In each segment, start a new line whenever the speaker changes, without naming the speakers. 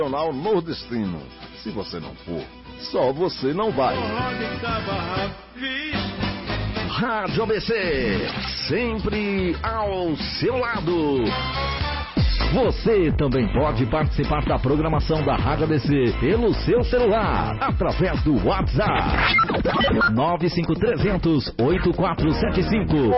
Nordestino. Se você não for, só você não vai. Rádio ABC, sempre ao seu lado. Você também pode participar da programação da Rádio ABC pelo seu celular, através do WhatsApp 95300-8475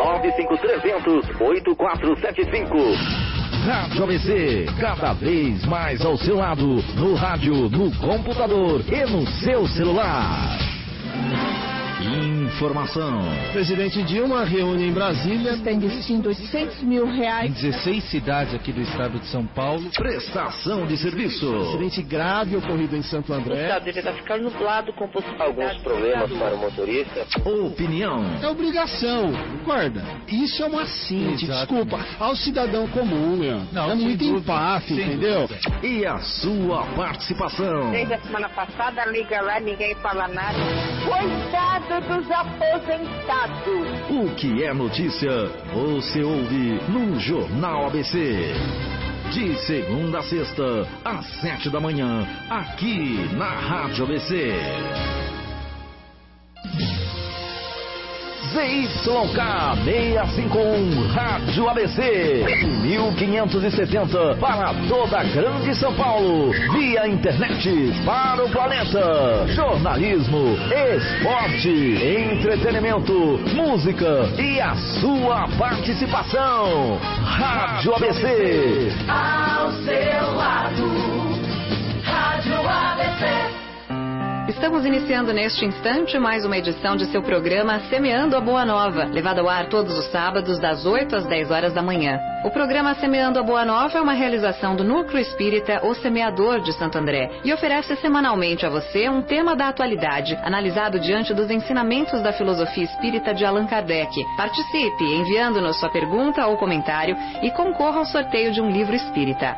95300-8475. Rádio ABC, cada vez mais ao seu lado, no rádio, no computador e no seu celular. Informação.
Presidente Dilma reúne em Brasília.
Está investindo R$800 mil
em 16 cidades aqui do estado de São Paulo.
Prestação de serviço.
Acidente grave ocorrido em Santo André.
O estado deverá ficar nublado com possibilidade.
Alguns problemas para o motorista.
Opinião.
É obrigação, concorda? Isso é uma síntese, desculpa, ao cidadão comum, meu. Não, é muito empáfia, entendeu?
E a sua participação.
Desde a semana passada, liga lá, ninguém fala nada. Coitado dos aposentados.
O que é notícia, você ouve no Jornal ABC. De segunda a sexta, às 7 da manhã, aqui na Rádio ABC. ZYK 651 Rádio ABC 1570 para toda a Grande São Paulo, via internet para o planeta. Jornalismo, esporte, entretenimento, música e a sua participação. Rádio ABC.
Ao seu lado, Rádio ABC.
Estamos iniciando neste instante mais uma edição de seu programa Semeando a Boa Nova, levado ao ar todos os sábados das 8 às 10 horas da manhã. O programa Semeando a Boa Nova é uma realização do Núcleo Espírita O Semeador de Santo André e oferece semanalmente a você um tema da atualidade, analisado diante dos ensinamentos da filosofia espírita de Allan Kardec. Participe enviando-nos sua pergunta ou comentário e concorra ao sorteio de um livro espírita.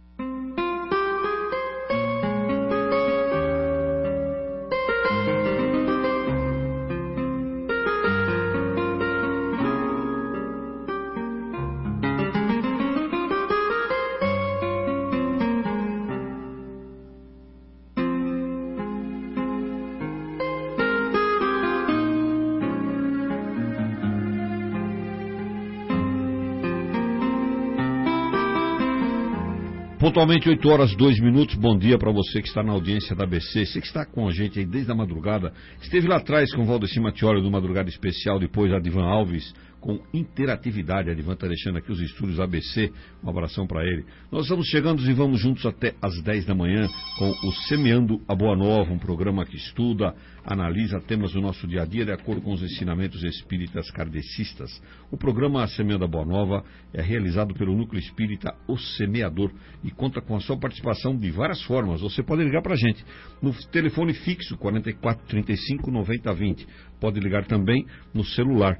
Pontualmente 8 horas 2 minutos, bom dia para você que está na audiência da ABC, você que está com a gente aí desde a madrugada, esteve lá atrás com o Valdeci Mattioli do Madrugada Especial, depois a Divan Alves com interatividade, a Divan está deixando aqui os estúdios ABC, um abração para ele. Nós estamos chegando e vamos juntos até às 10 da manhã com o Semeando a Boa Nova, um programa que estuda, analisa temas do nosso dia a dia de acordo com os ensinamentos espíritas kardecistas. O programa Semeando a Boa Nova é realizado pelo Núcleo Espírita O Semeador e conta com a sua participação de várias formas. Você pode ligar para a gente no telefone fixo 44 35 90 20. Pode ligar também no celular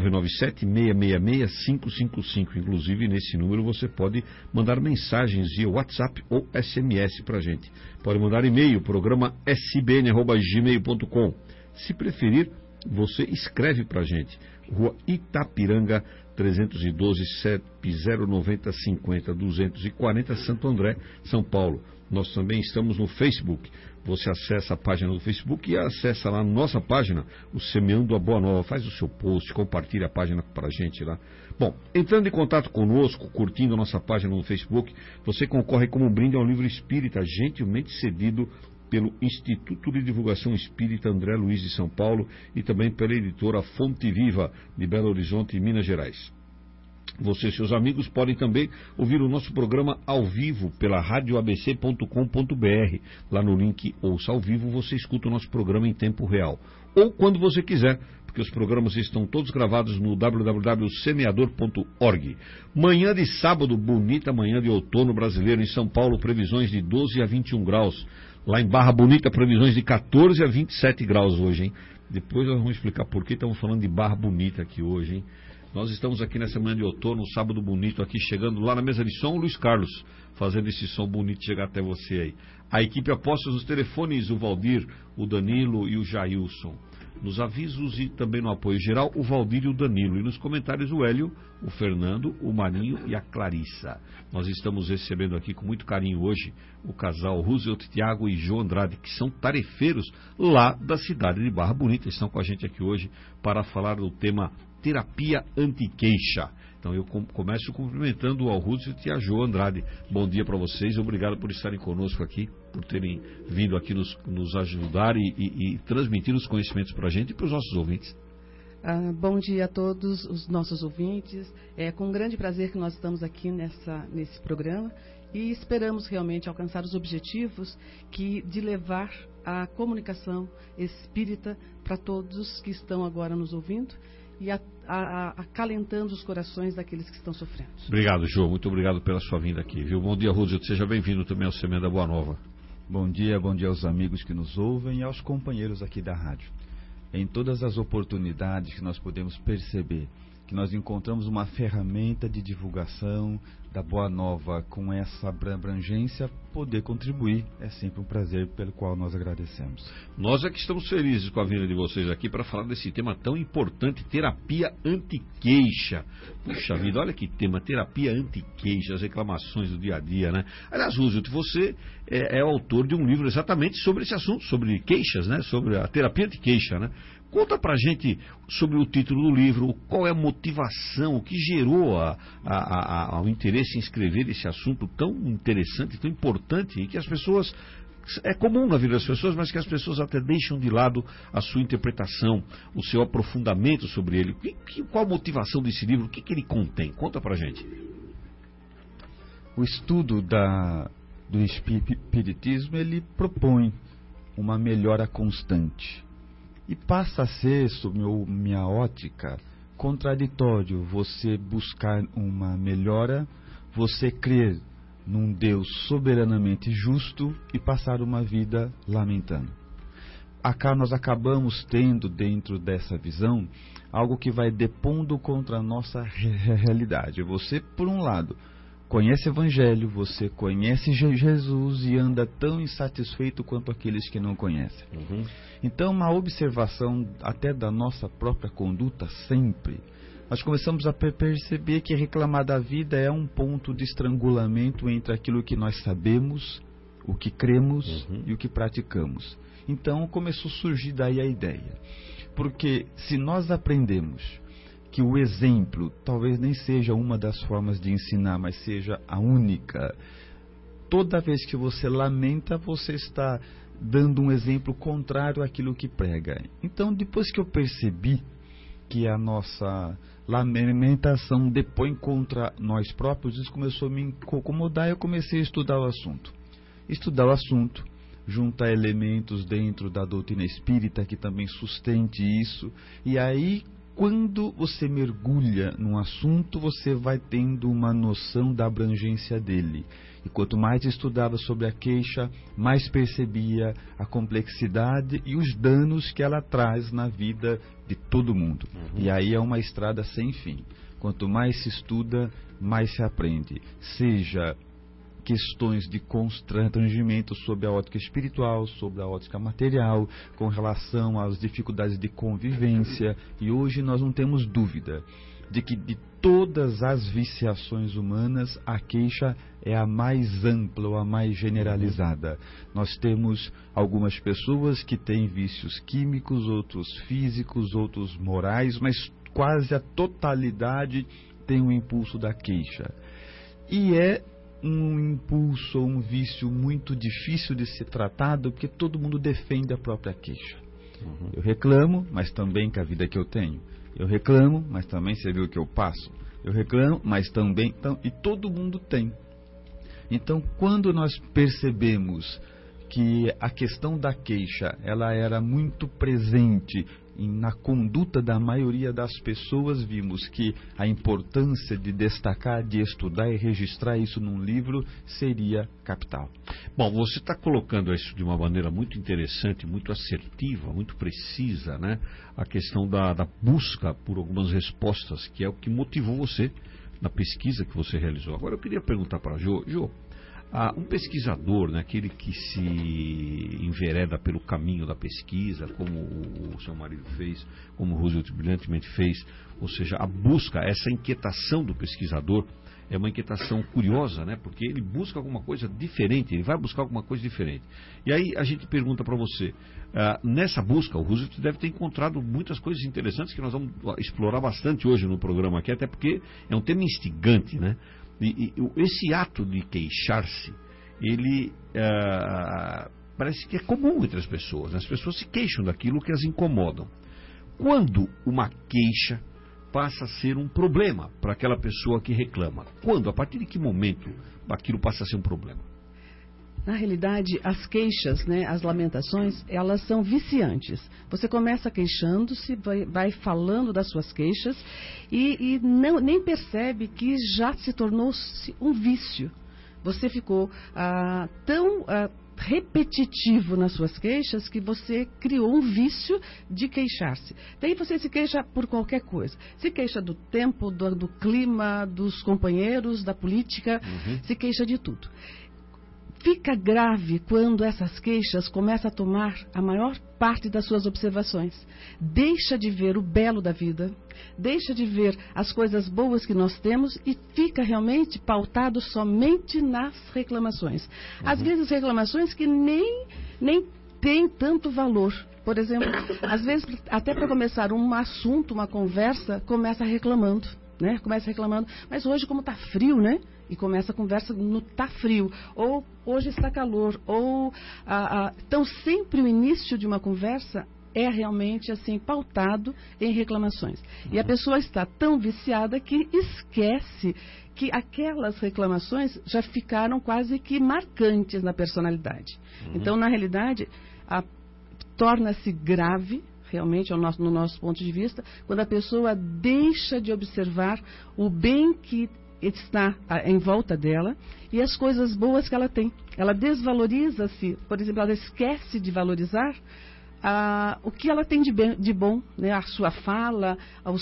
997-666-555. Inclusive, nesse número você pode mandar mensagens via WhatsApp ou SMS para a gente. Pode mandar e-mail, programa sbn@gmail.com. Se preferir, você escreve para a gente. Rua Itapiranga, 312, CEP 09050 240, Santo André, São Paulo. Nós também estamos no Facebook. Você acessa a página do Facebook e acessa lá a nossa página, o Semeando a Boa Nova. Faz o seu post, compartilha a página para a gente lá. Bom, entrando em contato conosco, curtindo a nossa página no Facebook, você concorre como um brinde a um livro espírita, gentilmente cedido pelo Instituto de Divulgação Espírita André Luiz de São Paulo e também pela editora Fonte Viva de Belo Horizonte, Minas Gerais. Você e seus amigos podem também ouvir o nosso programa ao vivo pela radioabc.com.br. Lá no link Ouça ao Vivo você escuta o nosso programa em tempo real. Ou quando você quiser, porque os programas estão todos gravados no www.semeador.org. Manhã de sábado, bonita manhã de outono brasileiro em São Paulo, previsões de 12 a 21 graus. Lá em Barra Bonita, previsões de 14 a 27 graus hoje, hein? Depois nós vamos explicar por que estamos falando de Barra Bonita aqui hoje, hein? Nós estamos aqui nessa manhã de outono, um sábado bonito aqui, chegando lá na mesa de som, o Luiz Carlos, fazendo esse som bonito chegar até você aí. A equipe aposta nos telefones, o Valdir, o Danilo e o Jailson. Nos avisos e também no apoio geral, o Valdir e o Danilo. E nos comentários, o Hélio, o Fernando, o Marinho e a Clarissa. Nós estamos recebendo aqui com muito carinho hoje o casal Roosevelt, Tiago e Jô Andrade, que são tarefeiros lá da cidade de Barra Bonita. Estão com a gente aqui hoje para falar do tema terapia anti-queixa. Então eu começo cumprimentando ao Roosevelt e a Jô Andrade. Bom dia para vocês, obrigado por estarem conosco aqui, por terem vindo aqui nos ajudar e transmitir os conhecimentos para a gente e para os nossos ouvintes.
Bom dia a todos os nossos ouvintes. É com grande prazer que nós estamos aqui nesse programa e esperamos realmente alcançar os objetivos de levar a comunicação espírita para todos que estão agora nos ouvindo e acalentando os corações daqueles que estão sofrendo.
Obrigado, Jô. Muito obrigado pela sua vinda aqui, viu? Bom dia, Roosevelt. Seja bem-vindo também ao Semente da Boa Nova.
Bom dia aos amigos que nos ouvem e aos companheiros aqui da rádio. Em todas as oportunidades que nós podemos perceber que nós encontramos uma ferramenta de divulgação da Boa Nova com essa abrangência, poder contribuir é sempre um prazer pelo qual nós agradecemos.
Nós é que estamos felizes com a vinda de vocês aqui para falar desse tema tão importante, terapia anti-queixa. Puxa vida, olha que tema, terapia anti-queixa, as reclamações do dia a dia, né? Aliás, Roosevelt, você é autor de um livro exatamente sobre esse assunto, sobre queixas, né? Sobre a terapia anti-queixa, né? Conta pra gente sobre o título do livro, qual é a motivação, o que gerou o interesse em escrever esse assunto tão interessante, tão importante, e que as pessoas, é comum na vida das pessoas, mas que as pessoas até deixam de lado a sua interpretação, o seu aprofundamento sobre ele. Qual a motivação desse livro? O que ele contém? Conta pra gente.
O estudo do espiritismo, ele propõe uma melhora constante. E passa a ser, sob minha ótica, contraditório você buscar uma melhora, você crer num Deus soberanamente justo e passar uma vida lamentando. Nós acabamos tendo dentro dessa visão algo que vai depondo contra a nossa realidade. Você, por um lado, conhece o Evangelho, você conhece Jesus e anda tão insatisfeito quanto aqueles que não conhecem. Uhum. Então, uma observação até da nossa própria conduta sempre, nós começamos a perceber que reclamar da vida é um ponto de estrangulamento entre aquilo que nós sabemos, o que cremos e o que praticamos. Então, começou a surgir daí a ideia. Porque se nós aprendemos que o exemplo talvez nem seja uma das formas de ensinar, mas seja a única. Toda vez que você lamenta, você está dando um exemplo contrário àquilo que prega. Então, depois que eu percebi que a nossa lamentação depõe contra nós próprios, isso começou a me incomodar e eu comecei a estudar o assunto. Estudar o assunto, juntar elementos dentro da doutrina espírita que também sustente isso, e aí quando você mergulha num assunto, você vai tendo uma noção da abrangência dele. E quanto mais estudava sobre a queixa, mais percebia a complexidade e os danos que ela traz na vida de todo mundo. E aí é uma estrada sem fim. Quanto mais se estuda, mais se aprende. Seja questões de constrangimento sobre a ótica espiritual, sobre a ótica material, com relação às dificuldades de convivência. E hoje nós não temos dúvida de que de todas as viciações humanas, a queixa é a mais ampla ou a mais generalizada. Nós temos algumas pessoas que têm vícios químicos, outros físicos, outros morais, mas quase a totalidade tem o impulso da queixa. E é um impulso ou um vício muito difícil de ser tratado, porque todo mundo defende a própria queixa. Eu reclamo, mas também com a vida que eu tenho. Eu reclamo, mas também você viu o que eu passo. Eu reclamo, mas também... e todo mundo tem. Então, quando nós percebemos que a questão da queixa ela era muito presente na conduta da maioria das pessoas, vimos que a importância de destacar, de estudar e registrar isso num livro seria capital.
Bom, você está colocando isso de uma maneira muito interessante, muito assertiva, muito precisa, né? A questão da busca por algumas respostas, que é o que motivou você na pesquisa que você realizou. Agora eu queria perguntar para a Jô, Um pesquisador, né, aquele que se envereda pelo caminho da pesquisa, como o seu marido fez, como o Roosevelt brilhantemente fez, ou seja, a busca, essa inquietação do pesquisador é uma inquietação curiosa, né, porque ele busca alguma coisa diferente, ele vai buscar alguma coisa diferente. E aí a gente pergunta para você, nessa busca, o Roosevelt deve ter encontrado muitas coisas interessantes que nós vamos explorar bastante hoje no programa aqui, até porque é um tema instigante, né? E esse ato de queixar-se, ele parece que é comum entre as pessoas, né? As pessoas se queixam daquilo que as incomodam. Quando uma queixa passa a ser um problema para aquela pessoa que reclama? Quando? A partir de que momento aquilo passa a ser um problema?
Na realidade, as queixas, né, as lamentações, elas são viciantes. Você começa queixando-se, vai falando das suas queixas e nem percebe que já se tornou-se um vício. Você ficou tão repetitivo nas suas queixas que você criou um vício de queixar-se. Daí você se queixa por qualquer coisa. Se queixa do tempo, do clima, dos companheiros, da política, se queixa de tudo. Fica grave quando essas queixas começam a tomar a maior parte das suas observações. Deixa de ver o belo da vida, deixa de ver as coisas boas que nós temos e fica realmente pautado somente nas reclamações. Às vezes reclamações que nem têm tanto valor. Por exemplo, às vezes até para começar um assunto, uma conversa, começa reclamando. Né? Começa reclamando, mas hoje como está frio, né? E começa a conversa no tá frio, ou hoje está calor, ou... Então sempre o início de uma conversa é realmente assim pautado em reclamações. E a pessoa está tão viciada que esquece que aquelas reclamações já ficaram quase que marcantes na personalidade. Então, na realidade, torna-se grave, realmente, no nosso ponto de vista, quando a pessoa deixa de observar o bem que está em volta dela e as coisas boas que ela tem. Ela desvaloriza-se, por exemplo, ela esquece de valorizar o que ela tem de bom, né? A sua fala,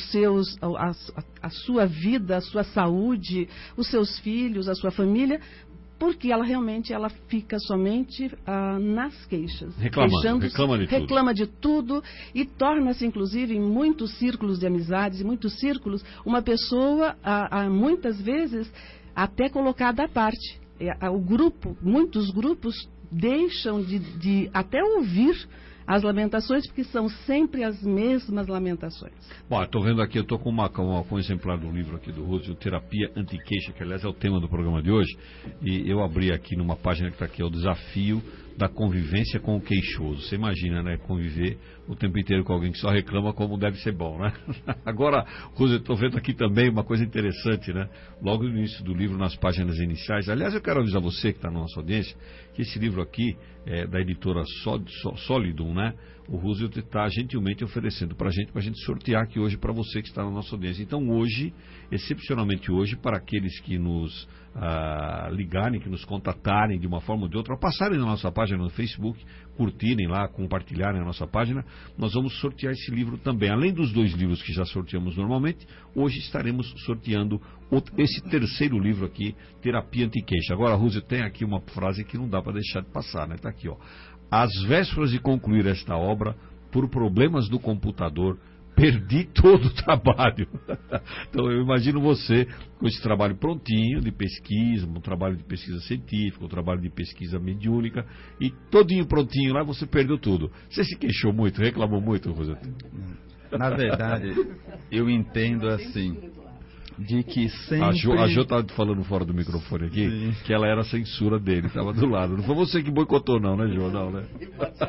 a sua vida, a sua saúde, os seus filhos, a sua família, porque ela realmente fica somente nas queixas. Reclama de tudo e torna-se, inclusive, em muitos círculos de amizades, em muitos círculos, uma pessoa, muitas vezes, até colocada à parte. Muitos grupos deixam de até ouvir as lamentações, porque são sempre as mesmas lamentações.
Bom, estou vendo aqui, eu estou com um exemplar do livro aqui do Roosevelt, Terapia Anti-Queixa, que aliás é o tema do programa de hoje, e eu abri aqui numa página que está aqui, o desafio da convivência com o queixoso. Você imagina, né, conviver o tempo inteiro com alguém que só reclama, como deve ser bom, né? Agora, Roosevelt, estou vendo aqui também uma coisa interessante, né? Logo no início do livro, nas páginas iniciais, aliás, eu quero avisar você que está na nossa audiência, que esse livro aqui, da editora Solidum, né? O Roosevelt está gentilmente oferecendo para a gente sortear aqui hoje para você que está na nossa audiência. Então hoje, excepcionalmente hoje, para aqueles que nos ligarem, que nos contatarem de uma forma ou de outra, passarem na nossa página no Facebook, curtirem lá, compartilharem a nossa página, nós vamos sortear esse livro também. Além dos 2 livros que já sorteamos normalmente, hoje estaremos sorteando esse terceiro livro aqui, Terapia Anti-Queixa. Agora, Roosevelt, tem aqui uma frase que não dá para deixar de passar, né? Está aqui, ó. Às vésperas de concluir esta obra, por problemas do computador, perdi todo o trabalho. Então eu imagino você com esse trabalho prontinho de pesquisa, um trabalho de pesquisa científica, um trabalho de pesquisa mediúnica, e todinho prontinho lá, você perdeu tudo. Você se queixou muito, reclamou muito, Rosa?
Na verdade, eu entendo assim, de que sempre...
A Jo estava falando fora do microfone aqui, sim, que ela era a censura dele, estava do lado. Não foi você que boicotou não, né, Jo? Não, né?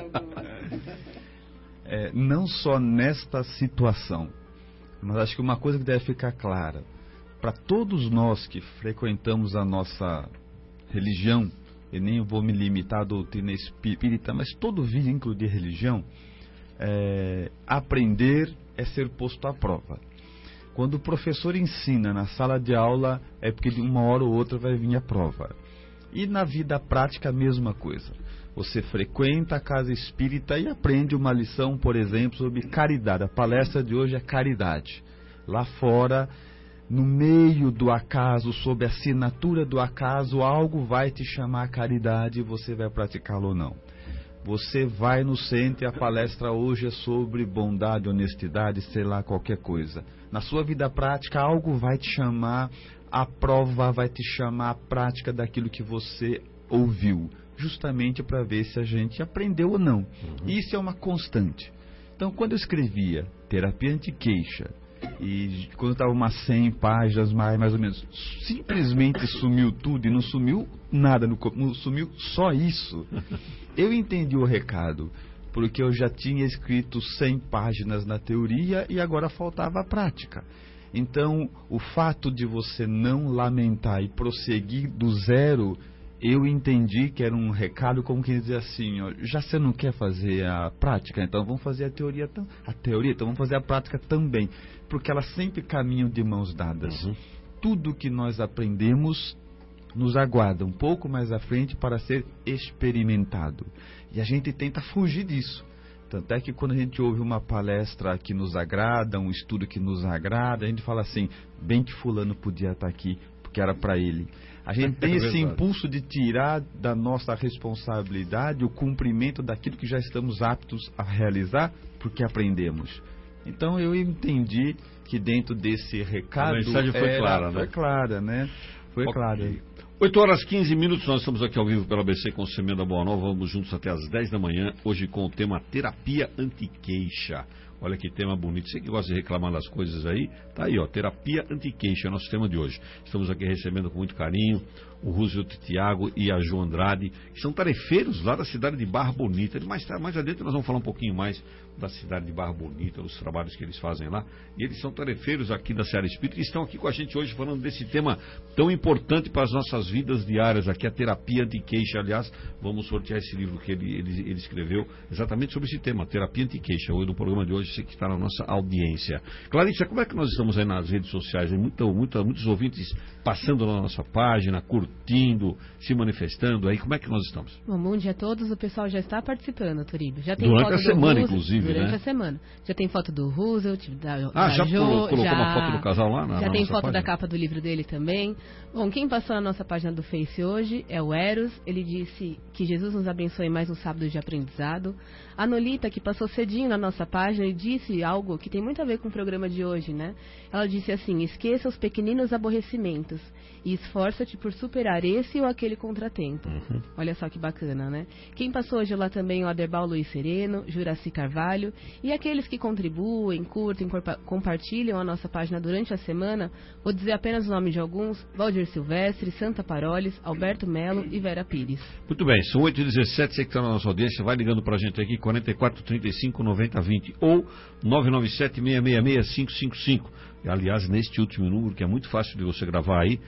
Não só nesta situação, mas acho que uma coisa que deve ficar clara, para todos nós que frequentamos a nossa religião, e nem vou me limitar à doutrina espírita, mas todo vínculo de religião, aprender é ser posto à prova. Quando o professor ensina na sala de aula, é porque de uma hora ou outra vai vir a prova. E na vida prática a mesma coisa. Você frequenta a casa espírita e aprende uma lição, por exemplo, sobre caridade. A palestra de hoje é caridade. Lá fora, no meio do acaso, sob a assinatura do acaso, algo vai te chamar à caridade e você vai praticá-lo ou não. Você vai no centro e a palestra hoje é sobre bondade, honestidade, sei lá, qualquer coisa. Na sua vida prática, algo vai te chamar à prova, vai te chamar à prática daquilo que você ouviu, justamente para ver se a gente aprendeu ou não. Isso é uma constante. Então, quando eu escrevia Terapia Anti-Queixa, e quando estava umas 100 páginas, mais ou menos, simplesmente sumiu tudo e não sumiu nada, não sumiu só isso. Eu entendi o recado, porque eu já tinha escrito 100 páginas na teoria e agora faltava a prática. Então, o fato de você não lamentar e prosseguir do zero, eu entendi que era um recado como que dizer assim, ó, já você não quer fazer a prática, então vamos fazer a teoria, então vamos fazer a prática também, porque elas sempre caminham de mãos dadas. Tudo que nós aprendemos nos aguarda um pouco mais à frente para ser experimentado. E a gente tenta fugir disso. Tanto é que quando a gente ouve uma palestra que nos agrada, um estudo que nos agrada, a gente fala assim, bem que fulano podia estar aqui, porque era para ele. A gente tem esse impulso de tirar da nossa responsabilidade o cumprimento daquilo que já estamos aptos a realizar, porque aprendemos. Então eu entendi que dentro desse recado...
A mensagem foi clara, né?
Foi clara, né? Foi clara.
8 horas 15 minutos, nós estamos aqui ao vivo pela ABC com o Semeando a Boa Nova. Vamos juntos até as 10 da manhã, hoje com o tema Terapia Anti-Queixa. Olha que tema bonito. Você que gosta de reclamar das coisas aí, tá aí, ó, Terapia Anti-Queixa, é o nosso tema de hoje. Estamos aqui recebendo com muito carinho o Roosevelt Tiago e a Jo Andrade, que são tarefeiros lá da cidade de Barra Bonita. Mais adiante nós vamos falar um pouquinho mais da cidade de Barra Bonita, dos trabalhos que eles fazem lá. E eles são tarefeiros aqui da Seara Espírita e estão aqui com a gente hoje falando desse tema tão importante para as nossas vidas diárias, aqui a Terapia Anti-Queixa. Aliás, vamos sortear esse livro que ele escreveu exatamente sobre esse tema, Terapia Anti-Queixa, hoje no programa de hoje, você que está na nossa audiência. Clarissa, como é que nós estamos aí nas redes sociais? Tem muitos ouvintes passando na nossa página, curtindo, se manifestando aí. Como é que nós estamos?
Bom dia a todos. O pessoal já está participando, Turíbio. Já tem
durante
foto
a semana,
Roosevelt,
inclusive,
durante
né?
a semana. Já tem foto do Roosevelt, da
já
Jo,
colocou uma foto do casal lá na
já tem
nossa
foto
página?
Da capa do livro dele também. Bom, quem passou na nossa página do Face hoje é o Eros. Ele disse que Jesus nos abençoe mais um sábado de aprendizado. A Nolita, que passou cedinho na nossa página e disse algo que tem muito a ver com o programa de hoje, né? Ela disse assim: esqueça os pequeninos aborrecimentos e esforça-te por superar esse ou aquele contratempo. Olha só que bacana, né? Quem passou hoje lá também é o Aderbal Luiz Sereno, Juraci Carvalho e aqueles que contribuem, curtem, compartilham a nossa página durante a semana. Vou dizer apenas o nome de alguns: Valdir Silvestre, Santa Paroles, Alberto Melo e Vera Pires. Muito bem,
são 8h17, você que está na nossa audiência, vai ligando para a gente aqui, 44 35 90 20 ou 997 666 555. Aliás, neste último número, que é muito fácil de você gravar aí,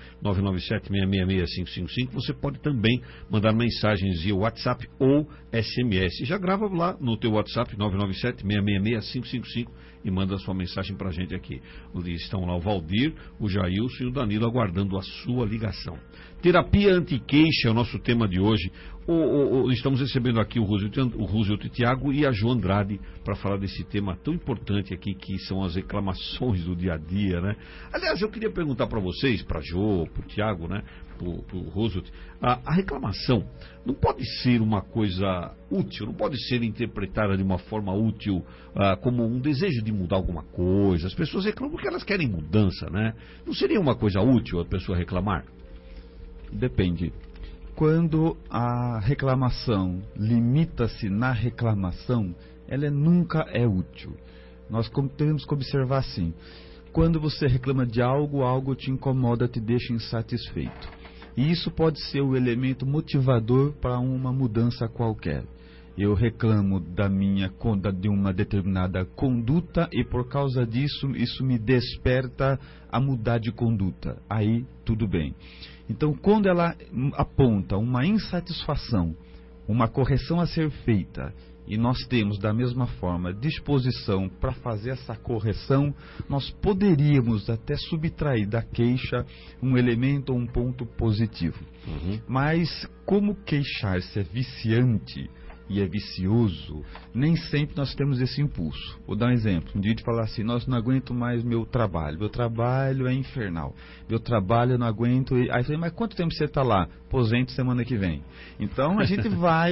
997-666-555, você pode também mandar mensagens via WhatsApp ou SMS. Já grava lá no teu WhatsApp, 997-666-555, e manda a sua mensagem para a gente aqui. Estão lá o Valdir, o Jailson e o Danilo aguardando a sua ligação. Terapia Anti-Queixa é o nosso tema de hoje. Estamos recebendo aqui o Roosevelt Tiago e a Jo Andrade para falar desse tema tão importante aqui, que são as reclamações do dia a dia, né? Aliás, eu queria perguntar para vocês, para a Jo, para o Tiago, né? Para o Roosevelt, a reclamação não pode ser uma coisa útil, não pode ser interpretada de uma forma útil como um desejo de mudar alguma coisa. As pessoas reclamam porque elas querem mudança, né? Não seria uma coisa útil a pessoa reclamar?
Depende. Quando a reclamação limita-se na reclamação, ela nunca é útil. Nós temos que observar assim: quando você reclama de algo, algo te incomoda, te deixa insatisfeito. E isso pode ser o elemento motivador para uma mudança qualquer. Eu reclamo de uma determinada conduta e por causa disso, isso me desperta a mudar de conduta. Aí, tudo bem. Então, quando ela aponta uma insatisfação, uma correção a ser feita, e nós temos da mesma forma disposição para fazer essa correção, nós poderíamos até subtrair da queixa um elemento ou um ponto positivo. Mas como queixar-se é viciante e é vicioso, nem sempre nós temos esse impulso. Vou dar um exemplo. Um dia de falar assim, nós não aguento mais meu trabalho é infernal. Meu trabalho eu não aguento. Aí eu falei, mas quanto tempo você está lá? Aposento semana que vem. Então a gente vai.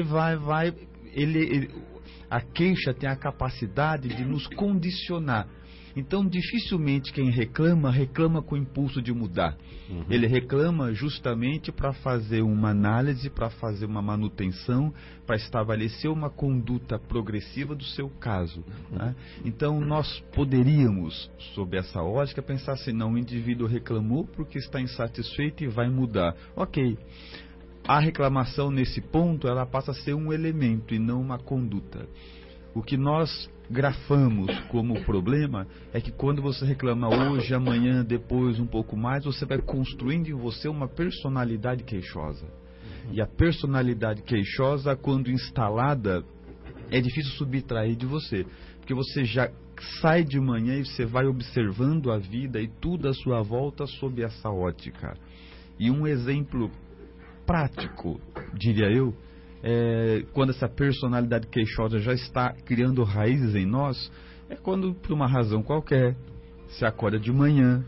A queixa tem a capacidade de nos condicionar. Então, dificilmente quem reclama com o impulso de mudar. Ele reclama justamente para fazer uma análise, para fazer uma manutenção, para estabelecer uma conduta progressiva do seu caso. Né? Então, nós poderíamos, sob essa ótica, pensar assim, não, o indivíduo reclamou porque está insatisfeito e vai mudar. Ok. A reclamação nesse ponto, ela passa a ser um elemento e não uma conduta. O que nós grafamos como problema é que quando você reclama hoje, amanhã, depois, um pouco mais, você vai construindo em você uma personalidade queixosa. E a personalidade queixosa, quando instalada, é difícil subtrair de você. Porque você já sai de manhã e você vai observando a vida e tudo à sua volta sob essa ótica. E um exemplo prático, diria eu, quando essa personalidade queixosa já está criando raízes em nós, é quando, por uma razão qualquer, você acorda de manhã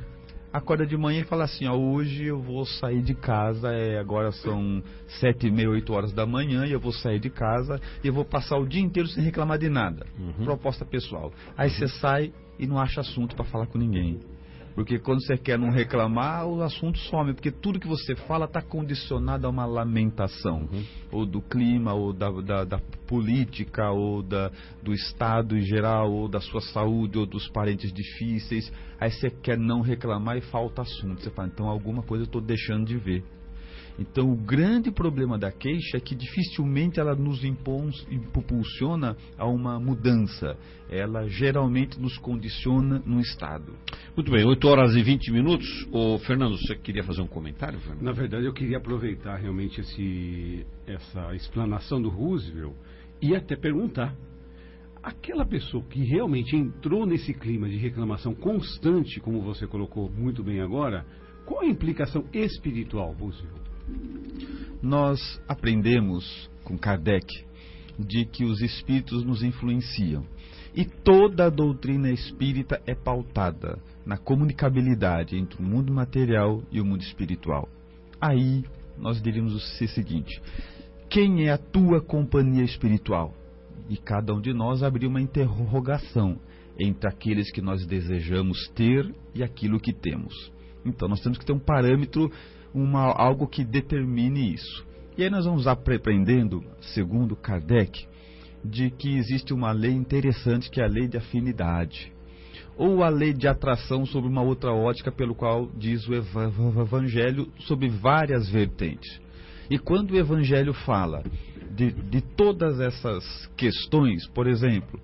e fala assim, hoje eu vou sair de casa, agora são 7h30, 8 horas da manhã, e eu vou sair de casa e eu vou passar o dia inteiro sem reclamar de nada. Proposta pessoal. Aí você sai e não acha assunto para falar com ninguém. Porque quando você quer não reclamar, o assunto some. Porque tudo que você fala está condicionado a uma lamentação. Ou do clima, ou da política, ou do Estado em geral, ou da sua saúde, ou dos parentes difíceis. Aí você quer não reclamar e falta assunto. Você fala, então alguma coisa eu estou deixando de ver. Então o grande problema da queixa é que dificilmente ela nos impulsiona a uma mudança. Ela geralmente nos condiciona num estado.
Muito bem, 8h20. Ô, Fernando, você queria fazer um comentário, Fernando?
Na verdade, eu queria aproveitar realmente essa explanação do Roosevelt e até perguntar. Aquela pessoa que realmente entrou nesse clima de reclamação constante, como você colocou muito bem agora, qual a implicação espiritual, Roosevelt?
Nós aprendemos com Kardec de que os espíritos nos influenciam. E toda a doutrina espírita é pautada na comunicabilidade entre o mundo material e o mundo espiritual. Aí nós diríamos o seguinte: quem é a tua companhia espiritual? E cada um de nós abriu uma interrogação entre aqueles que nós desejamos ter e aquilo que temos. Então nós temos que ter um parâmetro, algo que determine isso. E aí nós vamos aprendendo, segundo Kardec, de que existe uma lei interessante, que é a lei de afinidade, ou a lei de atração, sob uma outra ótica, pelo qual diz o Evangelho, sob várias vertentes. E quando o Evangelho fala de todas essas questões, por exemplo,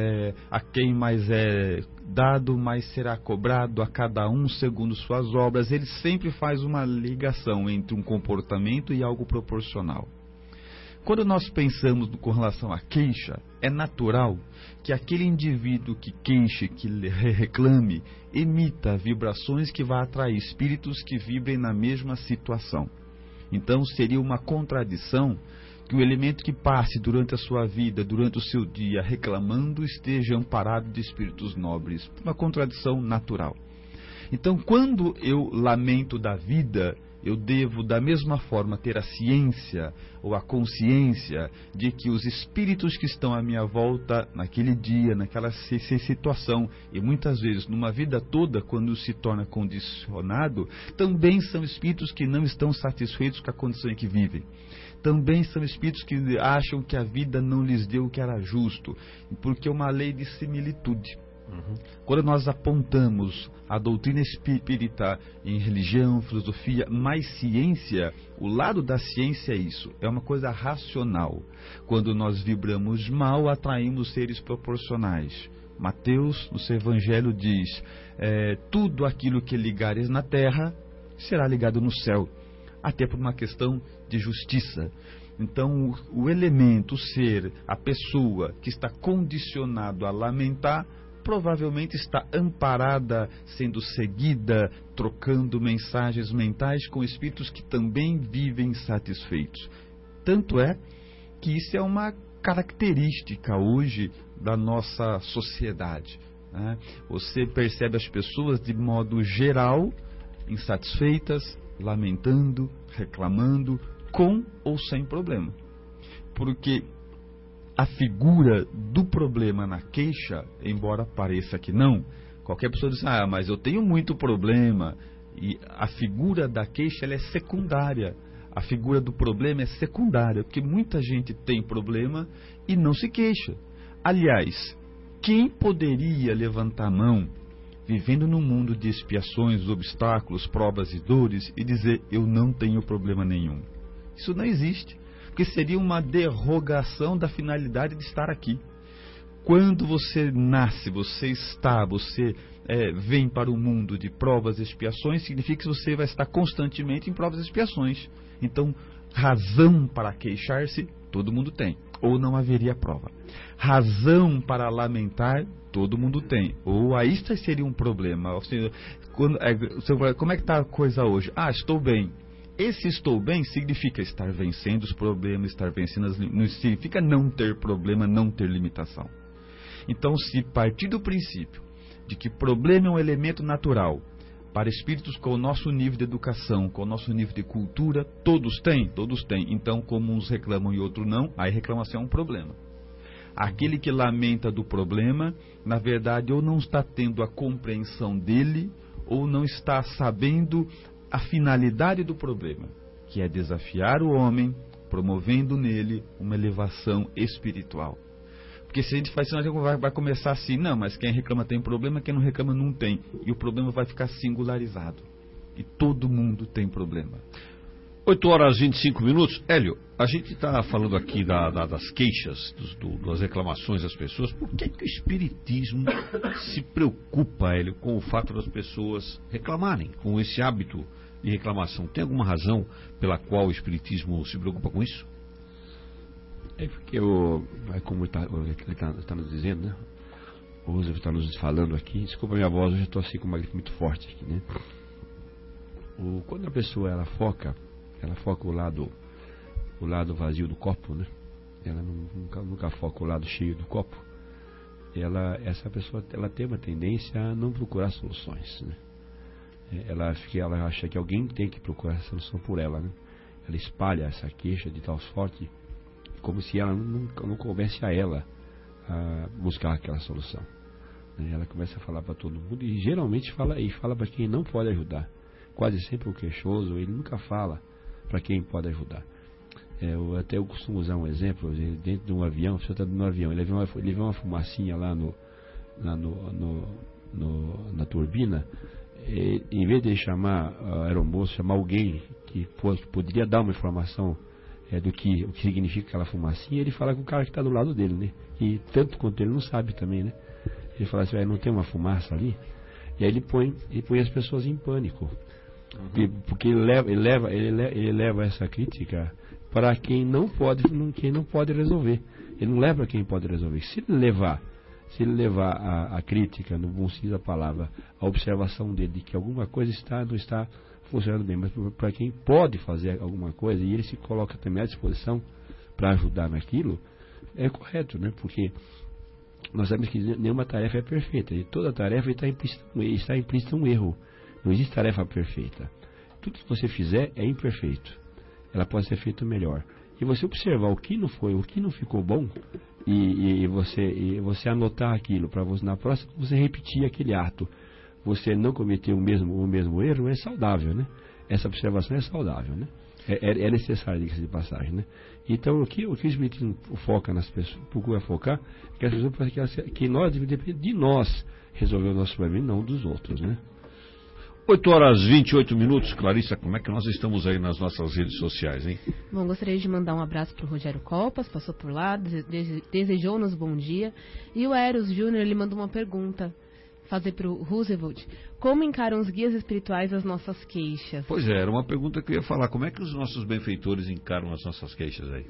a quem mais é dado, mais será cobrado, a cada um segundo suas obras, ele sempre faz uma ligação entre um comportamento e algo proporcional. Quando nós pensamos com relação à queixa, é natural que aquele indivíduo que queixe, que reclame, emita vibrações que vão atrair espíritos que vibrem na mesma situação. Então seria uma contradição que o elemento que passe durante a sua vida, durante o seu dia, reclamando, esteja amparado de espíritos nobres. Uma contradição natural. Então, quando eu lamento da vida, eu devo, da mesma forma, ter a ciência ou a consciência de que os espíritos que estão à minha volta, naquele dia, naquela situação, e muitas vezes numa vida toda, quando se torna condicionado, também são espíritos que não estão satisfeitos com a condição em que vivem. Também são espíritos que acham que a vida não lhes deu o que era justo, porque é uma lei de similitude. Quando nós apontamos a doutrina espírita em religião, filosofia, mais ciência, o lado da ciência é isso, é uma coisa racional. Quando nós vibramos mal, atraímos seres proporcionais. Mateus, no seu evangelho, diz: tudo aquilo que ligares na terra será ligado no céu, até por uma questão de justiça. Então o elemento, o ser, a pessoa que está condicionado a lamentar, provavelmente está amparada, sendo seguida, trocando mensagens mentais com espíritos que também vivem insatisfeitos. Tanto é que isso é uma característica hoje da nossa sociedade, né? Você percebe as pessoas de modo geral insatisfeitas, lamentando, reclamando, com ou sem problema. Porque a figura do problema na queixa, embora pareça que não, qualquer pessoa diz, mas eu tenho muito problema, e a figura da queixa ela é secundária. A figura do problema é secundária, porque muita gente tem problema e não se queixa. Aliás, quem poderia levantar a mão, vivendo num mundo de expiações, obstáculos, provas e dores, e dizer, eu não tenho problema nenhum? Isso não existe, porque seria uma derrogação da finalidade de estar aqui. Quando você nasce, você vem para o mundo de provas e expiações, significa que você vai estar constantemente em provas e expiações. Então, razão para queixar-se, todo mundo tem, ou não haveria prova. Razão para lamentar, todo mundo tem, ou aí seria um problema. Como é que está a coisa hoje? Estou bem. Esse estou bem significa estar vencendo os problemas, estar vencendo não significa não ter problema, não ter limitação. Então, se partir do princípio de que problema é um elemento natural, para espíritos com o nosso nível de educação, com o nosso nível de cultura, todos têm. Então, como uns reclamam e outros não, aí reclamação é um problema. Aquele que lamenta do problema, na verdade, ou não está tendo a compreensão dele, ou não está sabendo a finalidade do problema, que é desafiar o homem, promovendo nele uma elevação espiritual. Porque se a gente faz isso, vai começar assim, não, mas quem reclama tem problema, quem não reclama não tem. E o problema vai ficar singularizado. E todo mundo tem problema.
8h25. Hélio, a gente está falando aqui das queixas, das reclamações das pessoas. Por que o Espiritismo se preocupa, Hélio, com o fato das pessoas reclamarem, com esse hábito de reclamação? Tem alguma razão pela qual o Espiritismo se preocupa com isso?
É porque, como ele está nos dizendo, né? O Roosevelt está nos falando aqui. Desculpa a minha voz, hoje eu estou assim com uma gripe muito forte aqui, né? Quando a pessoa ela foca o lado vazio do copo, né? Ela nunca foca o lado cheio do copo. Essa pessoa ela tem uma tendência a não procurar soluções, né? Ela acha que alguém tem que procurar a solução por ela, né? Ela espalha essa queixa de tal sorte como se ela não coubesse a ela a buscar aquela solução, né? Ela começa a falar para todo mundo e geralmente fala para quem não pode ajudar. Quase sempre o queixoso, ele nunca fala para quem pode ajudar. Eu costumo usar um exemplo, dentro de um avião, você está no avião, ele vê uma fumacinha lá na turbina, em vez de chamar a aeromoça, chamar alguém que poderia dar uma informação o que significa aquela fumacinha, ele fala com o cara que está do lado dele, né? E tanto quanto ele não sabe também, né? Ele fala assim, não tem uma fumaça ali? E aí ele põe as pessoas em pânico. Porque ele leva essa crítica para quem não pode resolver. Ele não leva para quem pode resolver. Se ele levar a crítica, no bom sentido da palavra, a observação dele de que alguma coisa não está funcionando bem, mas para quem pode fazer alguma coisa e ele se coloca também à disposição para ajudar naquilo, é correto, né? Porque nós sabemos que nenhuma tarefa é perfeita e toda tarefa está implícita um erro. Não existe tarefa perfeita. Tudo que você fizer é imperfeito. Ela pode ser feita melhor. E você observar o que não foi, o que não ficou bom e você anotar aquilo para você na próxima você repetir aquele ato. Você não cometer o mesmo erro é saudável, né? Essa observação é saudável, né? É necessário, diga-se de passagem, né? Então, o que o Espiritismo foca nas pessoas, procura focar, que as pessoas que nós depende de nós resolver o nosso problema e não dos outros, né?
8h28. Clarissa, como é que nós estamos aí nas nossas redes sociais, hein?
Bom, gostaria de mandar um abraço para o Rogério Copas, passou por lá, desejou-nos bom dia. E o Eros Júnior, ele mandou uma pergunta, fazer para o Roosevelt: como encaram os guias espirituais as nossas queixas?
Pois é, era uma pergunta que eu ia falar. Como é que os nossos benfeitores encaram as nossas queixas aí?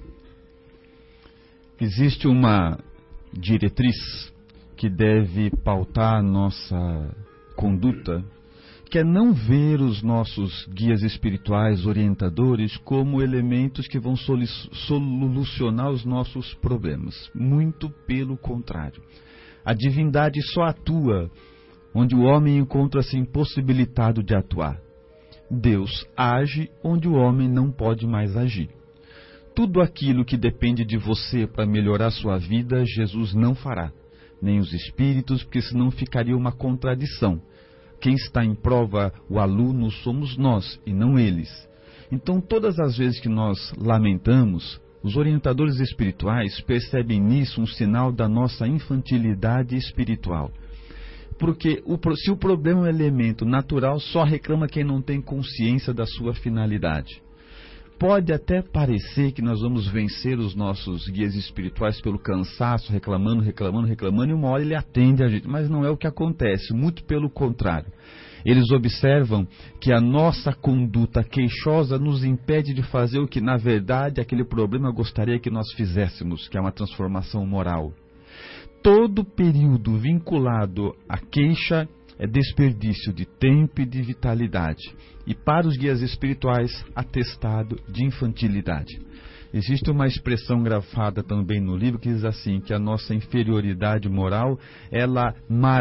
Existe uma diretriz que deve pautar a nossa conduta, que é não ver os nossos guias espirituais, orientadores, como elementos que vão solucionar os nossos problemas. Muito pelo contrário. A divindade só atua onde o homem encontra-se impossibilitado de atuar. Deus age onde o homem não pode mais agir. Tudo aquilo que depende de você para melhorar sua vida, Jesus não fará. Nem os espíritos, porque senão ficaria uma contradição. Quem está em prova, o aluno, somos nós e não eles. Então, todas as vezes que nós lamentamos, os orientadores espirituais percebem nisso um sinal da nossa infantilidade espiritual. Porque se o problema é um elemento natural, só reclama quem não tem consciência da sua finalidade. Pode até parecer que nós vamos vencer os nossos guias espirituais pelo cansaço, reclamando, e uma hora ele atende a gente. Mas não é o que acontece, muito pelo contrário. Eles observam que a nossa conduta queixosa nos impede de fazer o que, na verdade, aquele problema gostaria que nós fizéssemos, que é uma transformação moral. Todo período vinculado à queixa é desperdício de tempo e de vitalidade. E para os guias espirituais, atestado de infantilidade. Existe uma expressão grafada também no livro que diz assim, que a nossa inferioridade moral, ela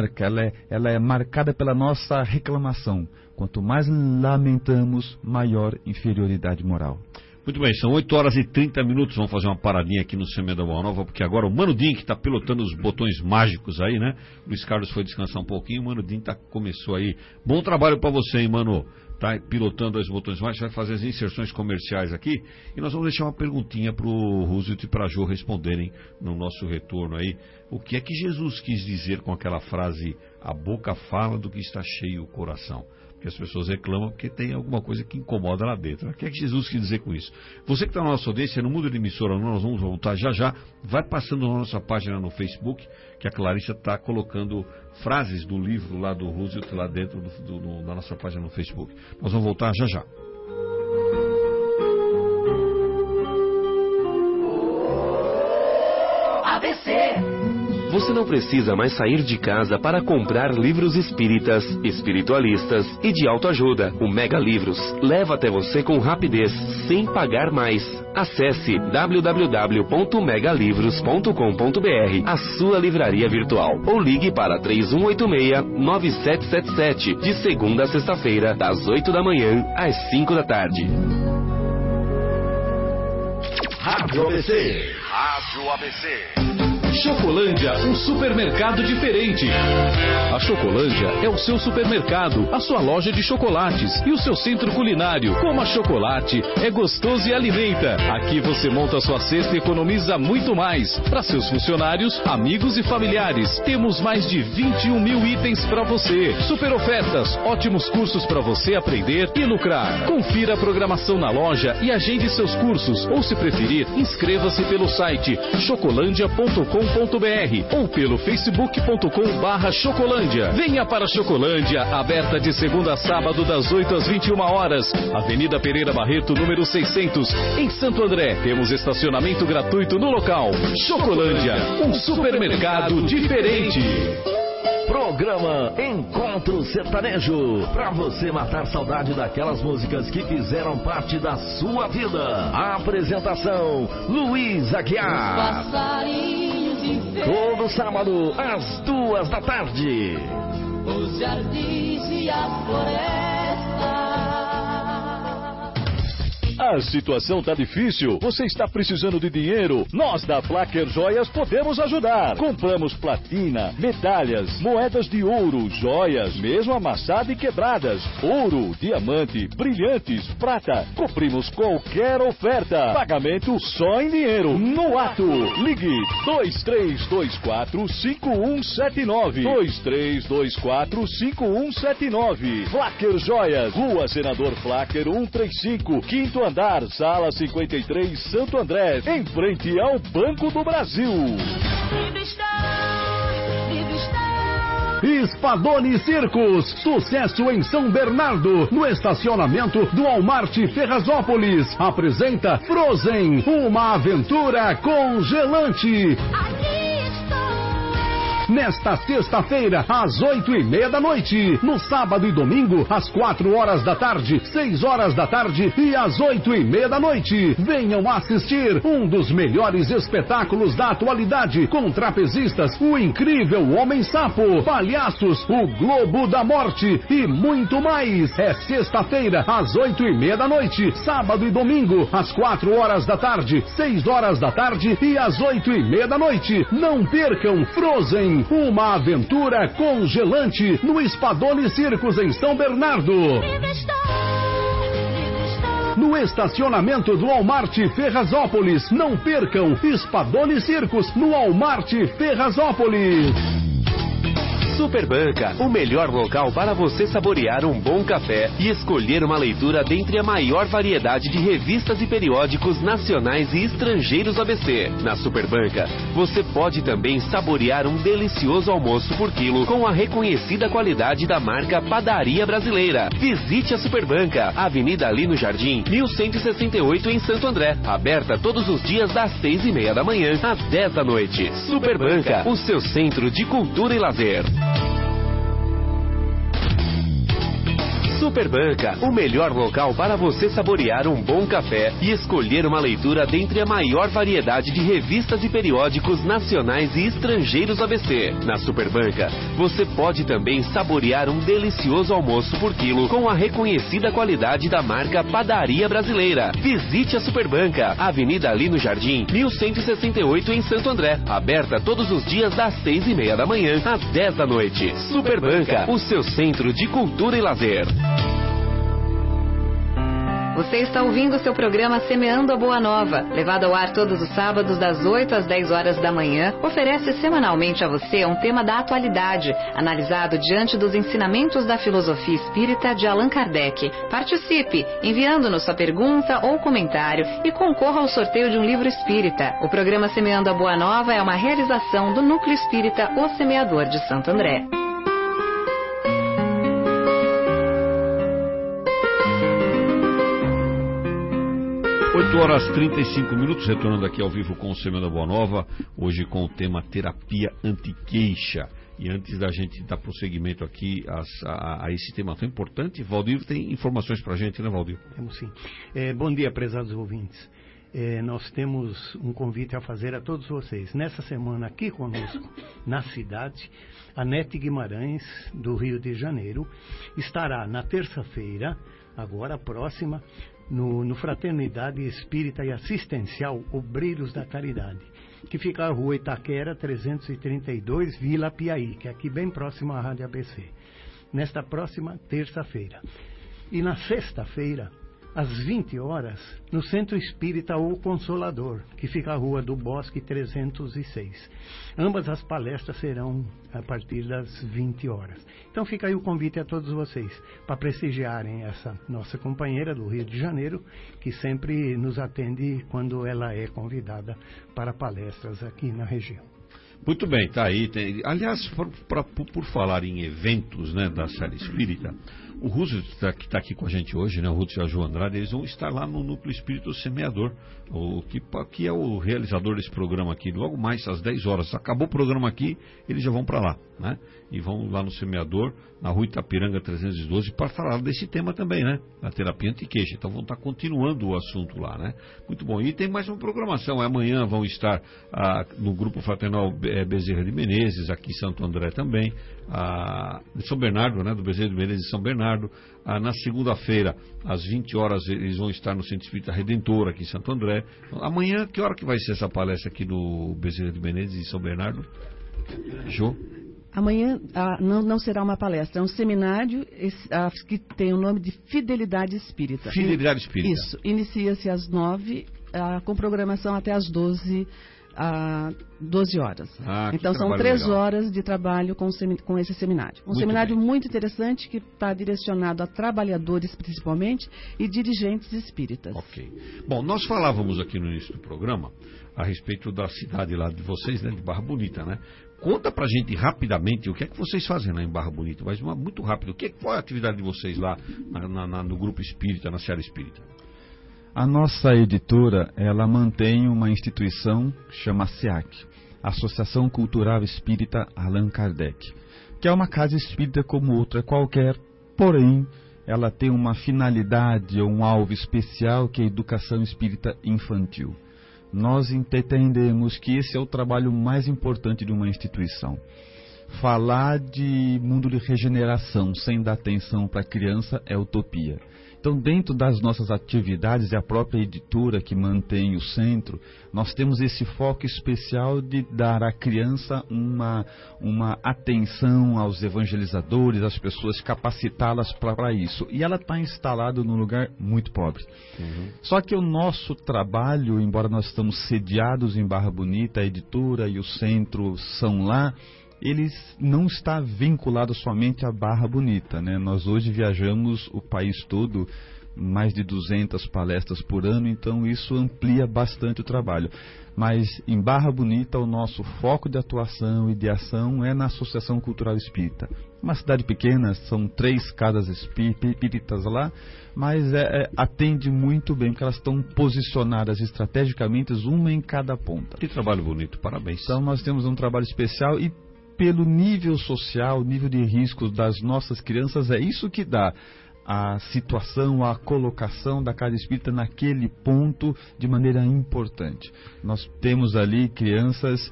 é marcada pela nossa reclamação. Quanto mais lamentamos, maior inferioridade moral.
Muito bem, são 8 horas e 30 minutos, vamos fazer uma paradinha aqui no Semeando a Boa Nova, porque agora o Mano Din, que está pilotando os botões mágicos aí, né? O Luiz Carlos foi descansar um pouquinho, o Mano Din começou aí. Bom trabalho para você, hein, Mano? Tá pilotando os botões mágicos, vai fazer as inserções comerciais aqui, e nós vamos deixar uma perguntinha para o Roosevelt e para a Jo responderem no nosso retorno aí. O que é que Jesus quis dizer com aquela frase, a boca fala do que está cheio o coração? Porque as pessoas reclamam porque tem alguma coisa que incomoda lá dentro. O que é que Jesus quis dizer com isso? Você que está na nossa audiência, não muda de emissora não, nós vamos voltar já. Vai passando na nossa página no Facebook, que a Clarissa está colocando frases do livro lá do Roosevelt lá dentro da nossa página no Facebook. Nós vamos voltar já.
ABC. Você não precisa mais sair de casa para comprar livros espíritas, espiritualistas e de autoajuda. O Mega Livros leva até você com rapidez, sem pagar mais. Acesse www.megalivros.com.br, a sua livraria virtual, ou ligue para 3186-9777, de segunda a sexta-feira, das 8 da manhã às 5 da tarde.
Rádio ABC.
Rádio ABC.
Chocolândia, um supermercado diferente. A Chocolândia é o seu supermercado, a sua loja de chocolates e o seu centro culinário. Coma chocolate, é gostoso e alimenta. Aqui você monta sua cesta e economiza muito mais. Para seus funcionários, amigos e familiares, temos mais de 21 mil itens para você. Super ofertas, ótimos cursos para você aprender e lucrar. Confira a programação na loja e agende seus cursos. Ou, se preferir, inscreva-se pelo site chocolandia.com.br ou pelo facebook.com/Chocolândia. Venha para a Chocolândia, aberta de segunda a sábado das 8 às 21 horas. Avenida Pereira Barreto, número 600, em Santo André. Temos estacionamento gratuito no local. Chocolândia, um supermercado diferente.
Programa Encontro Sertanejo, pra você matar saudade daquelas músicas que fizeram parte da sua vida. A apresentação, Luiz Aguiar. Todo sábado, às 2 da tarde.
Os jardins e a floresta.
A situação tá difícil, você está precisando de dinheiro? Nós da Flaker Joias podemos ajudar. Compramos platina, medalhas, moedas de ouro, joias, mesmo amassadas e quebradas, ouro, diamante, brilhantes, prata. Cobrimos qualquer oferta. Pagamento só em dinheiro. No ato, ligue 2324-5179. 2324-5179. Flaker Joias, Rua Senador Flaker 135, quinto andar, sala 53, Santo André, em frente ao Banco do Brasil.
Spadoni Circos, sucesso em São Bernardo, no estacionamento do Walmart Ferrazópolis, apresenta Frozen, uma aventura congelante. nesta sexta-feira, às 8:30 da noite. No sábado e domingo, às 4 horas da tarde, 6 horas da tarde e às 8:30 da noite. Venham assistir um dos melhores espetáculos da atualidade, com trapezistas, o incrível Homem-Sapo, palhaços, o Globo da Morte e muito mais. É sexta-feira, às 8:30 da noite, sábado e domingo, às 4 horas da tarde, 6 horas da tarde e às 8:30 da noite. Não percam Frozen, uma aventura congelante no Spadoni Circus em São Bernardo. No estacionamento do Walmart Ferrazópolis. Não percam Spadoni Circus no Walmart Ferrazópolis.
Superbanca, o melhor local para você saborear um bom café e escolher uma leitura dentre a maior variedade de revistas e periódicos nacionais e estrangeiros ABC. Na Superbanca, você pode também saborear um delicioso almoço por quilo com a reconhecida qualidade da marca Padaria Brasileira. Visite a Superbanca, Avenida Lino Jardim, 1168 em Santo André. Aberta todos os dias das 6:30 da manhã às 10 da noite. Superbanca, o seu centro de cultura e lazer. Superbanca, o melhor local para você saborear um bom café e escolher uma leitura dentre a maior variedade de revistas e periódicos nacionais e estrangeiros ABC. Na Superbanca, você pode também saborear um delicioso almoço por quilo com a reconhecida qualidade da marca Padaria Brasileira. Visite a Superbanca, Avenida Lino Jardim, 1168 em Santo André. Aberta todos os dias das 6:30 da manhã às 10 da noite. Superbanca, o seu centro de cultura e lazer.
Você está ouvindo o seu programa Semeando a Boa Nova, levado ao ar todos os sábados das 8 às 10 horas da manhã. Oferece semanalmente a você um tema da atualidade, analisado diante dos ensinamentos da filosofia espírita de Allan Kardec. Participe, enviando-nos sua pergunta ou comentário e concorra ao sorteio de um livro espírita. O programa Semeando a Boa Nova é uma realização do Núcleo Espírita O Semeador de Santo André.
8h35, retornando aqui ao vivo com o Semeando Boa Nova, hoje com o tema terapia anti-queixa. E antes da gente dar prosseguimento aqui a esse tema tão importante, Valdir tem informações para a gente, né, Valdir?
Temos sim. Bom dia, prezados ouvintes. Nós temos um convite a fazer a todos vocês. Nessa semana aqui conosco, na cidade, a Nete Guimarães, do Rio de Janeiro, estará na terça-feira, agora próxima, no Fraternidade Espírita e Assistencial Obreiros da Caridade, que fica na rua Itaquera 332, Vila Piaí, que é aqui bem próximo à Rádio ABC, nesta próxima terça-feira. E na sexta-feira, às 20 horas, no Centro Espírita O Consolador, que fica na Rua do Bosque 306. Ambas as palestras serão a partir das 20 horas. Então fica aí o convite a todos vocês, para prestigiarem essa nossa companheira do Rio de Janeiro, que sempre nos atende quando ela é convidada para palestras aqui na região.
Muito bem, tá aí. Aliás, por falar em eventos, né, da série espírita, o Roosevelt, que está aqui com a gente hoje, né, o Ruth e a Ju Andrade, eles vão estar lá no Núcleo Espírito Semeador, que é o realizador desse programa aqui. Logo mais às 10 horas, acabou o programa aqui, eles já vão para lá, né? E vão lá no Semeador, na Rua Itapiranga 312, para falar desse tema também, né? A terapia anti-queixa. Então vão estar continuando o assunto lá, né? Muito bom. E tem mais uma programação. Amanhã vão estar no Grupo Fraternal Bezerra de Menezes, aqui em Santo André também, de São Bernardo, né? Do Bezerra de Menezes de São Bernardo. Na segunda-feira, às 20 horas, eles vão estar no Centro Espírita Redentor, aqui em Santo André. Amanhã, que hora que vai ser essa palestra aqui no Bezerra de Menezes de São Bernardo? Jô?
Amanhã não será uma palestra, é um seminário que tem o nome de Fidelidade Espírita.
Fidelidade Espírita.
Isso. Inicia-se às 9, com programação até às 12 horas. Então são 3 horas de trabalho com esse seminário. Um seminário muito interessante que está direcionado a trabalhadores principalmente e dirigentes espíritas.
Ok. Bom, nós falávamos aqui no início do programa a respeito da cidade lá de vocês, né, de Barra Bonita, né? Conta pra gente rapidamente o que é que vocês fazem lá em Barra Bonita, mas muito rápido. Qual é a atividade de vocês lá no Grupo Espírita, na Seara Espírita?
A nossa editora, ela mantém uma instituição que chama SEAC. Associação Cultural Espírita Allan Kardec, que é uma casa espírita como outra qualquer, porém ela tem uma finalidade ou um alvo especial, que é a educação espírita infantil. Nós entendemos que esse é o trabalho mais importante de uma instituição. Falar de mundo de regeneração sem dar atenção para a criança é utopia. Então, dentro das nossas atividades, e a própria editora que mantém o centro, nós temos esse foco especial de dar à criança uma atenção aos evangelizadores, às pessoas, capacitá-las para isso. E ela está instalada num lugar muito pobre. Só que o nosso trabalho, embora nós estamos sediados em Barra Bonita, a editora e o centro são lá, ele não está vinculado somente à Barra Bonita, né? Nós hoje viajamos o país todo, mais de 200 palestras por ano, então isso amplia bastante o trabalho. Mas em Barra Bonita o nosso foco de atuação e de ação é na Associação Cultural Espírita. Uma cidade pequena, são 3 casas espíritas lá, mas atende muito bem, porque elas estão posicionadas estrategicamente, uma em cada ponta.
Que trabalho bonito, parabéns.
Então nós temos um trabalho especial e pelo nível social, nível de riscos das nossas crianças, é isso que dá a situação, a colocação da casa espírita naquele ponto de maneira importante. Nós temos ali crianças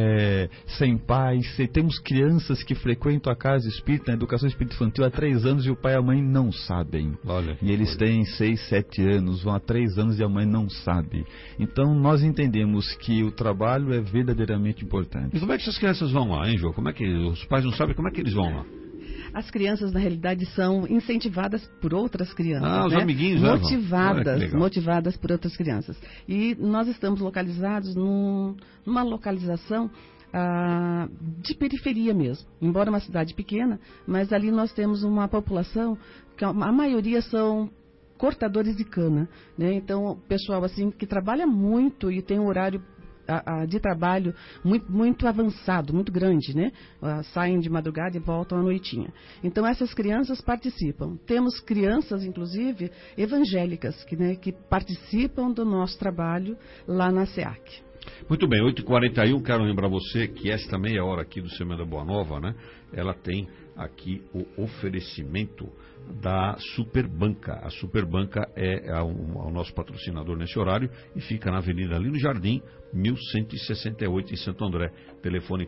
sem pais, temos crianças que frequentam a casa espírita, a educação espírita infantil há 3 anos e o pai e a mãe não sabem.
Olha,
e eles têm 6, 7 anos, vão há 3 anos e a mãe não sabe. Então nós entendemos que o trabalho é verdadeiramente importante.
E como é que essas crianças vão lá, hein, Jô? Como é que os pais não sabem como é que eles vão lá?
As crianças, na realidade, são incentivadas por outras crianças.
Ah, os
né?
amiguinhos
Motivadas por outras crianças. E nós estamos localizados numa localização de periferia mesmo. Embora uma cidade pequena, mas ali nós temos uma população que a maioria são cortadores de cana, né? Então, o pessoal assim que trabalha muito e tem um horário de trabalho muito avançado, muito grande, né? Saem de madrugada e voltam à noitinha. Então essas crianças participam. Temos crianças, inclusive, evangélicas, que participam do nosso trabalho lá na SEAC.
Muito bem, 8h41, quero lembrar você que esta meia hora aqui do Semana da Boa Nova, né? Ela tem aqui o oferecimento da Superbanca. A Superbanca é o nosso patrocinador nesse horário e fica na Avenida Lino Jardim, 1168 em Santo André. Telefone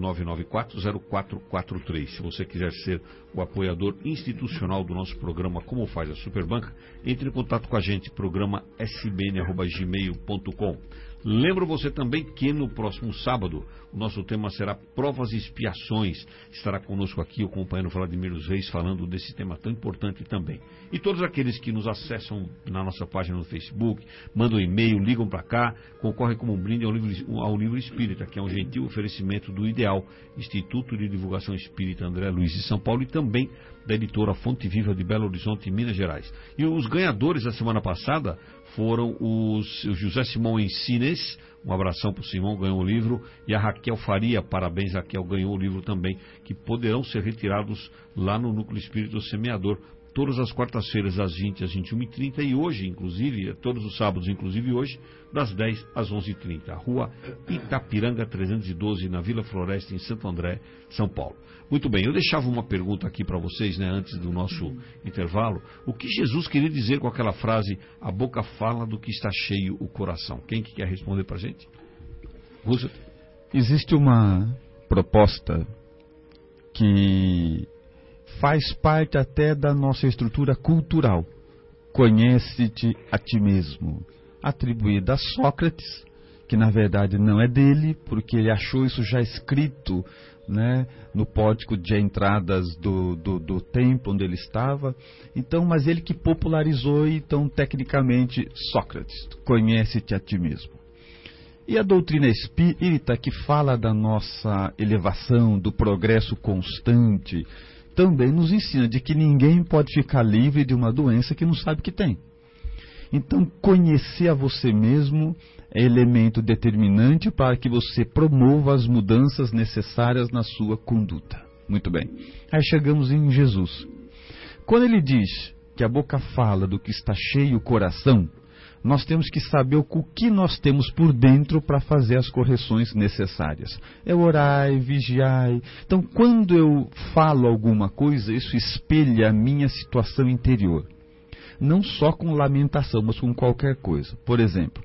4994-0443. Se você quiser ser o apoiador institucional do nosso programa, como faz a Superbanca, entre em contato com a gente, programa sbn@gmail.com. Lembro você também que no próximo sábado o nosso tema será provas e expiações. Estará conosco aqui o companheiro Vladimir Reis falando desse tema tão importante também. E todos aqueles que nos acessam na nossa página no Facebook, mandam e-mail, ligam para cá, concorrem como um brinde ao livro Espírita, que é um gentil oferecimento do Ideal, Instituto de Divulgação Espírita André Luiz de São Paulo, e também da editora Fonte Viva de Belo Horizonte, Minas Gerais. E os ganhadores da semana passada foram o José Simão Ensines, um abração para o Simão, ganhou o livro, e a Raquel Faria, parabéns Raquel, ganhou o livro também, que poderão ser retirados lá no Núcleo Espírita do Semeador, todas as quartas-feiras, das 20 às 21h30, e hoje, inclusive, todos os sábados, inclusive hoje, das 10 às 11h30. Rua Itapiranga 312, na Vila Floresta, em Santo André, São Paulo. Muito bem, eu deixava uma pergunta aqui para vocês, né, antes do nosso intervalo. O que Jesus queria dizer com aquela frase, a boca fala do que está cheio o coração? Quem que quer responder para a gente? Rússia?
Existe uma proposta que faz parte até da nossa estrutura cultural. Conhece-te a ti mesmo, atribuída a Sócrates, que na verdade não é dele, porque ele achou isso já escrito, né, no pórtico de entradas do templo onde ele estava. Então, mas ele que popularizou, então tecnicamente Sócrates, conhece-te a ti mesmo. E a doutrina espírita, que fala da nossa elevação, do progresso constante, também nos ensina de que ninguém pode ficar livre de uma doença que não sabe que tem. Então, conhecer a você mesmo é elemento determinante para que você promova as mudanças necessárias na sua conduta. Muito bem. Aí chegamos em Jesus. Quando ele diz que a boca fala do que está cheio o coração, nós temos que saber o que nós temos por dentro para fazer as correções necessárias. É orar, vigiar. Então, quando eu falo alguma coisa, isso espelha a minha situação interior. Não só com lamentação, mas com qualquer coisa. Por exemplo,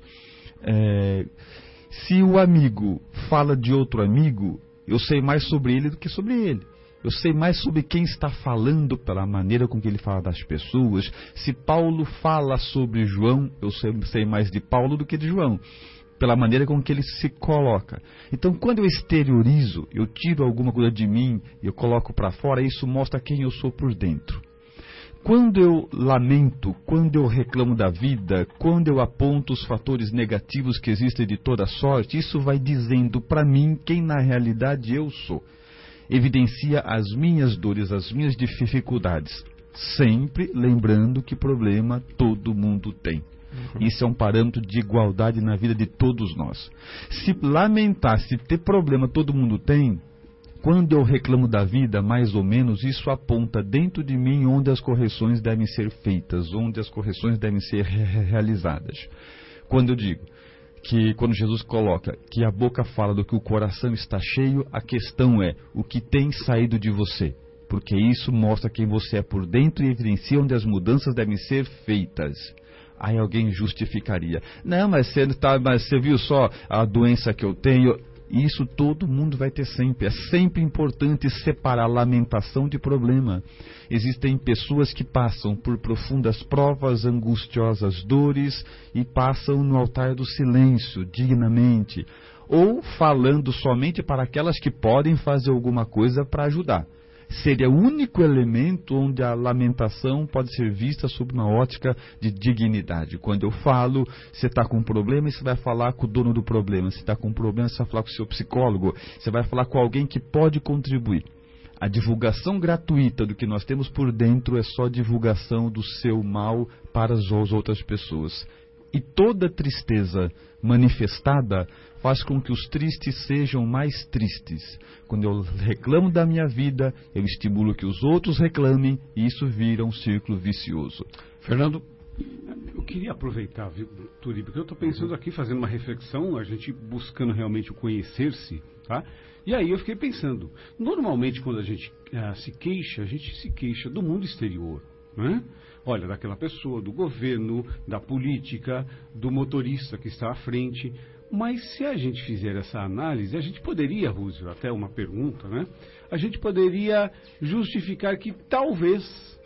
se o amigo fala de outro amigo, eu sei mais sobre ele do que sobre ele. Eu sei mais sobre quem está falando pela maneira com que ele fala das pessoas. Se Paulo fala sobre João, eu sei mais de Paulo do que de João, pela maneira com que ele se coloca. Então, quando eu exteriorizo, eu tiro alguma coisa de mim e eu coloco para fora, isso mostra quem eu sou por dentro. Quando eu lamento, quando eu reclamo da vida, quando eu aponto os fatores negativos que existem de toda sorte, isso vai dizendo para mim quem na realidade eu sou. Evidencia as minhas dores, as minhas dificuldades, sempre lembrando que problema todo mundo tem. Isso é um parâmetro de igualdade na vida de todos nós. Se lamentar, se ter problema todo mundo tem, quando eu reclamo da vida, mais ou menos, isso aponta dentro de mim onde as correções devem ser feitas, onde as correções devem ser realizadas. Quando eu digo que quando Jesus coloca que a boca fala do que o coração está cheio, a questão é o que tem saído de você, porque isso mostra quem você é por dentro e evidencia onde as mudanças devem ser feitas. Aí alguém justificaria, não, mas você viu só a doença que eu tenho? Isso todo mundo vai ter sempre. É sempre importante separar lamentação de problema. Existem pessoas que passam por profundas provas, angustiosas dores e passam no altar do silêncio, dignamente, ou falando somente para aquelas que podem fazer alguma coisa para ajudar. Seria o único elemento onde a lamentação pode ser vista sob uma ótica de dignidade. Quando eu falo, você está com um problema e você vai falar com o dono do problema. Se está com um problema, você vai falar com o seu psicólogo. Você vai falar com alguém que pode contribuir. A divulgação gratuita do que nós temos por dentro é só divulgação do seu mal para as outras pessoas. E toda tristeza manifestada faz com que os tristes sejam mais tristes. Quando eu reclamo da minha vida, eu estimulo que os outros reclamem e isso vira um círculo vicioso.
Fernando, eu queria aproveitar, viu, Turi, porque eu estou pensando aqui, fazendo uma reflexão, a gente buscando realmente o conhecer-se, tá? E aí eu fiquei pensando, normalmente quando a gente se queixa do mundo exterior, né? Olha, daquela pessoa, do governo, da política, do motorista que está à frente. Mas se a gente fizer essa análise, a gente poderia, Roosevelt, até uma pergunta, né? A gente poderia justificar que talvez,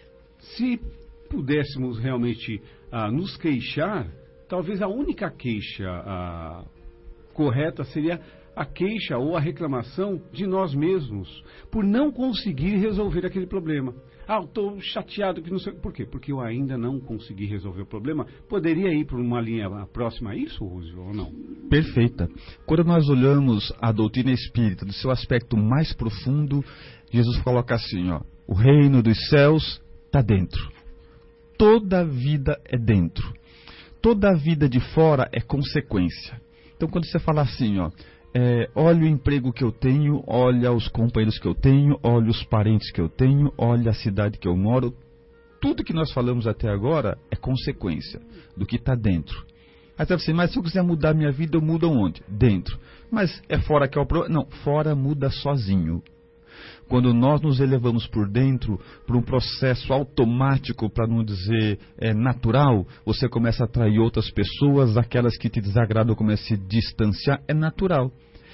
se pudéssemos realmente nos queixar, talvez a única queixa correta seria a queixa ou a reclamação de nós mesmos, por não conseguir resolver aquele problema. Eu estou chateado que não sei... Por quê? Porque eu ainda não consegui resolver o problema. Poderia ir por uma linha próxima a isso, Roosevelt, ou não?
Perfeita. Quando nós olhamos a doutrina espírita do seu aspecto mais profundo, Jesus coloca assim, ó, o reino dos céus está dentro. Toda a vida é dentro. Toda a vida de fora é consequência. Então, quando você fala assim, ó, olha o emprego que eu tenho, olha os companheiros que eu tenho, olha os parentes que eu tenho, olha a cidade que eu moro. Tudo que nós falamos até agora é consequência do que está dentro. Aí você fala assim, mas se eu quiser mudar minha vida, eu mudo onde? Dentro. Mas é fora que é o problema? Não, fora muda sozinho. Quando nós nos elevamos por dentro, por um processo automático, para não dizer natural, você começa a atrair outras pessoas, aquelas que te desagradam começam a se distanciar, é natural.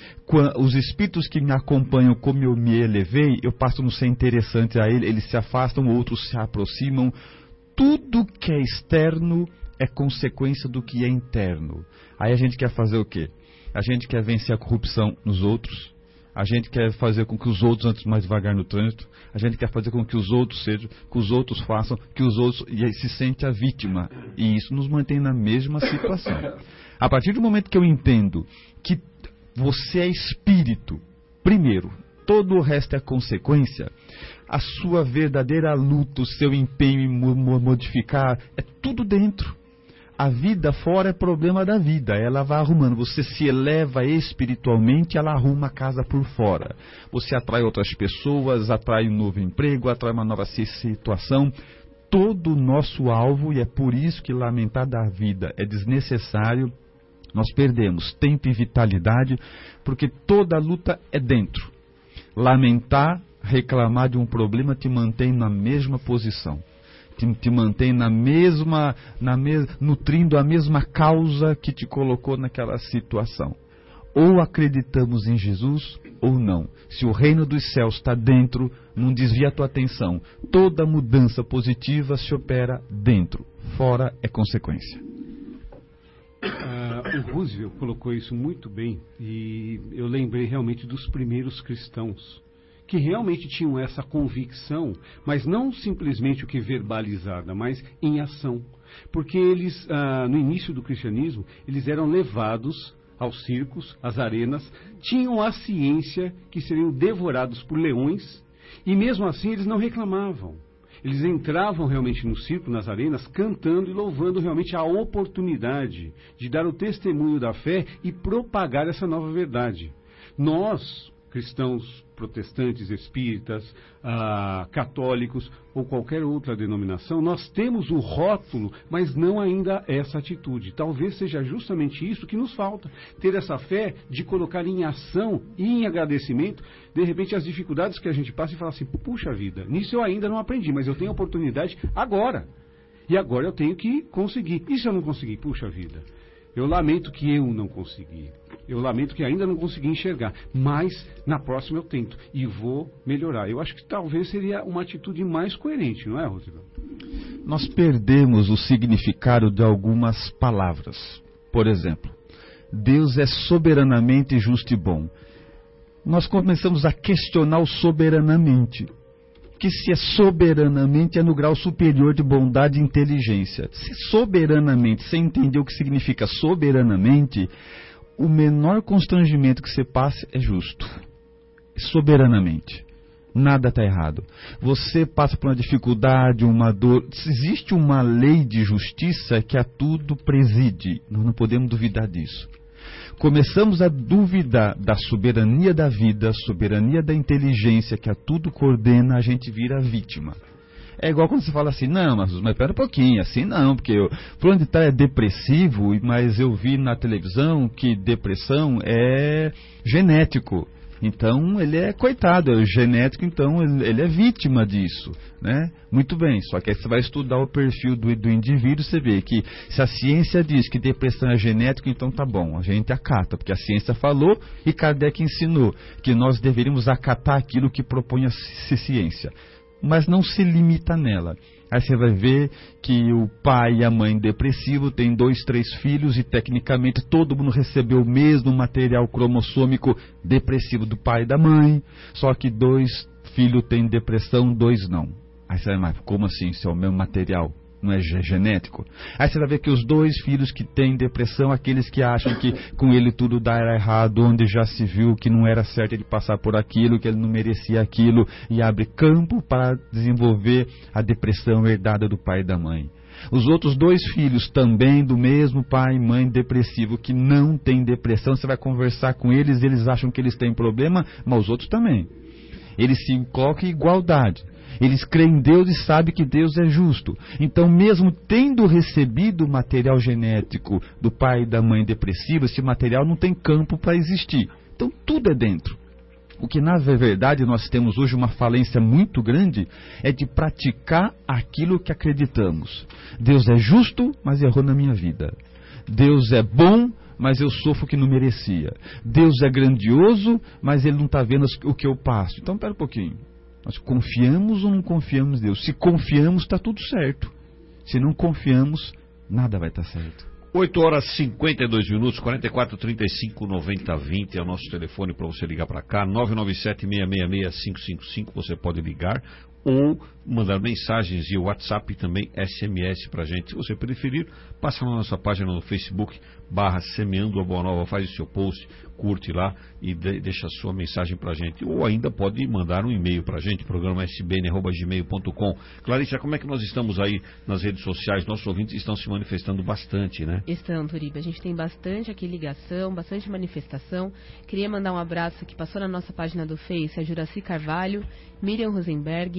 Os espíritos que me acompanham, como eu me elevei, eu passo a não ser interessante a eles se afastam, outros se aproximam. Tudo que é externo é consequência do que é interno. Aí a gente quer fazer o quê? A gente quer vencer a corrupção nos outros. A gente quer fazer com que os outros andem mais devagar no trânsito. A gente quer fazer com que os outros sejam, que os outros façam, que os outros... E aí se sente a vítima. E isso nos mantém na mesma situação. A partir do momento que eu entendo que você é espírito, primeiro, todo o resto é consequência, a sua verdadeira luta, o seu empenho em modificar, é tudo dentro. A vida fora é problema da vida, ela vai arrumando. Você se eleva espiritualmente, ela arruma a casa por fora. Você atrai outras pessoas, atrai um novo emprego, atrai uma nova situação. todo o nosso alvo, e é por isso que lamentar da vida é desnecessário. Nós perdemos tempo e vitalidade, porque toda a luta é dentro. Lamentar, reclamar de um problema te mantém na mesma posição. Te mantém nutrindo a mesma causa que te colocou naquela situação. Ou acreditamos em Jesus ou não. Se o reino dos céus está dentro, não desvia a tua atenção. Toda mudança positiva se opera dentro. Fora é consequência.
O Roosevelt colocou isso muito bem, e eu lembrei realmente dos primeiros cristãos, que realmente tinham essa convicção, mas não simplesmente o que verbalizada, mas em ação. Porque eles, no início do cristianismo, eles eram levados aos circos, às arenas, tinham a ciência que seriam devorados por leões, e mesmo assim eles não reclamavam. Eles entravam realmente no circo, nas arenas, cantando e louvando realmente a oportunidade de dar o testemunho da fé e propagar essa nova verdade. Nós, cristãos, protestantes, espíritas, católicos ou qualquer outra denominação, nós temos o rótulo, mas não ainda essa atitude. Talvez seja justamente isso que nos falta, ter essa fé de colocar em ação e em agradecimento, de repente, as dificuldades que a gente passa e falar assim, puxa vida, nisso eu ainda não aprendi, mas eu tenho a oportunidade agora. E agora eu tenho que conseguir. E se eu não conseguir? Puxa vida. Eu lamento que eu não consegui. Eu lamento que ainda não consegui enxergar. Mas na próxima eu tento e vou melhorar. Eu acho que talvez seria uma atitude mais coerente, não é, Rodrigo?
Nós perdemos o significado de algumas palavras. Por exemplo, Deus é soberanamente justo e bom. Nós começamos a questionar o soberanamente. Que se é soberanamente é no grau superior de bondade e inteligência. Se soberanamente, você entender o que significa soberanamente, o menor constrangimento que você passe é justo. Soberanamente. Nada está errado. Você passa por uma dificuldade, uma dor. Existe uma lei de justiça que a tudo preside. Nós não podemos duvidar disso. Começamos a duvidar da soberania da vida, soberania da inteligência, que a tudo coordena, a gente vira vítima. É igual quando você fala assim, não, mas espera um pouquinho, assim não, porque fulano de tal é depressivo, mas eu vi na televisão que depressão é genético. Então ele é coitado, é genético, então ele é vítima disso, né? Muito bem, só que aí você vai estudar o perfil do indivíduo, você vê que se a ciência diz que depressão é genético, então tá bom, a gente acata, porque a ciência falou e Kardec ensinou que nós deveríamos acatar aquilo que propõe a ciência, mas não se limita nela. Aí você vai ver que o pai e a mãe depressivo têm 2, 3 filhos e tecnicamente todo mundo recebeu o mesmo material cromossômico depressivo do pai e da mãe, só que 2 filhos têm depressão, 2 não. Aí você vai, mas como assim, se é o mesmo material? Não é genético? Aí você vai ver que os 2 filhos que têm depressão, aqueles que acham que com ele tudo dá errado, onde já se viu que não era certo ele passar por aquilo, que ele não merecia aquilo, e abre campo para desenvolver a depressão herdada do pai e da mãe. Os outros 2 filhos também do mesmo pai e mãe depressivo, que não tem depressão, você vai conversar com eles, eles acham que eles têm problema, mas os outros também. Eles se colocam em igualdade. Eles creem em Deus e sabem que Deus é justo. Então, mesmo tendo recebido o material genético do pai e da mãe depressiva, esse material não tem campo para existir. Então, tudo é dentro. O que, na verdade, nós temos hoje uma falência muito grande é de praticar aquilo que acreditamos. Deus é justo, mas errou na minha vida. Deus é bom, mas eu sofro o que não merecia. Deus é grandioso, mas Ele não está vendo o que eu passo. Então, espera um pouquinho. Nós confiamos ou não confiamos em Deus? Se confiamos, está tudo certo. Se não confiamos, nada vai estar certo.
8 horas e 52 minutos, 44 35 90 20 é o nosso telefone para você ligar para cá. 997-666-555, você pode ligar ou mandar mensagens via WhatsApp e também SMS para a gente. Se você preferir, passa na nossa página no Facebook, /Semeando a Boa Nova, faz o seu post, curte lá e deixa a sua mensagem para a gente. Ou ainda pode mandar um e-mail para a gente, programa sbn@gmail.com. Clarissa, como é que nós estamos aí nas redes sociais? Nossos ouvintes estão se manifestando bastante, né?
Estão, Turiba. A gente tem bastante aqui ligação, bastante manifestação. Queria mandar um abraço que passou na nossa página do Face, a Juraci Carvalho, Miriam Rosenberg,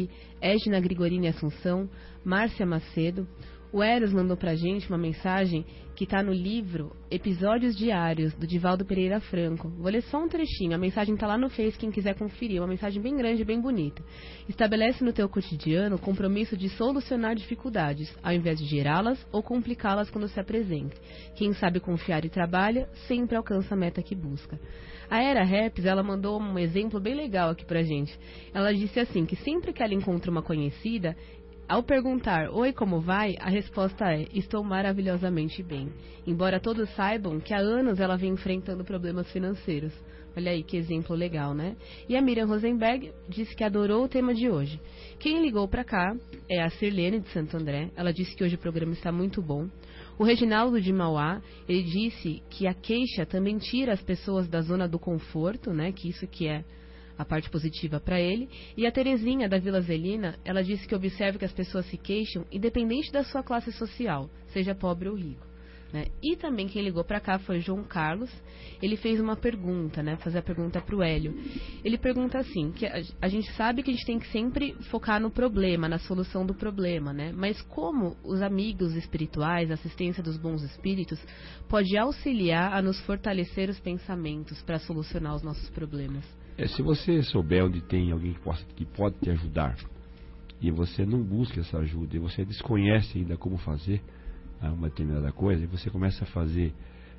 Edna Grigorini Assunção, Márcia Macedo. O Eros mandou pra gente uma mensagem que está no livro Episódios Diários, do Divaldo Pereira Franco. Vou ler só um trechinho, a mensagem está lá no Face, quem quiser conferir, uma mensagem bem grande e bem bonita. Estabelece no teu cotidiano o compromisso de solucionar dificuldades, ao invés de gerá-las ou complicá-las quando se apresentem. Quem sabe confiar e trabalha, sempre alcança a meta que busca. A Era Raps, ela mandou um exemplo bem legal aqui pra gente. Ela disse assim, que sempre que ela encontra uma conhecida, ao perguntar, oi, como vai? A resposta é, estou maravilhosamente bem. Embora todos saibam que há anos ela vem enfrentando problemas financeiros. Olha aí que exemplo legal, né? E a Miriam Rosenberg disse que adorou o tema de hoje. Quem ligou para cá é a Sirlene de Santo André. Ela disse que hoje o programa está muito bom. O Reginaldo de Mauá, ele disse que a queixa também tira as pessoas da zona do conforto, né? Que isso que é a parte positiva para ele. E a Terezinha, da Vila Zelina, ela disse que observa que as pessoas se queixam independente da sua classe social, seja pobre ou rico. Né? E também quem ligou para cá foi o João Carlos. Ele fez uma pergunta, né? Fazer a pergunta para o Hélio. Ele pergunta assim, que a gente sabe que a gente tem que sempre focar no problema, na solução do problema, né? Mas como os amigos espirituais, a assistência dos bons espíritos, pode auxiliar a nos fortalecer os pensamentos para solucionar os nossos problemas?
Se você souber onde tem alguém que pode te ajudar, e você não busca essa ajuda, e você desconhece ainda como fazer uma determinada coisa, e você começa a fazer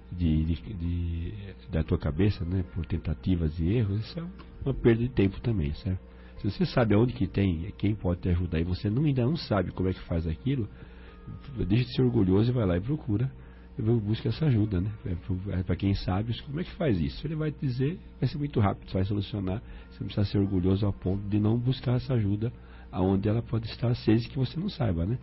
da tua cabeça, né, por tentativas e erros, isso é uma perda de tempo também, certo? Se você sabe aonde que tem, quem pode te ajudar, e você ainda não sabe como é que faz aquilo, deixa de ser orgulhoso e vai lá e procura, busca essa ajuda, né? Para quem sabe como é que faz isso. Ele vai te dizer, vai ser muito rápido, você vai solucionar. Você não precisa ser orgulhoso ao ponto de não buscar essa ajuda aonde ela pode estar, às que você não saiba, né?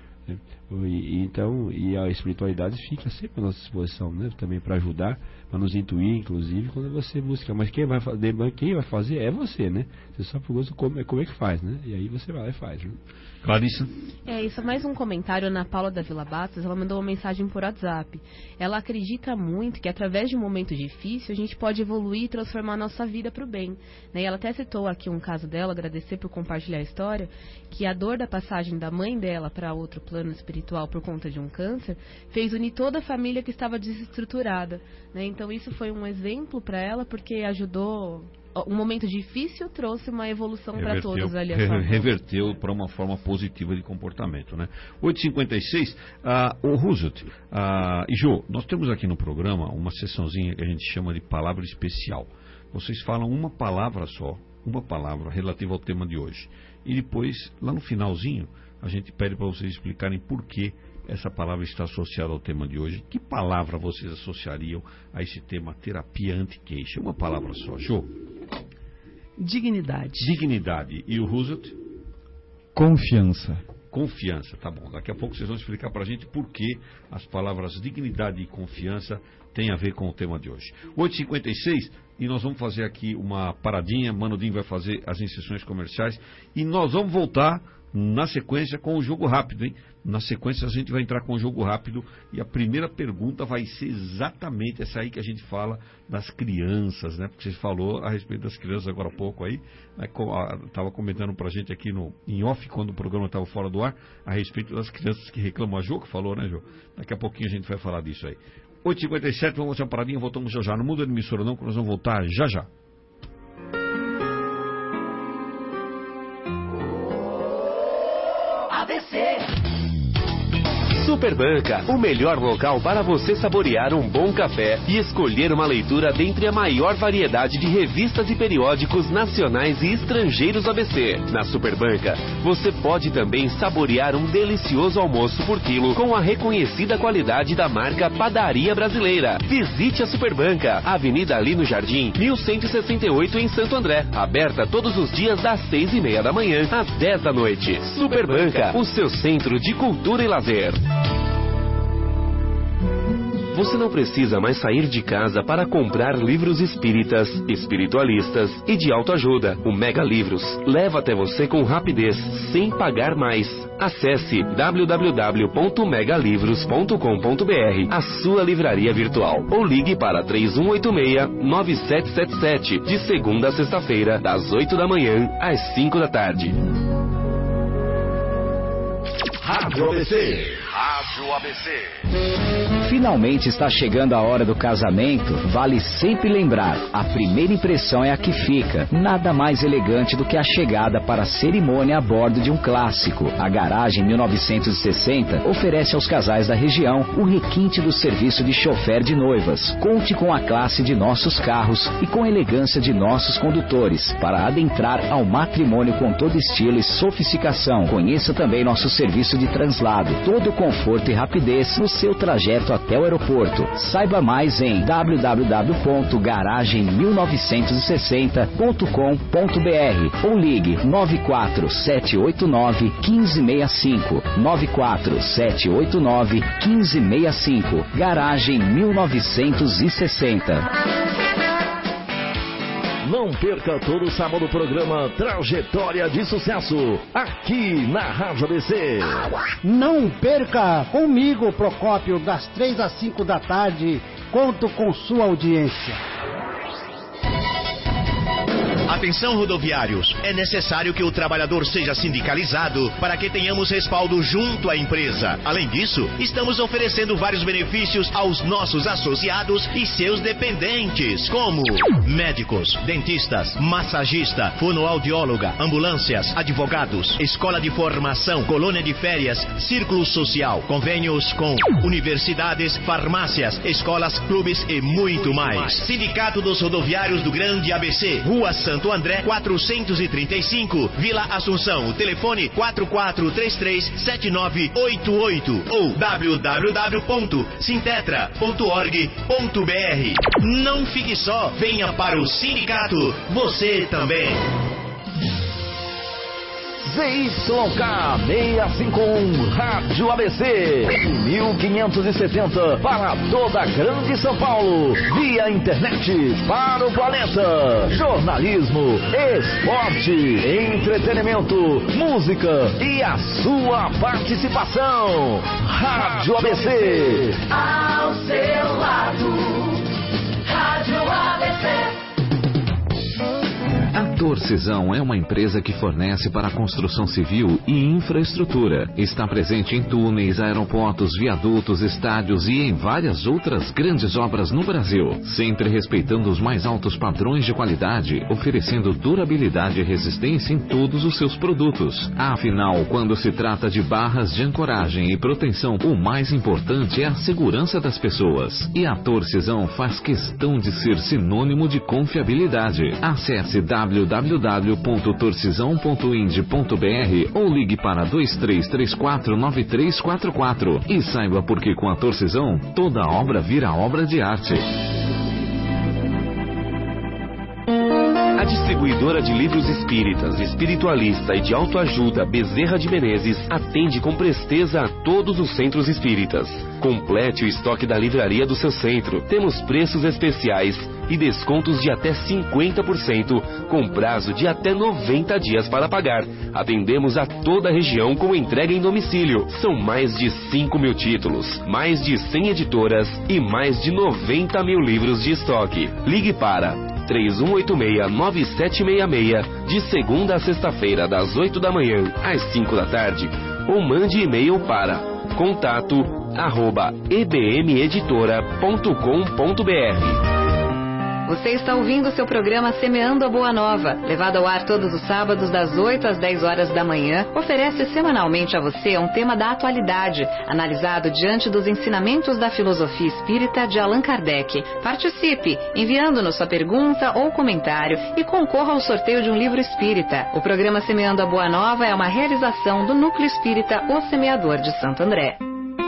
E a espiritualidade fica sempre à nossa disposição, né? Também para ajudar, para nos intuir, inclusive, quando você busca. Mas quem vai fazer é você, né? Você só pergunta como é que faz, né? E aí você vai lá e faz, né?
Clarissa?
Isso, mais um comentário. Ana Paula da Vila Batos, ela mandou uma mensagem por WhatsApp. Ela acredita muito que através de um momento difícil a gente pode evoluir e transformar a nossa vida para o bem, né? E ela até citou aqui um caso dela, agradecer por compartilhar a história, que a dor da passagem da mãe dela para outro plano espiritual por conta de um câncer fez unir toda a família que estava desestruturada, né? Então isso foi um exemplo para ela, porque ajudou. Um momento difícil trouxe uma evolução para todos ali.
Reverteu para uma forma positiva de comportamento, né? 8h56, o Roosevelt e Jô, nós temos aqui no programa uma sessãozinha que a gente chama de palavra especial. Vocês falam uma palavra só, uma palavra relativa ao tema de hoje. E depois, lá no finalzinho, a gente pede para vocês explicarem por que essa palavra está associada ao tema de hoje. Que palavra vocês associariam a esse tema terapia anti-queixa? Uma palavra só. Jô?
Dignidade.
Dignidade. E o Roosevelt?
Confiança.
Confiança, tá bom. Daqui a pouco vocês vão explicar para a gente por que as palavras dignidade e confiança têm a ver com o tema de hoje. 8h56, e nós vamos fazer aqui uma paradinha. Manudinho vai fazer as inserções comerciais e nós vamos voltar na sequência com o jogo rápido, hein? Na sequência a gente vai entrar com o jogo rápido e a primeira pergunta vai ser exatamente essa aí que a gente fala das crianças, né? Porque você falou a respeito das crianças agora há pouco aí, né? Estava comentando pra gente aqui em off, quando o programa estava fora do ar, a respeito das crianças que reclamam. A Jô que falou, né, Jô? Daqui a pouquinho a gente vai falar disso aí. 8h57, vamos fazer uma paradinha, voltamos já já. Não muda de emissora não, que nós vamos voltar já já.
Superbanca, o melhor local para você saborear um bom café e escolher uma leitura dentre a maior variedade de revistas e periódicos nacionais e estrangeiros ABC. Na Superbanca, você pode também saborear um delicioso almoço por quilo com a reconhecida qualidade da marca Padaria Brasileira. Visite a Superbanca, Avenida Lino Jardim, 1168 em Santo André. Aberta todos os dias das 6h30 da manhã às 10 da noite. Superbanca, o seu centro de cultura e lazer. Você não precisa mais sair de casa para comprar livros espíritas, espiritualistas e de autoajuda. O Mega Livros leva até você com rapidez, sem pagar mais. Acesse www.megalivros.com.br, a sua livraria virtual, ou ligue para 3186-9777, de segunda a sexta-feira, das 8 da manhã às 5 da tarde.
Rádio ABC. Rádio ABC.
Finalmente está chegando a hora do casamento. Vale sempre lembrar, a primeira impressão é a que fica. Nada mais elegante do que a chegada para a cerimônia a bordo de um clássico. A Garagem 1960 oferece aos casais da região o requinte do serviço de chofer de noivas. Conte com a classe de nossos carros e com a elegância de nossos condutores para adentrar ao matrimônio com todo estilo e sofisticação. Conheça também nosso serviço de translado. Todo conforto e rapidez no seu trajeto até o aeroporto. Saiba mais em www.garagem1960.com.br ou ligue 94789-1565. 94789-1565. Garagem 1960.
Não perca todo sábado o programa Trajetória de Sucesso, aqui na Rádio ABC.
Não perca comigo, Procópio, das 3 às 5 da tarde. Conto com sua audiência.
Atenção, rodoviários, é necessário que o trabalhador seja sindicalizado para que tenhamos respaldo junto à empresa. Além disso, estamos oferecendo vários benefícios aos nossos associados e seus dependentes, como médicos, dentistas, massagista, fonoaudióloga, ambulâncias, advogados, escola de formação, colônia de férias, círculo social, convênios com universidades, farmácias, escolas, clubes e muito mais. Sindicato dos Rodoviários do Grande ABC, Rua Santo André, 435, Vila Assunção. Telefone 4433-7988 ou www.sintetra.org.br. Não fique só, venha para o sindicato, você também.
ZYK 651 Rádio ABC 1570 para toda a Grande São Paulo, via internet para o planeta. Jornalismo, esporte, entretenimento, música e a sua participação. Rádio ABC.
Ao seu lado, Rádio ABC.
A Torcisão é uma empresa que fornece para a construção civil e infraestrutura. Está presente em túneis, aeroportos, viadutos, estádios e em várias outras grandes obras no Brasil, sempre respeitando os mais altos padrões de qualidade, oferecendo durabilidade e resistência em todos os seus produtos. Afinal, quando se trata de barras de ancoragem e proteção, o mais importante é a segurança das pessoas. E a Torcisão faz questão de ser sinônimo de confiabilidade. Acesse www.torcisão.ind.br ou ligue para 2334-9344 e saiba por que com a Torcisão toda obra vira obra de arte.
A distribuidora de livros espíritas, espiritualista e de autoajuda Bezerra de Menezes atende com presteza a todos os centros espíritas. Complete o estoque da livraria do seu centro. Temos preços especiais e descontos de até 50% com prazo de até 90 dias para pagar. Atendemos a toda a região com entrega em domicílio. São mais de 5.000 títulos, mais de 100 editoras e mais de 90.000 livros de estoque. Ligue para 3186-9766 de segunda a sexta-feira das 8 da manhã às 5 da tarde ou mande e-mail para contato@ebmeditora.com.br.
Você está ouvindo o seu programa Semeando a Boa Nova, levado ao ar todos os sábados das 8 às 10 horas da manhã, oferece semanalmente a você um tema da atualidade, analisado diante dos ensinamentos da filosofia espírita de Allan Kardec. Participe, enviando-nos sua pergunta ou comentário e concorra ao sorteio de um livro espírita. O programa Semeando a Boa Nova é uma realização do Núcleo Espírita O Semeador de Santo André.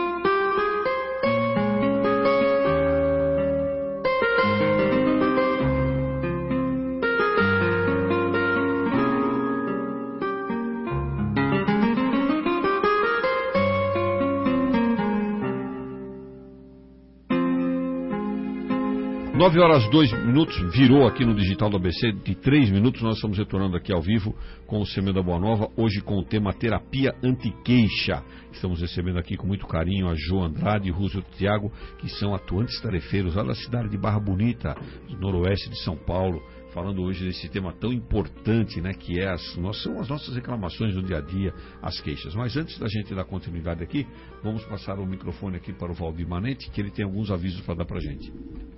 Nove horas 2 minutos, virou aqui no Digital do ABC de 3 minutos. Nós estamos retornando aqui ao vivo com o Semeando a Boa Nova, hoje com o tema Terapia Antiqueixa. Estamos recebendo aqui com muito carinho a Jo Andrade e Rússio Tiago, que são atuantes tarefeiros lá da cidade de Barra Bonita, do noroeste de São Paulo, falando hoje desse tema tão importante, né, que são as nossas reclamações do dia a dia, as queixas. Mas antes da gente dar continuidade aqui, vamos passar o microfone aqui para o Valdir Manente, que ele tem alguns avisos para dar para a gente.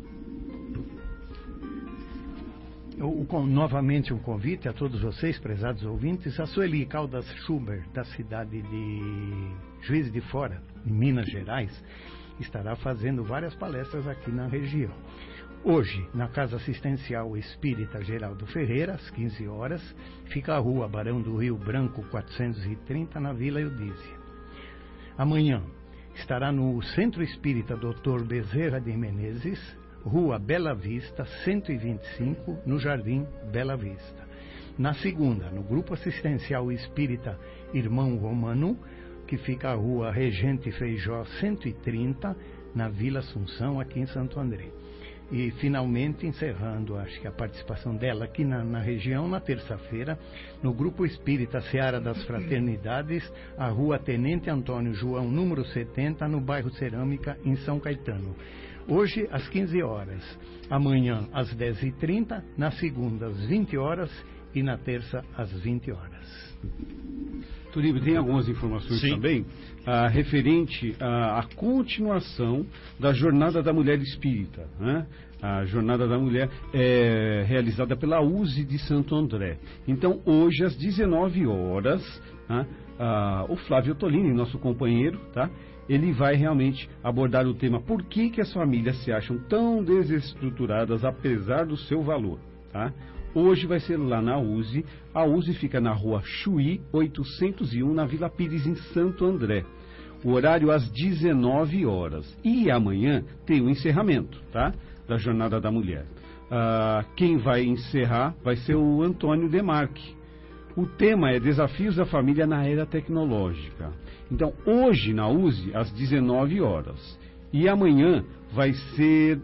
Novamente um convite a todos vocês, prezados ouvintes. A Sueli Caldas Schubert, da cidade de Juiz de Fora, em Minas Gerais, estará fazendo várias palestras aqui na região. Hoje, na Casa Assistencial Espírita Geraldo Ferreira, às 15 horas, fica a rua Barão do Rio Branco 430, na Vila Eudícia. Amanhã, estará no Centro Espírita Dr. Bezerra de Menezes, Rua Bela Vista, 125, no Jardim Bela Vista. Na segunda, no Grupo Assistencial Espírita Irmão Romano, que fica a Rua Regente Feijó, 130, na Vila Assunção, aqui em Santo André. E, finalmente, encerrando, acho que a participação dela aqui na região, na terça-feira, no Grupo Espírita Seara das Fraternidades, a Rua Tenente Antônio João, número 70, no bairro Cerâmica, em São Caetano. Hoje, às 15 horas, amanhã, às 10h30, na segunda, às 20 horas e na terça, às 20 horas.
Turíbio, tem algumas informações também referente à continuação da Jornada da Mulher Espírita, né? A Jornada da Mulher é realizada pela USE de Santo André. Então, hoje, às 19 horas, né, o Flávio Tolini, nosso companheiro, tá? Ele vai realmente abordar o tema por que as famílias se acham tão desestruturadas apesar do seu valor, tá? Hoje vai ser lá na USE. A USE fica na Rua Chuí, 801, na Vila Pires, em Santo André. O horário às 19 horas. E amanhã tem o encerramento, tá? Da Jornada da Mulher. Quem vai encerrar vai ser o Antônio Demarque. O tema é Desafios da Família na Era Tecnológica. Então, hoje na USE, às 19 horas. E amanhã vai ser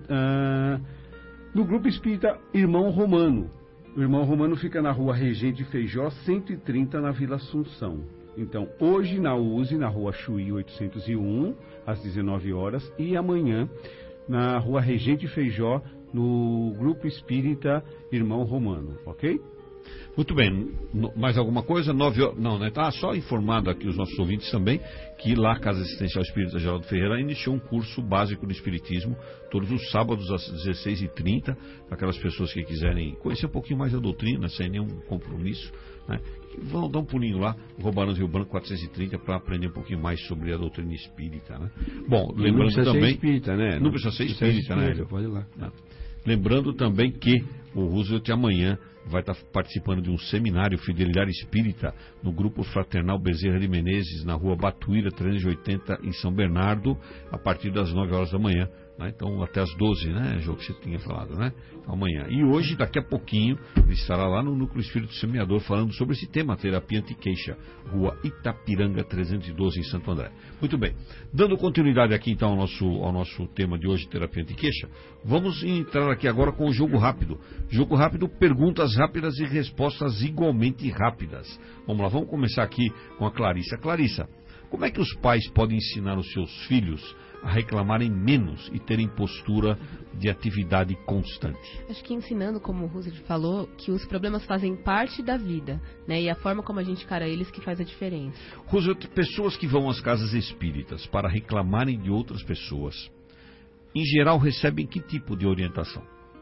no Grupo Espírita Irmão Romano. O Irmão Romano fica na Rua Regente Feijó, 130, na Vila Assunção. Então, hoje na USE, na Rua Chuí 801, às 19 horas. E amanhã, na Rua Regente Feijó, no Grupo Espírita Irmão Romano, ok?
Muito bem, mais alguma coisa? 9 horas, não, né? Tá só informando aqui os nossos ouvintes também que lá a Casa Assistencial Espírita Geraldo Ferreira iniciou um curso básico do Espiritismo todos os sábados às 16h30, para aquelas pessoas que quiserem conhecer um pouquinho mais da doutrina, sem nenhum compromisso, né? Vão dar um pulinho lá, Rua Barão do Rio Branco 430, para aprender um pouquinho mais sobre a doutrina espírita, né? Bom, lembrando também... Não precisa ser espírita, né? Não precisa ser espírita, né? Pode ir lá. Lembrando também que o Roosevelt amanhã vai estar participando de um seminário Fidelidade Espírita no Grupo Fraternal Bezerra de Menezes, na Rua Batuíra 380, em São Bernardo, a partir das 9 horas da manhã, né? Então até as 12, né, Jô, que você tinha falado, né? Amanhã. E hoje, daqui a pouquinho, ele estará lá no Núcleo Espírito Semeador falando sobre esse tema, terapia anti-queixa, Rua Itapiranga 312, em Santo André. Muito bem. Dando continuidade aqui então ao nosso tema de hoje, terapia anti-queixa, vamos entrar aqui agora com o Jogo Rápido. Jogo Rápido, perguntas rápidas e respostas igualmente rápidas. Vamos lá, vamos começar aqui com a Clarissa. Clarissa, como é que os pais podem ensinar os seus filhos a reclamarem menos e terem postura de atividade constante?
Acho que ensinando, como o Roosevelt falou, que os problemas fazem parte da vida, né? E a forma como a gente encara eles que faz a diferença.
Roosevelt, pessoas que vão às casas espíritas para reclamarem de outras pessoas, em geral recebem que tipo de orientação?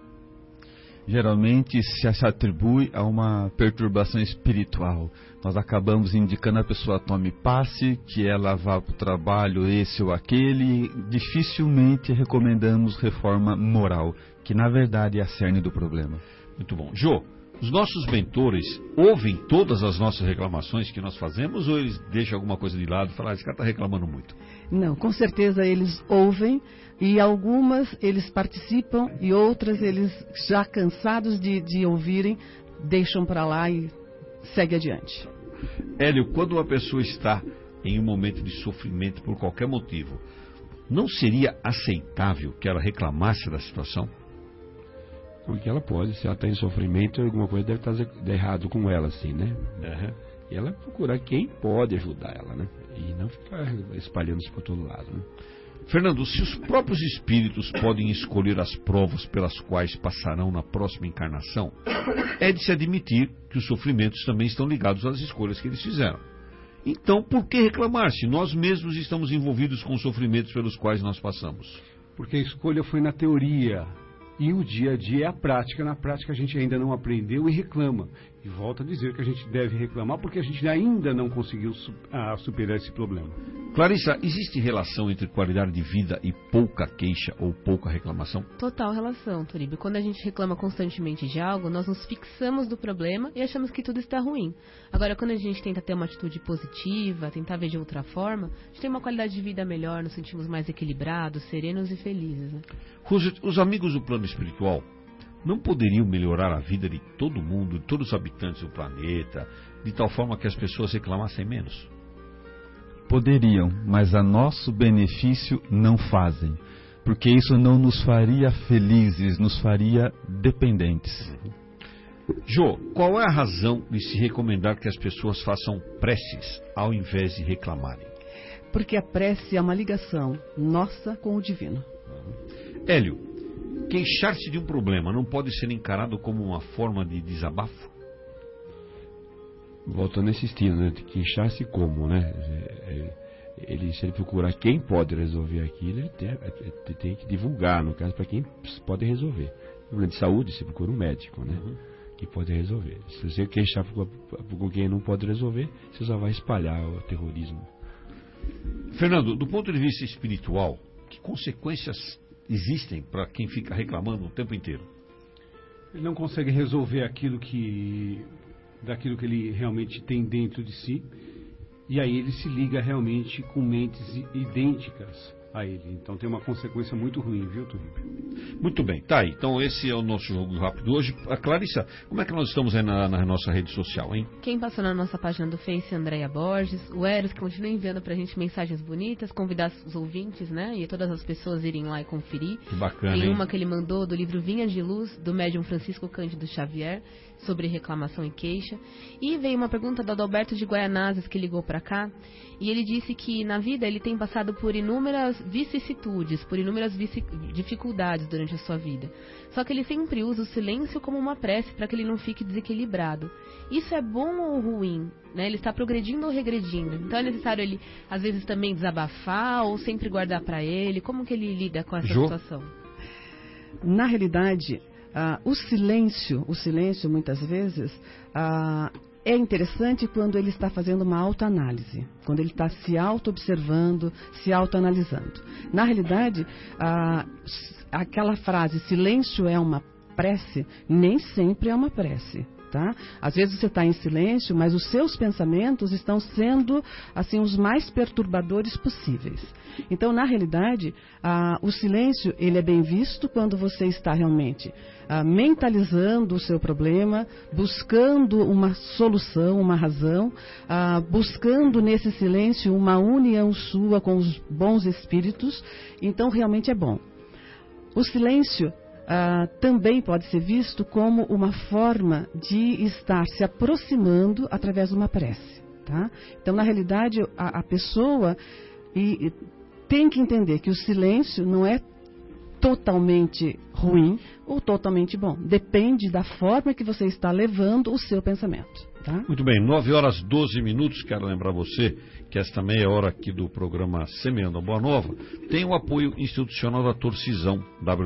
Geralmente se atribui a uma perturbação espiritual. Nós acabamos indicando a pessoa tome passe, que ela vá para o trabalho esse ou aquele. Dificilmente recomendamos reforma moral, que na verdade é a cerne do problema.
Muito bom. Jô, os nossos mentores ouvem todas as nossas reclamações que nós fazemos ou eles deixam alguma coisa de lado e falam, esse cara está reclamando muito?
Não, com certeza eles ouvem e algumas eles participam e outras eles já cansados de ouvirem, deixam para lá e segue adiante.
Hélio, quando uma pessoa está em um momento de sofrimento por qualquer motivo, não seria aceitável que ela reclamasse da situação?
Porque ela pode, se ela está em sofrimento, alguma coisa deve estar de errado com ela, assim, né?
Uhum.
E ela procurar quem pode ajudar ela, né? E não ficar espalhando isso por todo lado, né?
Fernando, se os próprios espíritos podem escolher as provas pelas quais passarão na próxima encarnação, é de se admitir que os sofrimentos também estão ligados às escolhas que eles fizeram. Então, por que reclamar se nós mesmos estamos envolvidos com os sofrimentos pelos quais nós passamos?
Porque a escolha foi na teoria e o dia a dia é a prática. Na prática a gente ainda não aprendeu e reclama. E volto a dizer que a gente deve reclamar porque a gente ainda não conseguiu superar esse problema.
Clarissa, existe relação entre qualidade de vida e pouca queixa ou pouca reclamação?
Total relação, Turíbio. Quando a gente reclama constantemente de algo, nós nos fixamos do problema e achamos que tudo está ruim. Agora, quando a gente tenta ter uma atitude positiva, tentar ver de outra forma, a gente tem uma qualidade de vida melhor, nos sentimos mais equilibrados, serenos e felizes. Né?
Os amigos do plano espiritual não poderiam melhorar a vida de todo mundo, de todos os habitantes do planeta, de tal forma que as pessoas reclamassem menos?
Poderiam, mas a nosso benefício não fazem, porque isso não nos faria felizes, nos faria dependentes.
Jô, qual é a razão de se recomendar que as pessoas façam preces ao invés de reclamarem?
Porque a prece é uma ligação nossa com o divino.
Hélio, queixar-se de um problema não pode ser encarado como uma forma de desabafo?
Voltando nesse estilo, né? Queixar-se como, né? Se ele procurar quem pode resolver aquilo, ele tem que divulgar, no caso, para quem pode resolver. No problema de saúde, você procura um médico, né? Que pode resolver. Se você queixar com quem não pode resolver, você só vai espalhar o terrorismo.
Fernando, do ponto de vista espiritual, que consequências existem para quem fica reclamando o tempo inteiro?
Ele não consegue resolver daquilo que ele realmente tem dentro de si, e aí ele se liga realmente com mentes idênticas a ele. Então tem uma consequência muito ruim, viu, Turíbio?
Muito bem, tá aí. Então esse é o nosso Jogo Rápido hoje. A Clarissa, como é que nós estamos aí na nossa rede social, hein?
Quem passou na nossa página do Face, Andréia Borges, o Eros, que continua enviando pra gente mensagens bonitas, convidar os ouvintes, né, e todas as pessoas irem lá e conferir.
Que bacana,
Tem
hein?
uma que ele mandou do livro Vinhas de Luz, do médium Francisco Cândido Xavier, sobre reclamação e queixa. E veio uma pergunta do Adalberto de Guaianazes, que ligou pra cá, e ele disse que na vida ele tem passado por inúmeras vicissitudes, por inúmeras dificuldades durante a sua vida. Só que ele sempre usa o silêncio como uma prece para que ele não fique desequilibrado. Isso é bom ou ruim? Né? Ele está progredindo ou regredindo? Então é necessário ele, às vezes, também desabafar ou sempre guardar para ele? Como que ele lida com essa situação?
Na realidade, o silêncio muitas vezes é interessante quando ele está fazendo uma autoanálise, quando ele está se auto-observando, se autoanalisando. Na realidade, aquela frase, silêncio é uma prece, nem sempre é uma prece. Tá? Às vezes você está em silêncio, mas os seus pensamentos estão sendo assim os mais perturbadores possíveis. Então, na realidade, o silêncio ele é bem visto quando você está realmente mentalizando o seu problema, buscando uma solução, uma razão, buscando nesse silêncio uma união sua com os bons espíritos. Então, realmente é bom. O silêncio também pode ser visto como uma forma de estar se aproximando através de uma prece. Tá? Então, na realidade, a pessoa tem que entender que o silêncio não é totalmente ruim ou totalmente bom. Depende da forma que você está levando o seu pensamento. Tá?
Muito bem, 9h12. Quero lembrar você que esta meia hora aqui do programa Semeando a Boa Nova tem o apoio institucional da Torcisão,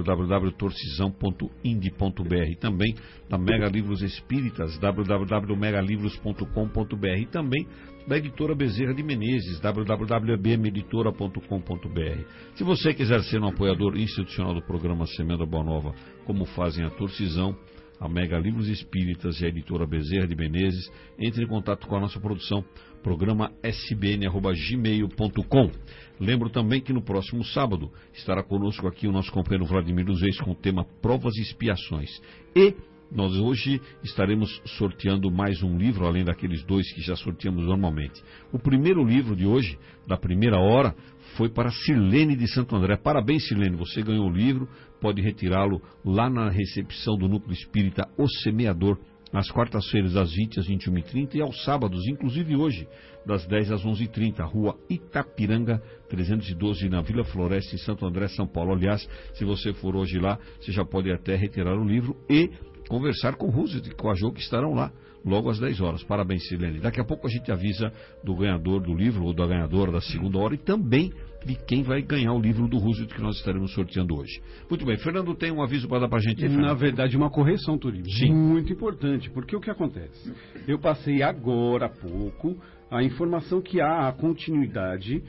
www.torcisão.ind.br, também da Mega Livros Espíritas, www.megalivros.com.br, e também da Editora Bezerra de Menezes, www.bmeditora.com.br. Se você quiser ser um apoiador institucional do programa Semeando a Boa Nova, como fazem a Torcisão, a Mega Livros Espíritas e a Editora Bezerra de Menezes, entre em contato com a nossa produção, programa sbn@gmail.com. Lembro também que no próximo sábado estará conosco aqui o nosso companheiro Vladimir dos Reis com o tema Provas e Expiações. E nós hoje estaremos sorteando mais um livro, além daqueles dois que já sorteamos normalmente. O primeiro livro de hoje, da primeira hora, foi para Sirlene de Santo André. Parabéns, Sirlene, você ganhou o livro, pode retirá-lo lá na recepção do Núcleo Espírita O Semeador, Nas quartas-feiras, das 20 às 21h30 e aos sábados, inclusive hoje, das 10 às 11h30, Rua Itapiranga, 312, na Vila Floresta, em Santo André, São Paulo. Aliás, se você for hoje lá, você já pode até retirar o livro e conversar com o Roosevelt e com a Jo, que estarão lá logo às 10 horas. Parabéns, Silene. Daqui a pouco a gente avisa do ganhador do livro, ou da ganhadora da segunda hora, e também de quem vai ganhar o livro do Roosevelt que nós estaremos sorteando hoje. Muito bem, Fernando tem um aviso para dar para a gente.
Na verdade, uma correção, Turíbio.
Sim.
Muito importante, porque o que acontece? Eu passei agora há pouco a informação que há a continuidade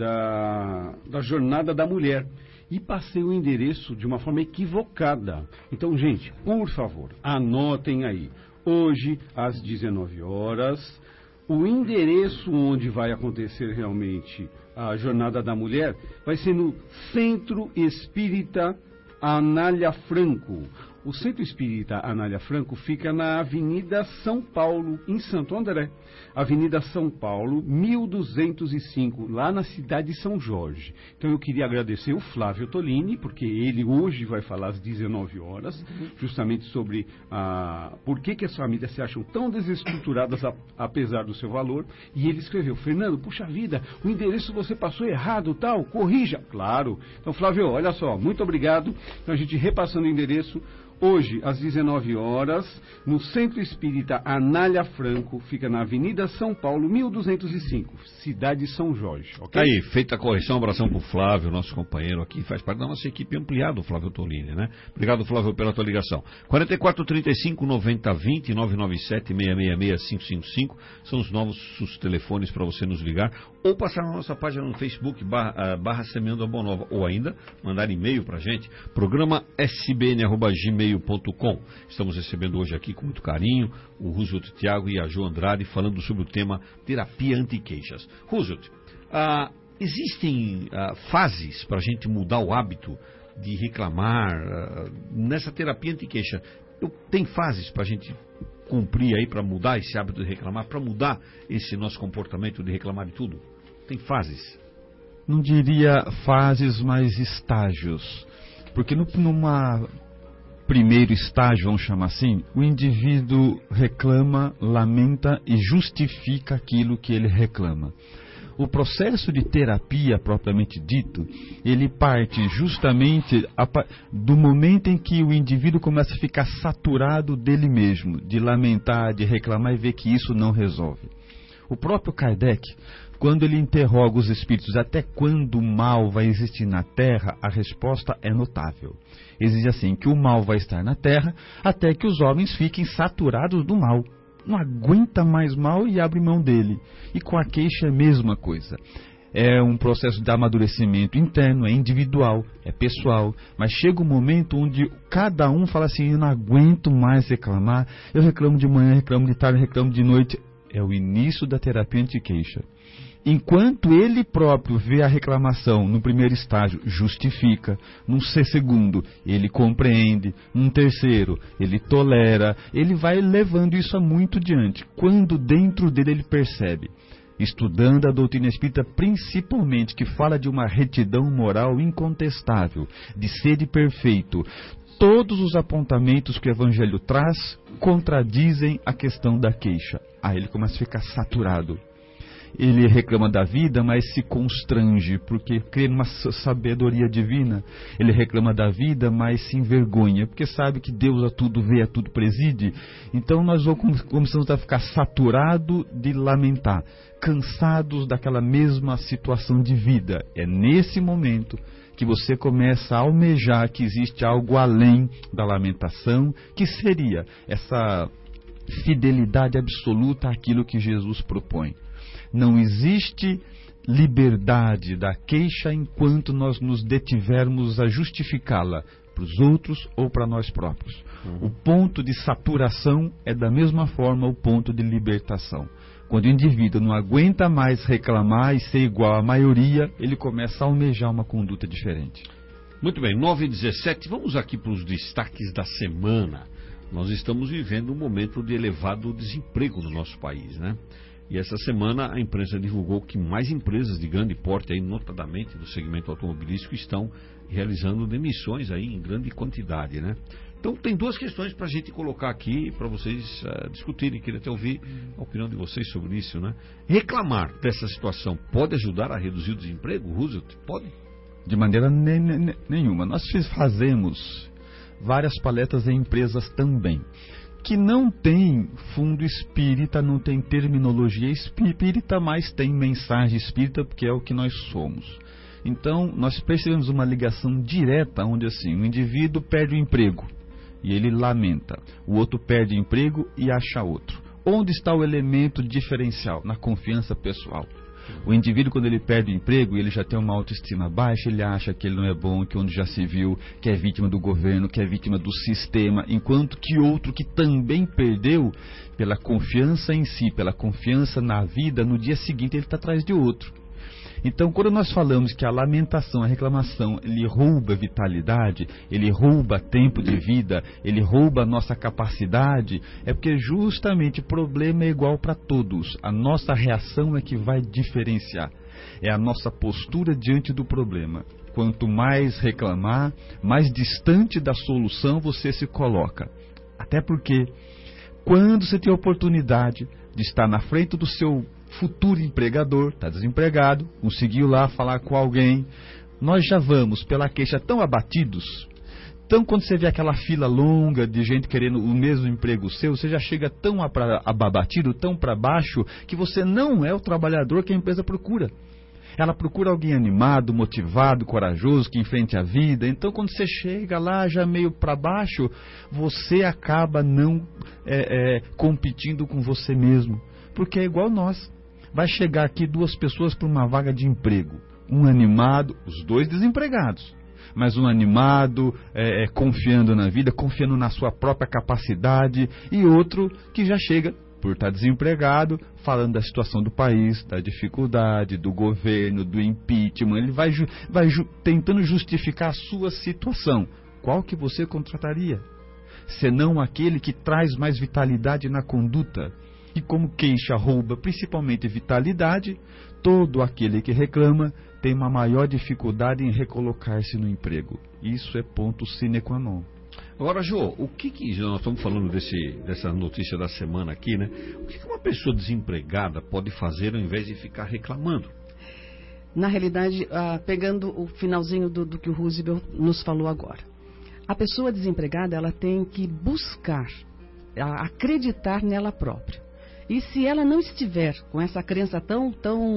da Jornada da Mulher. E passei o endereço de uma forma equivocada. Então, gente, por favor, anotem aí. Hoje, às 19 horas, o endereço onde vai acontecer realmente a Jornada da Mulher vai ser no Centro Espírita Anália Franco. O Centro Espírita Anália Franco fica na Avenida São Paulo, em Santo André. Avenida São Paulo, 1205, lá na cidade de São Jorge. Então eu queria agradecer o Flávio Tolini, porque ele hoje vai falar às 19 horas, justamente sobre por que as famílias se acham tão desestruturadas apesar do seu valor. E ele escreveu: Fernando, puxa vida, o endereço você passou errado, tal, corrija. Claro. Então, Flávio, olha só, muito obrigado. Então a gente repassando o endereço. Hoje, às 19 horas, no Centro Espírita Anália Franco, fica na Avenida São Paulo, 1205, cidade de São Jorge. Okay?
Aí, feita a correção, um abração para o Flávio, nosso companheiro aqui, faz parte da nossa equipe ampliada, o Flávio Tolini, né? Obrigado, Flávio, pela tua ligação. 4435-9020, 997-666-555, são os novos telefones para você nos ligar, ou passar na nossa página no Facebook, barra Semeando a Boa Nova, ou ainda mandar e-mail para a gente, programa sbn@gmail.com. Estamos recebendo hoje aqui com muito carinho o Roosevelt Thiago e a Jo Andrade falando sobre o tema terapia anti-queixas. Roosevelt, existem fases para a gente mudar o hábito de reclamar nessa terapia anti-queixa? Tem fases para a gente cumprir aí, para mudar esse hábito de reclamar, para mudar esse nosso comportamento de reclamar de tudo? Tem fases?
Não diria fases, mas estágios. Porque numa primeiro estágio, vamos chamar assim, o indivíduo reclama, lamenta e justifica aquilo que ele reclama. O processo de terapia, propriamente dito, ele parte justamente do momento em que o indivíduo começa a ficar saturado dele mesmo, de lamentar, de reclamar e ver que isso não resolve. O próprio Kardec, quando ele interroga os espíritos até quando o mal vai existir na Terra, a resposta é notável. Exige assim, que o mal vai estar na Terra até que os homens fiquem saturados do mal. Não aguenta mais mal e abre mão dele. E com a queixa é a mesma coisa. É um processo de amadurecimento interno, é individual, é pessoal. Mas chega um momento onde cada um fala assim, eu não aguento mais reclamar, eu reclamo de manhã, reclamo de tarde, reclamo de noite. É o início da terapia anti-queixa. Enquanto ele próprio vê a reclamação no primeiro estágio, justifica. Num segundo, ele compreende. Num terceiro, ele tolera. Ele vai levando isso a muito diante. Quando dentro dele ele percebe, estudando a doutrina espírita principalmente, que fala de uma retidão moral incontestável, de sede perfeito, todos os apontamentos que o Evangelho traz contradizem a questão da queixa. Aí ele começa a ficar saturado. Ele reclama da vida, mas se constrange, porque crê numa sabedoria divina. Ele reclama da vida, mas se envergonha, porque sabe que Deus a tudo vê, a tudo preside. Então nós começamos a ficar saturados de lamentar, cansados daquela mesma situação de vida. É nesse momento que você começa a almejar que existe algo além da lamentação, que seria essa fidelidade absoluta àquilo que Jesus propõe. Não existe liberdade da queixa enquanto nós nos detivermos a justificá-la para os outros ou para nós próprios. O ponto de saturação é da mesma forma o ponto de libertação. Quando o indivíduo não aguenta mais reclamar e ser igual à maioria, ele começa a almejar uma conduta diferente.
Muito bem, 9h17, vamos aqui para os destaques da semana. Nós estamos vivendo um momento de elevado desemprego no nosso país, né? E essa semana a imprensa divulgou que mais empresas de grande porte, aí, notadamente do segmento automobilístico, estão realizando demissões aí em grande quantidade, né? Então tem duas questões para a gente colocar aqui, para vocês discutirem. Queria até ouvir a opinião de vocês sobre isso, né? Reclamar dessa situação pode ajudar a reduzir o desemprego, Roosevelt? Pode?
De maneira nenhuma. Nós fazemos várias palestras em empresas também, que não tem fundo espírita, não tem terminologia espírita, mas tem mensagem espírita, porque é o que nós somos. Então, nós percebemos uma ligação direta, onde assim, o indivíduo perde o emprego e ele lamenta, o outro perde o emprego e acha outro. Onde está o elemento diferencial? Na confiança pessoal. O indivíduo, quando ele perde o emprego, ele já tem uma autoestima baixa, ele acha que ele não é bom, que onde já se viu, que é vítima do governo, que é vítima do sistema, enquanto que outro que também perdeu, pela confiança em si, pela confiança na vida, no dia seguinte ele está atrás de outro. Então, quando nós falamos que a lamentação, a reclamação, ele rouba vitalidade, ele rouba tempo de vida, ele rouba a nossa capacidade, é porque justamente o problema é igual para todos. A nossa reação é que vai diferenciar. É a nossa postura diante do problema. Quanto mais reclamar, mais distante da solução você se coloca. Até porque, quando você tem a oportunidade de estar na frente do seu futuro empregador, está desempregado, conseguiu lá falar com alguém, nós já vamos pela queixa tão abatidos. Então, quando você vê aquela fila longa de gente querendo o mesmo emprego seu, você já chega tão abatido, tão para baixo, que você não é o trabalhador que a empresa procura. Ela procura alguém animado, motivado, corajoso, que enfrente a vida. Então, quando você chega lá já meio para baixo, você acaba não competindo com você mesmo. Porque é igual nós. Vai chegar aqui duas pessoas para uma vaga de emprego. Um animado, os dois desempregados. Mas um animado, confiando na vida, confiando na sua própria capacidade. E outro que já chega, por estar desempregado, falando da situação do país, da dificuldade, do governo, do impeachment. Ele vai tentando justificar a sua situação. Qual que você contrataria? Senão aquele que traz mais vitalidade na conduta. E como queixa rouba principalmente vitalidade, todo aquele que reclama tem uma maior dificuldade em recolocar-se no emprego. Isso é ponto sine qua non.
Agora, Jô, o que nós estamos falando dessa notícia da semana aqui, né? O que uma pessoa desempregada pode fazer ao invés de ficar reclamando?
Na realidade, pegando o finalzinho do que o Roosevelt nos falou agora. A pessoa desempregada, ela tem que buscar, acreditar nela própria. E se ela não estiver com essa crença tão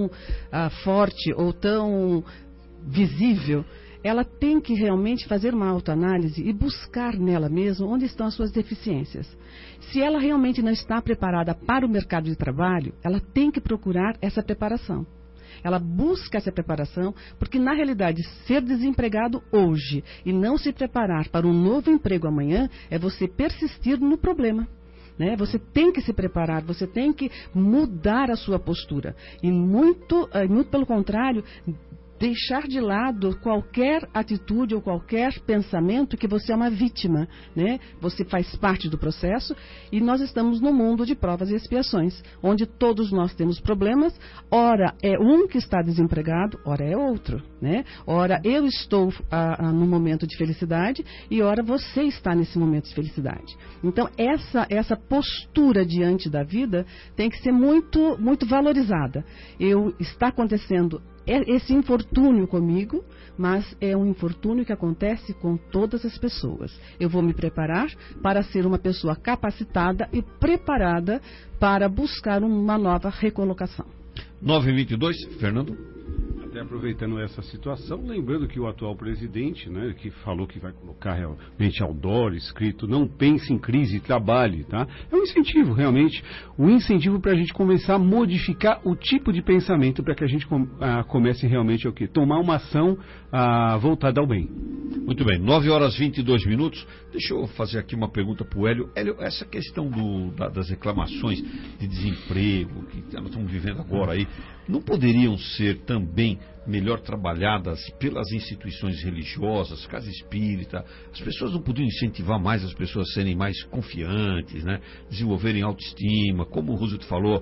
forte ou tão visível, ela tem que realmente fazer uma autoanálise e buscar nela mesma onde estão as suas deficiências. Se ela realmente não está preparada para o mercado de trabalho, ela tem que procurar essa preparação. Ela busca essa preparação, porque na realidade ser desempregado hoje e não se preparar para um novo emprego amanhã é você persistir no problema. Né? Você tem que se preparar, você tem que mudar a sua postura. E muito pelo contrário, deixar de lado qualquer atitude ou qualquer pensamento que você é uma vítima, né? Você faz parte do processo e nós estamos num mundo de provas e expiações, onde todos nós temos problemas, ora é um que está desempregado, ora é outro, né? Ora eu estou num momento de felicidade e ora você está nesse momento de felicidade. Então essa postura diante da vida tem que ser muito, muito valorizada. Está acontecendo esse infortúnio comigo, mas é um infortúnio que acontece com todas as pessoas. Eu vou me preparar para ser uma pessoa capacitada e preparada para buscar uma nova recolocação.
9h22, Fernando?
Até aproveitando essa situação, lembrando que o atual presidente, né, que falou que vai colocar realmente outdoor escrito, não pense em crise, trabalhe, tá? É um incentivo, realmente, um incentivo para a gente começar a modificar o tipo de pensamento para que a gente comece realmente o quê? Tomar uma ação voltada ao bem.
Muito bem, 9h22. Deixa eu fazer aqui uma pergunta para o Hélio. Hélio, essa questão das reclamações de desemprego que nós estamos vivendo agora aí, não poderiam ser também melhor trabalhadas pelas instituições religiosas, casa espírita? As pessoas não podiam incentivar mais as pessoas a serem mais confiantes, né? Desenvolverem autoestima, como o Roosevelt falou,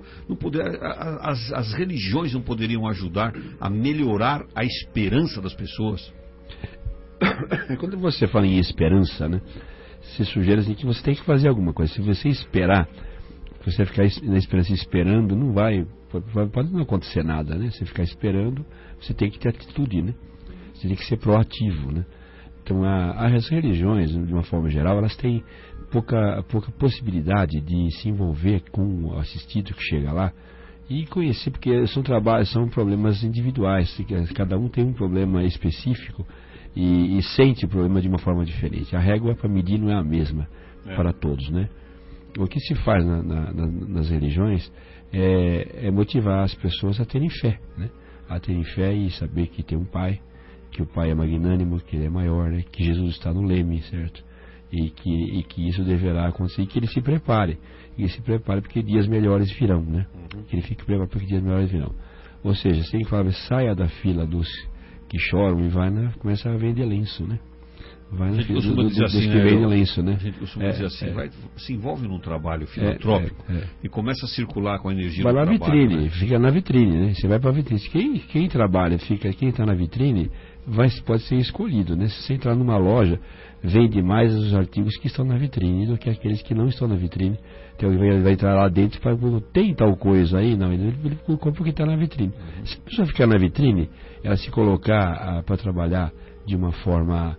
as religiões não poderiam ajudar a melhorar a esperança das pessoas?
Quando você fala em esperança, né? se sugere assim, que você tem que fazer alguma coisa. Se você esperar, você ficar na esperança esperando, não vai, pode não acontecer nada, né? Você ficar esperando, você tem que ter atitude, né? Você tem que ser proativo, né? Então, as religiões, de uma forma geral, elas têm pouca possibilidade de se envolver com o assistido que chega lá e conhecer, porque são problemas individuais, cada um tem um problema específico e sente o problema de uma forma diferente. A régua para medir não é a mesma para todos, né? O que se faz nas religiões é motivar as pessoas a terem fé, né? A terem fé e saber que tem um Pai, que o Pai é magnânimo, que Ele é maior, né? Que Jesus está no leme, certo? E que isso deverá acontecer e que Ele se prepare. E Ele se prepare porque dias melhores virão, né? Que Ele fique preparado porque dias melhores virão. Ou seja, você tem que falar, saia da fila dos que choram e começa a vender lenço, né? Vai
a gente costuma dizer assim,
que vende lenço, né?
A gente costuma dizer assim, se envolve num trabalho filantrópico e começa a circular com a energia
do trabalho. Vai na vitrine,
né?
Fica na vitrine, né? Você vai para a vitrine. Quem trabalha, quem está na vitrine, pode ser escolhido, né? Se você entrar numa loja, vende mais os artigos que estão na vitrine do que aqueles que não estão na vitrine. Então ele vai entrar lá dentro e fala, tem tal coisa aí? Não, ele compra porque está na vitrine. Se a pessoa ficar na vitrine, ela se colocar para trabalhar de uma forma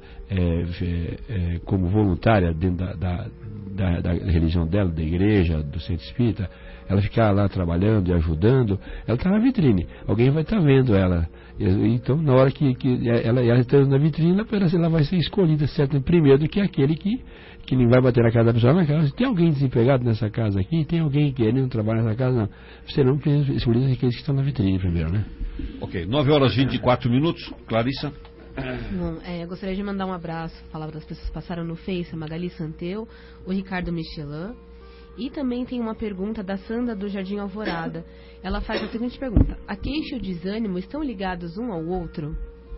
como voluntária dentro da religião dela, da igreja, do centro espírita, ela ficar lá trabalhando e ajudando, ela está na vitrine, alguém vai estar vendo ela. Então, na hora que ela está na vitrine, ela vai ser escolhida, certo? Primeiro do que aquele que nem vai bater na casa da pessoa. Na casa, tem alguém desempregado nessa casa aqui? Tem alguém querendo trabalhar nessa casa? Não. Você não precisa escolher aqueles que estão na vitrine primeiro, né?
Ok, 9h24, Clarissa.
Bom, eu gostaria de mandar um abraço, falar das pessoas que passaram no Face, a Magali Santeu, o Ricardo Michelin, e também tem uma pergunta da Sandra do Jardim Alvorada. Ela faz a seguinte pergunta: a queixa e o desânimo estão ligados um ao outro?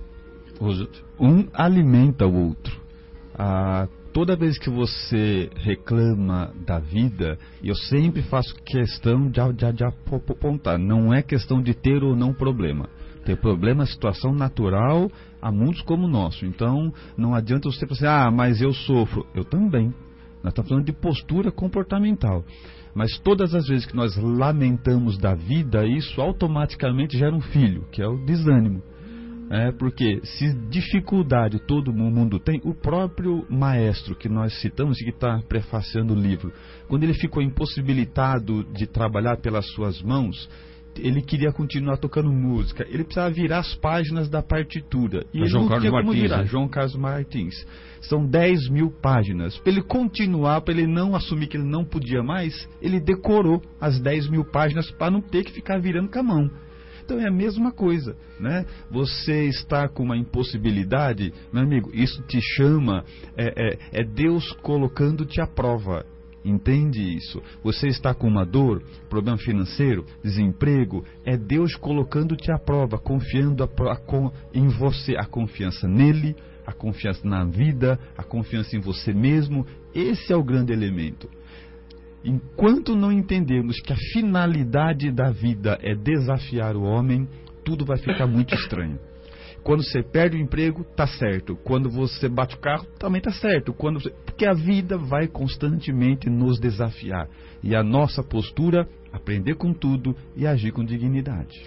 Um alimenta o outro. Toda vez que você reclama da vida, eu sempre faço questão de apontar, não é questão de ter ou não problema. Ter problema é situação natural a mundos como o nosso. Então, não adianta você falar assim, mas eu sofro. Eu também. Nós estamos falando de postura comportamental. Mas todas as vezes que nós lamentamos da vida, isso automaticamente gera um filho, que é o desânimo. Porque se dificuldade todo mundo tem, o próprio maestro que nós citamos, que está prefaciando o livro, quando ele ficou impossibilitado de trabalhar pelas suas mãos, ele queria continuar tocando música, ele precisava virar as páginas da partitura. E ele
João
não
Carlos
tinha como
Martins,
virar.
né?
João Carlos Martins. São 10.000 páginas. Para ele continuar, para ele não assumir que ele não podia mais, ele decorou as 10.000 páginas para não ter que ficar virando com a mão. Então é a mesma coisa, né? Você está com uma impossibilidade, meu amigo, isso te chama, é Deus colocando-te à prova. Entende isso? Você está com uma dor, problema financeiro, desemprego, é Deus colocando-te à prova, confiando em você, a confiança nele, a confiança na vida, a confiança em você mesmo. Esse é o grande elemento. Enquanto não entendermos que a finalidade da vida é desafiar o homem, tudo vai ficar muito estranho. Quando você perde o emprego, tá certo. Quando você bate o carro, também tá certo. Porque a vida vai constantemente nos desafiar. E a nossa postura, aprender com tudo e agir com dignidade.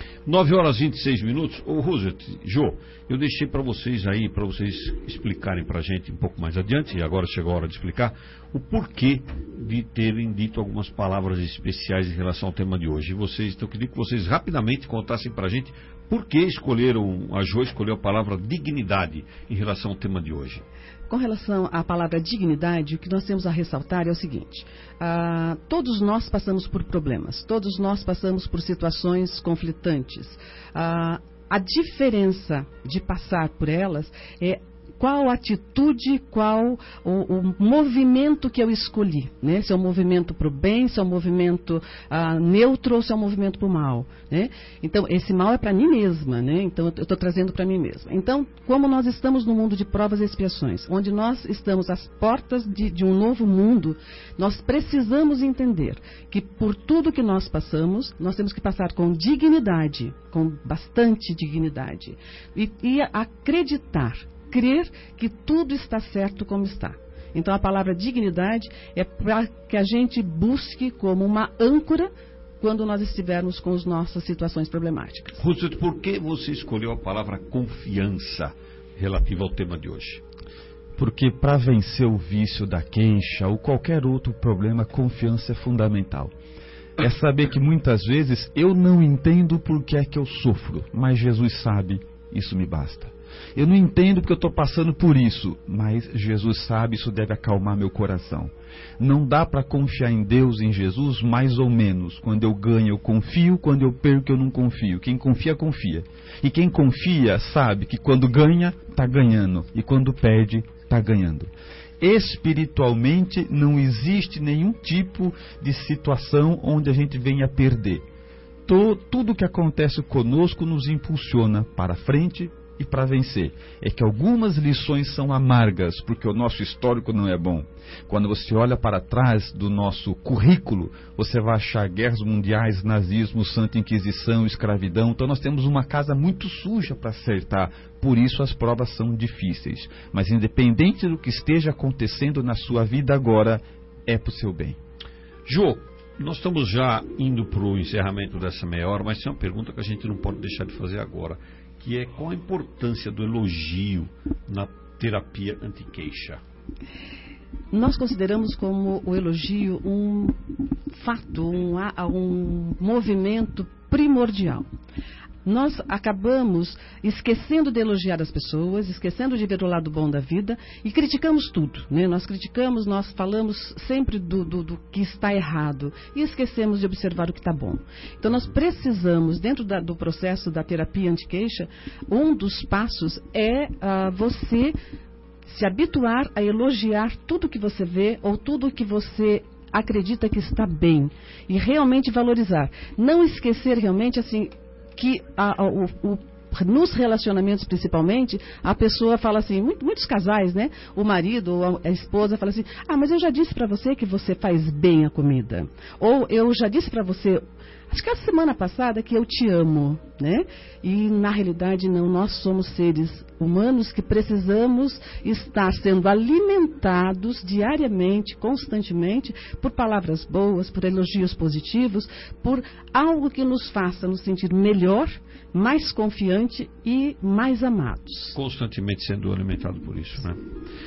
9h26. Ô Roosevelt, Jô, eu deixei para vocês aí, para vocês explicarem para a gente um pouco mais adiante, e agora chegou a hora de explicar, o porquê de terem dito algumas palavras especiais em relação ao tema de hoje. Então eu queria que vocês rapidamente contassem para a gente por que a Jô escolheu a palavra dignidade em relação ao tema de hoje.
Com relação à palavra dignidade, o que nós temos a ressaltar é o seguinte: todos nós passamos por problemas, todos nós passamos por situações conflitantes. A diferença de passar por elas é qual atitude, qual o movimento que eu escolhi, né? Se é um movimento para o bem, se é um movimento neutro ou se é um movimento para o mal, né? Então, esse mal é para mim mesma, né? Então, eu estou trazendo para mim mesma. Então, como nós estamos no mundo de provas e expiações, onde nós estamos às portas de um novo mundo, nós precisamos entender que por tudo que nós passamos, nós temos que passar com dignidade, com bastante dignidade, e acreditar, crer que tudo está certo como está. Então a palavra dignidade é para que a gente busque como uma âncora quando nós estivermos com as nossas situações problemáticas.
Roosevelt, por que você escolheu a palavra confiança relativa ao tema de hoje?
Porque para vencer o vício da queixa ou qualquer outro problema, confiança é fundamental. É saber que muitas vezes eu não entendo por que é que eu sofro, mas Jesus sabe, isso me basta. Eu não entendo porque eu estou passando por isso, mas Jesus sabe, isso deve acalmar meu coração. Não dá para confiar em Deus, em Jesus, mais ou menos. Quando eu ganho, eu confio. Quando eu perco, eu não confio. Quem confia, confia. E quem confia sabe que quando ganha, está ganhando. E quando perde, está ganhando. Espiritualmente, não existe nenhum tipo de situação onde a gente venha perder. Tudo que acontece conosco nos impulsiona para frente e para vencer. É que algumas lições são amargas, porque o nosso histórico não é bom. Quando você olha para trás do nosso currículo, você vai achar guerras mundiais, nazismo, Santa Inquisição, escravidão. Então nós temos uma casa muito suja para acertar. Por isso as provas são difíceis. Mas independente do que esteja acontecendo na sua vida agora, é para o seu bem.
Jô, nós estamos já indo para o encerramento dessa meia hora, mas tem uma pergunta que a gente não pode deixar de fazer agora, que é qual a importância do elogio na terapia anti-queixa?
Nós consideramos como o elogio um fato, um movimento primordial. Nós acabamos esquecendo de elogiar as pessoas, esquecendo de ver o lado bom da vida e criticamos tudo, né? Nós criticamos, nós falamos sempre do que está errado e esquecemos de observar o que está bom. Então nós precisamos, dentro do processo da terapia anti-queixa, um dos passos é você se habituar a elogiar tudo que você vê ou tudo que você acredita que está bem e realmente valorizar. Não esquecer realmente assim que nos relacionamentos principalmente, a pessoa fala assim, muitos casais, né? O marido ou a esposa fala assim, mas eu já disse para você que você faz bem a comida. Ou eu já disse para você, acho que a semana passada, que eu te amo, né? E na realidade não, nós somos seres humanos que precisamos estar sendo alimentados diariamente, constantemente, por palavras boas, por elogios positivos, por algo que nos faça nos sentir melhor, mais confiante e mais amados.
Constantemente sendo alimentado por isso, né?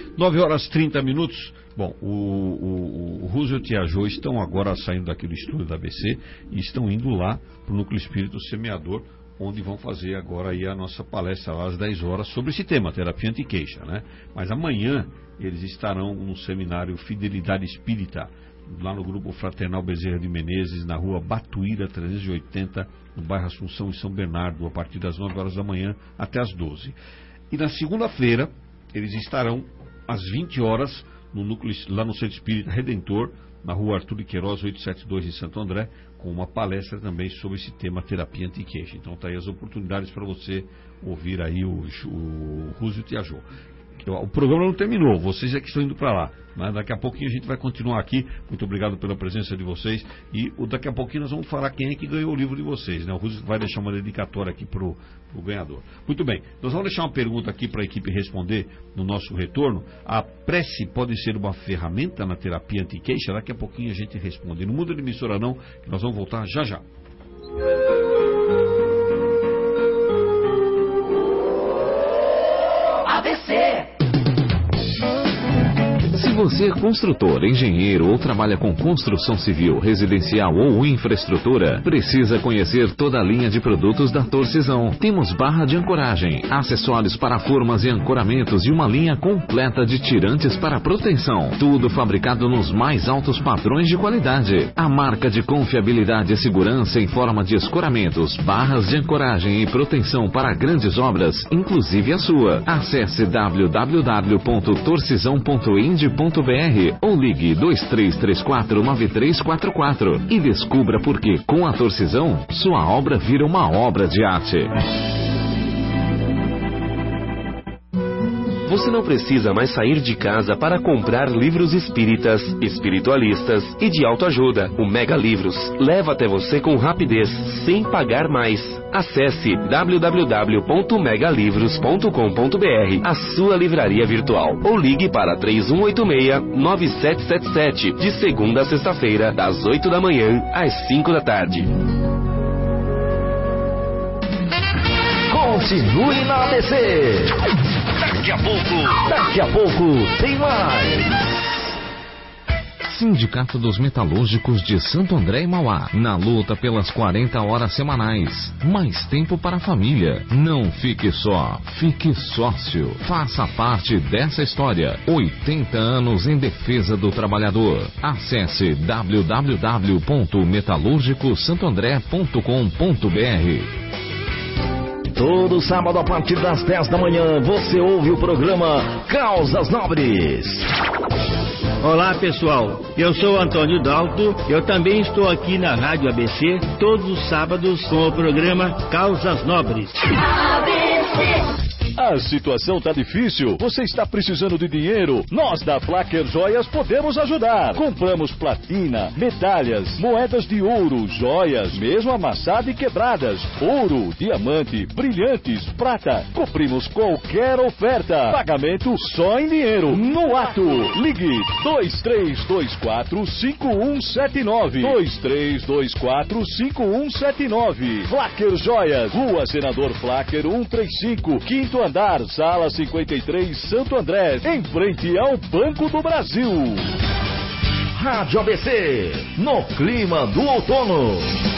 9h30. Bom, o Roosevelt e a Jo estão agora saindo daqui do estúdio da ABC e estão indo lá para o Núcleo Espírito Semeador, onde vão fazer agora aí a nossa palestra lá às 10 horas sobre esse tema, terapia anti-queixa, né? Mas amanhã eles estarão no seminário Fidelidade Espírita, lá no Grupo Fraternal Bezerra de Menezes, na rua Batuíra 380, no bairro Assunção, em São Bernardo, a partir das 9 horas da manhã até as 12. E na segunda-feira eles estarão às 20 horas no núcleo, lá no Centro Espírita Redentor, na rua Arthur de Queiroz 872 em Santo André, com uma palestra também sobre esse tema terapia anti-queixa. Então tá aí as oportunidades para você ouvir aí o Roosevelt e a Jo. O programa não terminou, vocês é que estão indo para lá, né? Daqui a pouquinho a gente vai continuar aqui. Muito obrigado pela presença de vocês. E daqui a pouquinho nós vamos falar quem é que ganhou o livro de vocês, né? O Roosevelt vai deixar uma dedicatória aqui pro ganhador. Muito bem, nós vamos deixar uma pergunta aqui para a equipe responder no nosso retorno. A prece pode ser uma ferramenta na terapia anti-queixa? Daqui a pouquinho a gente responde. Não muda de emissora não, que nós vamos voltar já já.
ABC.
Se você é construtor, engenheiro ou trabalha com construção civil, residencial ou infraestrutura, precisa conhecer toda a linha de produtos da Torcisão. Temos barra de ancoragem, acessórios para formas e ancoramentos e uma linha completa de tirantes para proteção. Tudo fabricado nos mais altos padrões de qualidade. A marca de confiabilidade e segurança em forma de escoramentos, barras de ancoragem e proteção para grandes obras, inclusive a sua. Acesse www.torcisão.ind.br ou ligue 2334-9344 e descubra por que com a Torcisão sua obra vira uma obra de arte.
você não precisa mais sair de casa para comprar livros espíritas, espiritualistas e de autoajuda. O Mega Livros leva até você com rapidez, sem pagar mais. Acesse www.megalivros.com.br, a sua livraria virtual, ou ligue para 3186-9777, de segunda a sexta-feira, das 8 da manhã às 5 da tarde.
Continue na ABC. Daqui a pouco tem mais.
Sindicato dos Metalúrgicos de Santo André e Mauá, na luta pelas 40 horas semanais. Mais tempo para a família. Não fique só, fique sócio. Faça parte dessa história. 80 anos em defesa do trabalhador. Acesse www.metalurgicosantoandré.com.br.
Todo sábado a partir das 10 da manhã você ouve o programa Causas Nobres.
Olá pessoal, eu sou Antônio Dalto, eu também estou aqui na Rádio ABC todos os sábados com o programa Causas Nobres.
A situação tá difícil, você está precisando de dinheiro? Nós da Flaker Joias podemos ajudar. Compramos platina, medalhas, moedas de ouro, joias, mesmo amassadas e quebradas, ouro, diamante, brilhantes, prata. Cumprimos qualquer oferta. Pagamento só em dinheiro, no ato. Ligue 2324-5179. 2324-5179. Flaker Joias, Rua Senador Flaker 135, Quinto Andar, Sala 53, Santo André, em frente ao Banco do Brasil.
Rádio ABC, no clima do outono.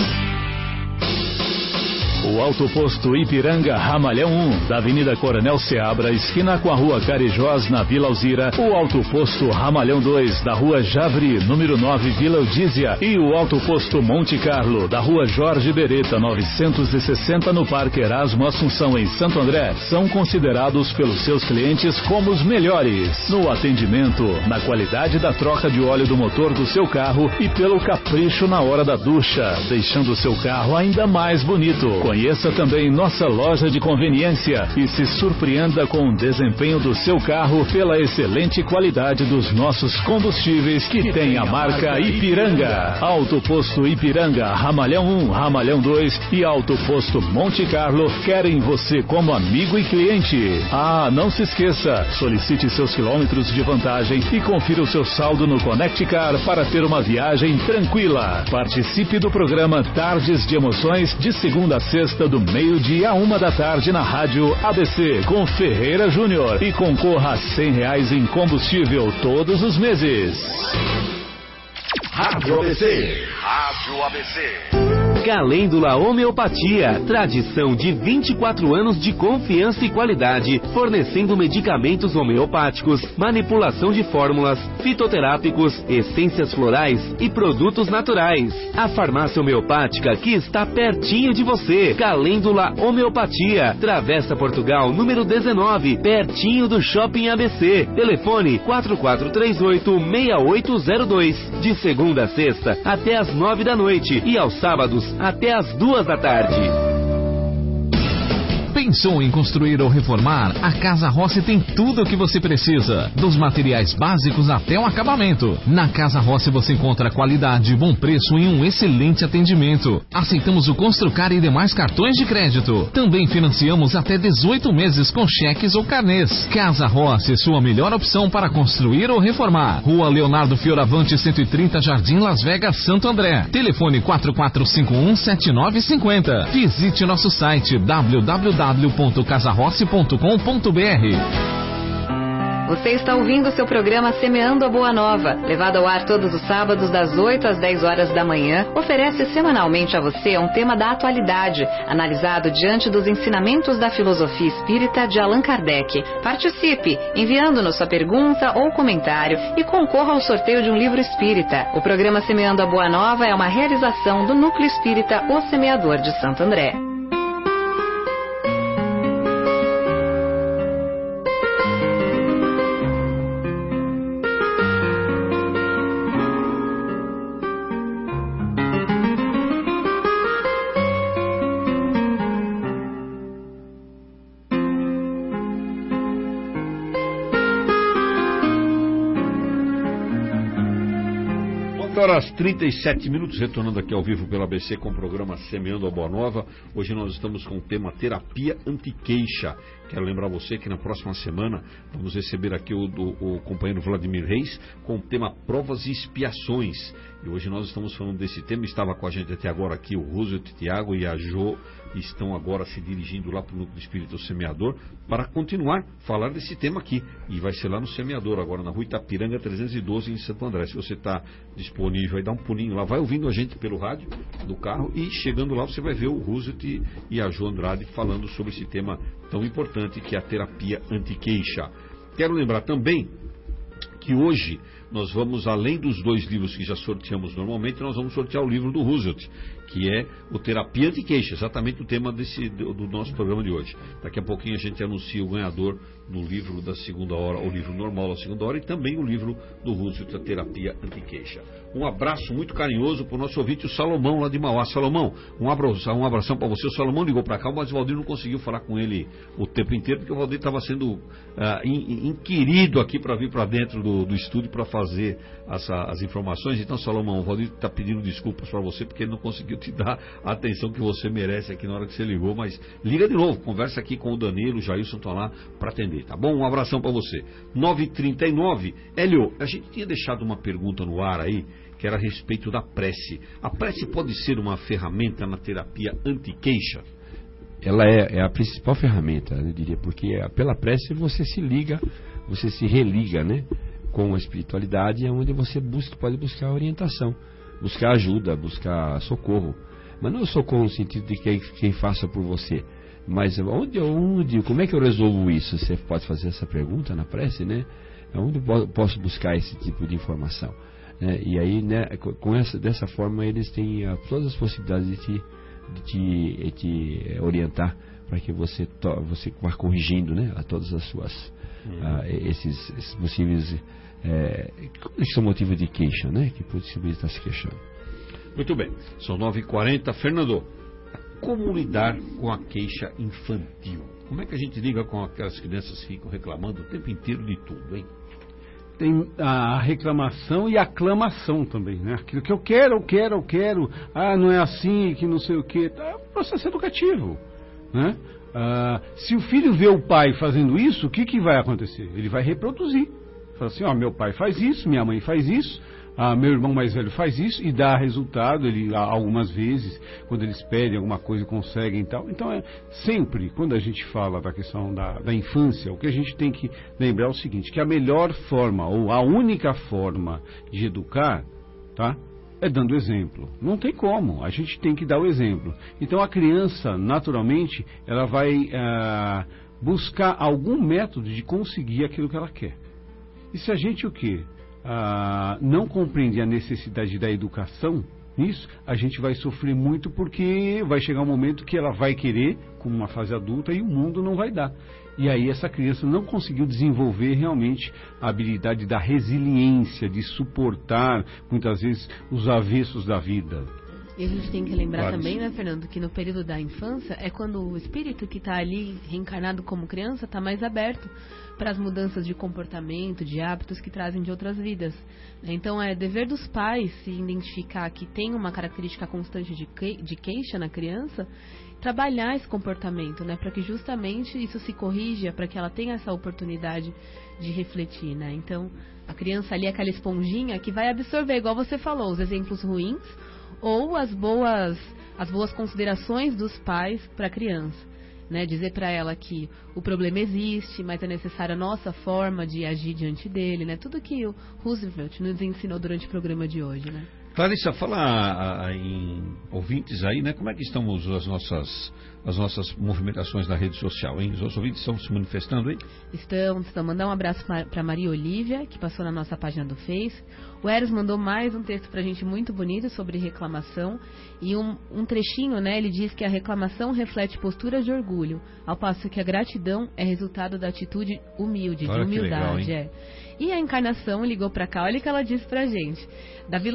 O Alto Posto Ipiranga Ramalhão 1, da Avenida Coronel Seabra, esquina com a Rua Carijós, na Vila Alzira. O Alto Posto Ramalhão 2, da Rua Javri, número 9, Vila Eudízia. E o Alto Posto Monte Carlo, da Rua Jorge Beretta, 960, no Parque Erasmo Assunção, em Santo André, são considerados pelos seus clientes como os melhores no atendimento, na qualidade da troca de óleo do motor do seu carro e pelo capricho na hora da ducha, deixando o seu carro ainda mais bonito. Conheça também nossa loja de conveniência e se surpreenda com o desempenho do seu carro pela excelente qualidade dos nossos combustíveis que tem a marca Ipiranga. Alto Posto Ipiranga, Ramalhão 1, Ramalhão 2 e Alto Posto Monte Carlo querem você como amigo e cliente. Ah, não se esqueça, solicite seus quilômetros de vantagem e confira o seu saldo no Connect Car para ter uma viagem tranquila. Participe do programa Tardes de Emoções, de segunda a sexta, do meio-dia a 1 da tarde na Rádio ABC com Ferreira Júnior e concorra a R$100 em combustível todos os meses.
Rádio ABC.
Rádio ABC. Calêndula Homeopatia, tradição de 24 anos de confiança e qualidade, fornecendo medicamentos homeopáticos, manipulação de fórmulas, fitoterápicos, essências florais e produtos naturais. A farmácia homeopática que está pertinho de você. Calêndula Homeopatia, Travessa Portugal, número 19, pertinho do Shopping ABC. Telefone 4438-6802, de segunda a sexta até às 9 da noite e aos sábados até às 2 da tarde.
Pensou em construir ou reformar? A Casa Rossi tem tudo o que você precisa, dos materiais básicos até o acabamento. Na Casa Rossi você encontra qualidade, bom preço e um excelente atendimento. Aceitamos o Construcar e demais cartões de crédito. Também financiamos até 18 meses com cheques ou carnês. Casa Rossi, sua melhor opção para construir ou reformar. Rua Leonardo Fioravante 130, Jardim Las Vegas, Santo André. Telefone 4451-7950. Visite nosso site www.casarossi.com.br.
Você está ouvindo o seu programa Semeando a Boa Nova, levado ao ar todos os sábados das 8 às 10 horas da manhã, oferece semanalmente a você um tema da atualidade, analisado diante dos ensinamentos da filosofia espírita de Allan Kardec. Participe, enviando-nos sua pergunta ou comentário e concorra ao sorteio de um livro espírita. O programa Semeando a Boa Nova é uma realização do Núcleo Espírita O Semeador de Santo André.
horas 37 minutos, retornando aqui ao vivo pela ABC com o programa Semeando a Boa Nova. Hoje nós estamos com o tema Terapia Anti-Queixa. Quero lembrar você que na próxima semana vamos receber aqui o companheiro Vladimir Reis com o tema Provas e Expiações. E hoje nós estamos falando desse tema. Estava com a gente até agora aqui o Roosevelt, Tiago e a Jo estão agora se dirigindo lá para o Núcleo Espírita Semeador para continuar a falar desse tema aqui. E vai ser lá no Semeador, agora na Rua Itapiranga 312 em Santo André. Se você está disponível aí, dá um pulinho lá, vai ouvindo a gente pelo rádio do carro e chegando lá você vai ver o Roosevelt e a Jo Andrade falando sobre esse tema tão importante que é a terapia anti-queixa. Quero lembrar também que hoje nós vamos, além dos 2 livros que já sorteamos normalmente, nós vamos sortear o livro do Roosevelt, que é o Terapia Anti-Queixa, exatamente o tema do nosso programa de hoje. Daqui a pouquinho a gente anuncia o ganhador do livro da segunda hora, o livro normal da segunda hora, e também o livro do Roosevelt, a Terapia Anti-Queixa. Um abraço muito carinhoso para o nosso ouvinte, o Salomão, lá de Mauá. Salomão, um abração para você. O Salomão ligou para cá, mas o Valdir não conseguiu falar com ele o tempo inteiro, porque o Valdir estava sendo inquirido aqui para vir para dentro do estúdio para fazer as informações. Então, Salomão, o Valdir está pedindo desculpas para você, porque ele não conseguiu te dar a atenção que você merece aqui na hora que você ligou, mas liga de novo, conversa aqui com o Danilo, o Jailson estão lá para atender, tá bom? Um abração para você. 9h39, Hélio, a gente tinha deixado uma pergunta no ar aí, que era a respeito da prece. A prece pode ser uma ferramenta na terapia anti-queixa?
Ela é a principal ferramenta, eu diria, porque pela prece você se liga, você se religa, né, com a espiritualidade, onde você pode buscar orientação, buscar ajuda, buscar socorro. Mas não socorro no sentido de quem faça por você, mas como é que eu resolvo isso? Você pode fazer essa pergunta na prece, né? Onde eu posso buscar esse tipo de informação? E aí, né, dessa forma eles têm todas as possibilidades de te orientar para que você vá corrigindo, né, a todas as suas esses possíveis que são motivos de queixa, né, que possivelmente está se queixando.
Muito bem, são 9h40. Fernando, como lidar com a queixa infantil? Como é que a gente liga com aquelas crianças que ficam reclamando o tempo inteiro de tudo, hein?
Tem a reclamação e a aclamação também, né? Aquilo que eu quero. Ah, não é assim, que não sei o quê. É um processo educativo, né? Se o filho vê o pai fazendo isso, o que vai acontecer? Ele vai reproduzir. Fala assim, meu pai faz isso, minha mãe faz isso, meu irmão mais velho faz isso, e dá resultado. Algumas vezes, quando eles pedem alguma coisa, conseguem e tal. Então, sempre, quando a gente fala da questão da infância, o que a gente tem que lembrar é o seguinte, que a melhor forma, ou a única forma de educar, tá, é dando exemplo. Não tem como, a gente tem que dar o exemplo. Então, a criança, naturalmente, ela vai buscar algum método de conseguir aquilo que ela quer. E se a gente não compreende a necessidade da educação nisso, a gente vai sofrer muito, porque vai chegar um momento que ela vai querer, como uma fase adulta, e o mundo não vai dar. E aí essa criança não conseguiu desenvolver realmente a habilidade da resiliência, de suportar, muitas vezes, os avessos da vida.
E a gente tem que lembrar também, né, Fernando, que no período da infância é quando o espírito que está ali reencarnado como criança está mais aberto para as mudanças de comportamento, de hábitos que trazem de outras vidas. Então é dever dos pais se identificar que tem uma característica constante de queixa na criança, trabalhar esse comportamento, né, para que justamente isso se corrija, para que ela tenha essa oportunidade de refletir, né? Então a criança ali é aquela esponjinha que vai absorver, igual você falou, os exemplos ruins ou as boas considerações dos pais para a criança, né? Dizer para ela que o problema existe, mas é necessária a nossa forma de agir diante dele, né? Tudo que o Roosevelt nos ensinou durante o programa de hoje, né?
Clarissa, fala em ouvintes aí, né? Como é que estão as nossas movimentações na rede social, hein? Os nossos ouvintes estão se manifestando aí?
Estamos. Mandar um abraço para Maria Olívia, que passou na nossa página do Face. O Eros mandou mais um texto pra gente muito bonito sobre reclamação. E um trechinho, né? Ele diz que a reclamação reflete postura de orgulho, ao passo que a gratidão é resultado da atitude humilde, de humildade. E a Encarnação ligou pra cá, olha o que ela disse pra gente. Da Vila Assunção.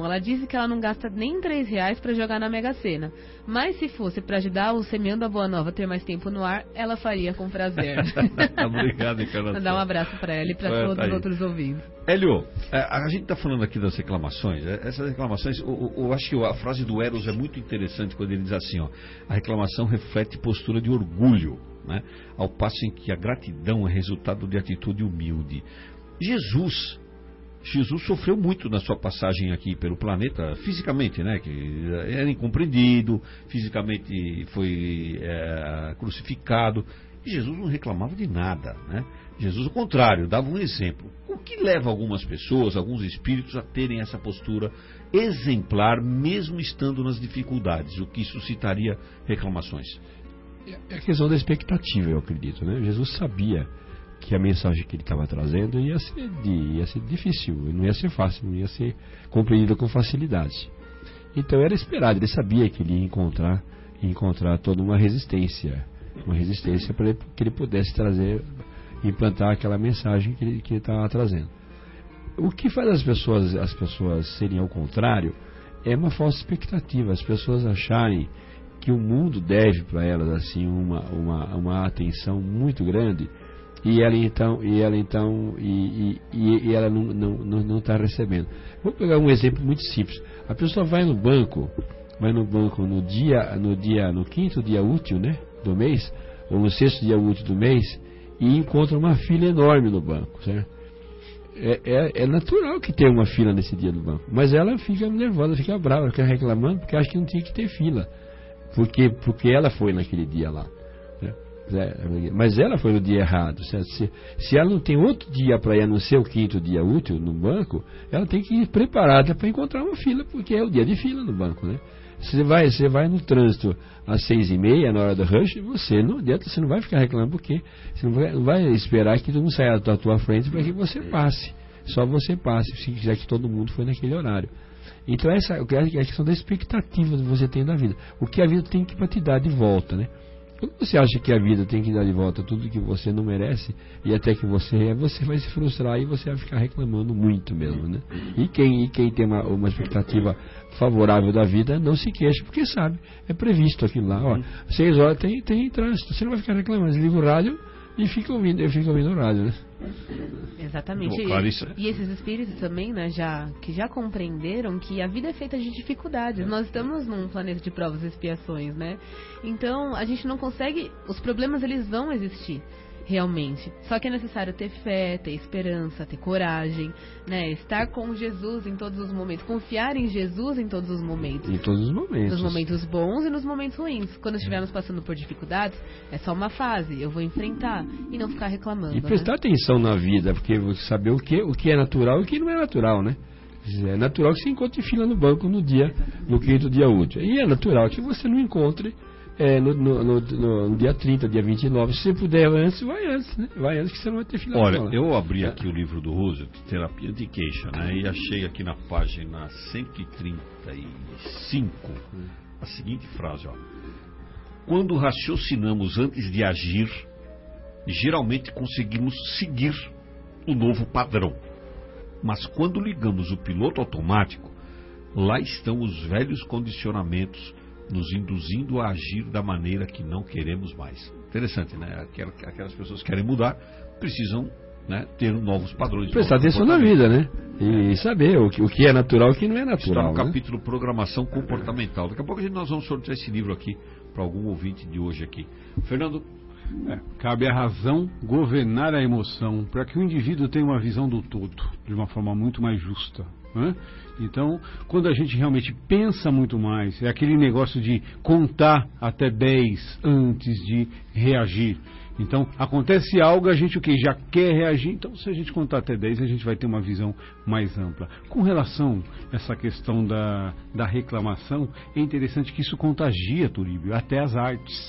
Então, ela disse que ela não gasta nem R$3 para jogar na Mega Sena. Mas se fosse para ajudar o Semeando a Boa Nova a ter mais tempo no ar, ela faria com prazer.
Obrigado, Encarnação.
Mandar um abraço para ela e para todos os outros ouvintes.
Hélio, a gente está falando aqui das reclamações. Essas reclamações, eu acho que a frase do Eros é muito interessante quando ele diz assim, ó, a reclamação reflete postura de orgulho, né? Ao passo em que a gratidão é resultado de atitude humilde. Jesus sofreu muito na sua passagem aqui pelo planeta, fisicamente, né? Que era incompreendido, fisicamente foi crucificado. E Jesus não reclamava de nada, né? Jesus, ao contrário, dava um exemplo. O que leva algumas pessoas, alguns espíritos, a terem essa postura exemplar, mesmo estando nas dificuldades, o que suscitaria reclamações?
É a questão da expectativa, eu acredito, né? Jesus sabia que a mensagem que ele estava trazendo ia ser difícil, não ia ser fácil, não ia ser compreendida com facilidade. Então era esperado, ele sabia que ele ia encontrar toda uma resistência para que ele pudesse implantar aquela mensagem que ele estava trazendo. O que faz as pessoas serem ao contrário é uma falsa expectativa, as pessoas acharem que o mundo deve para elas assim uma atenção muito grande e ela não está recebendo. Vou pegar um exemplo muito simples. A pessoa vai no banco no quinto dia útil, né, do mês, ou no sexto dia útil do mês, e encontra uma fila enorme no banco, certo? É natural que tenha uma fila nesse dia no banco, mas ela fica nervosa, fica brava, fica reclamando porque acha que não tinha que ter fila, porque ela foi naquele dia lá, né? Mas ela foi no dia errado, certo? Se ela não tem outro dia para ir no seu quinto dia útil no banco, ela tem que ir preparada para encontrar uma fila, porque é o dia de fila no banco, né? Você vai no trânsito às 6h30, na hora do rush, você não vai ficar reclamando, porque você não vai esperar que todo mundo saia da tua frente para que você passe. Só você passe, se quiser que todo mundo foi naquele horário. Então essa é a questão da expectativa que você tem da vida. O que a vida tem que te dar de volta, né? Quando você acha que a vida tem que dar de volta tudo que você não merece, e até que você vai se frustrar e você vai ficar reclamando muito mesmo, né? E quem tem uma expectativa favorável da vida não se queixa, porque sabe, é previsto aquilo lá, ó, 6 horas tem trânsito, você não vai ficar reclamando, liga o rádio e fica ouvindo o rádio, né?
Exatamente. E esses espíritos também, né, que já compreenderam que a vida é feita de dificuldades. Nós estamos num planeta de provas e expiações, né? Então, a gente não consegue... Os problemas, eles vão existir, realmente. Só que é necessário ter fé, ter esperança, ter coragem, né? Estar com Jesus em todos os momentos. Confiar em Jesus em todos os momentos.
Em todos os momentos.
Nos momentos bons e nos momentos ruins. Quando estivermos passando por dificuldades, é só uma fase. Eu vou enfrentar e não ficar reclamando.
E prestar atenção na vida, porque você saber o que é natural e o que não é natural, né? É natural que você encontre fila no banco no quinto dia útil. E é natural que você não encontre no dia 30, dia 29. Se você puder antes, vai antes, né? Vai antes que você não vai ter fila.
Olha, eu abri aqui o livro do Roosevelt, Terapia de Queixa, né? E achei aqui na página 135 a seguinte frase, ó. Quando raciocinamos antes de agir, geralmente conseguimos seguir o novo padrão. Mas quando ligamos o piloto automático, lá estão os velhos condicionamentos nos induzindo a agir da maneira que não queremos mais. Interessante, né? Aquelas pessoas que querem mudar precisam, né, ter novos padrões.
Prestar atenção na vida, né? E saber o que é natural e o que não é natural.
Está no capítulo Programação Comportamental. Daqui a pouco nós vamos sortear esse livro aqui para algum ouvinte de hoje aqui. Fernando?
Cabe à razão governar a emoção para que o indivíduo tenha uma visão do todo de uma forma muito mais justa, né? Então, quando a gente realmente pensa muito mais, é aquele negócio de contar até 10 antes de reagir. Então, acontece algo, a gente já quer reagir. Então, se a gente contar até 10, a gente vai ter uma visão mais ampla. Com relação a essa questão da reclamação, é interessante que isso contagia, Turíbio, até as artes.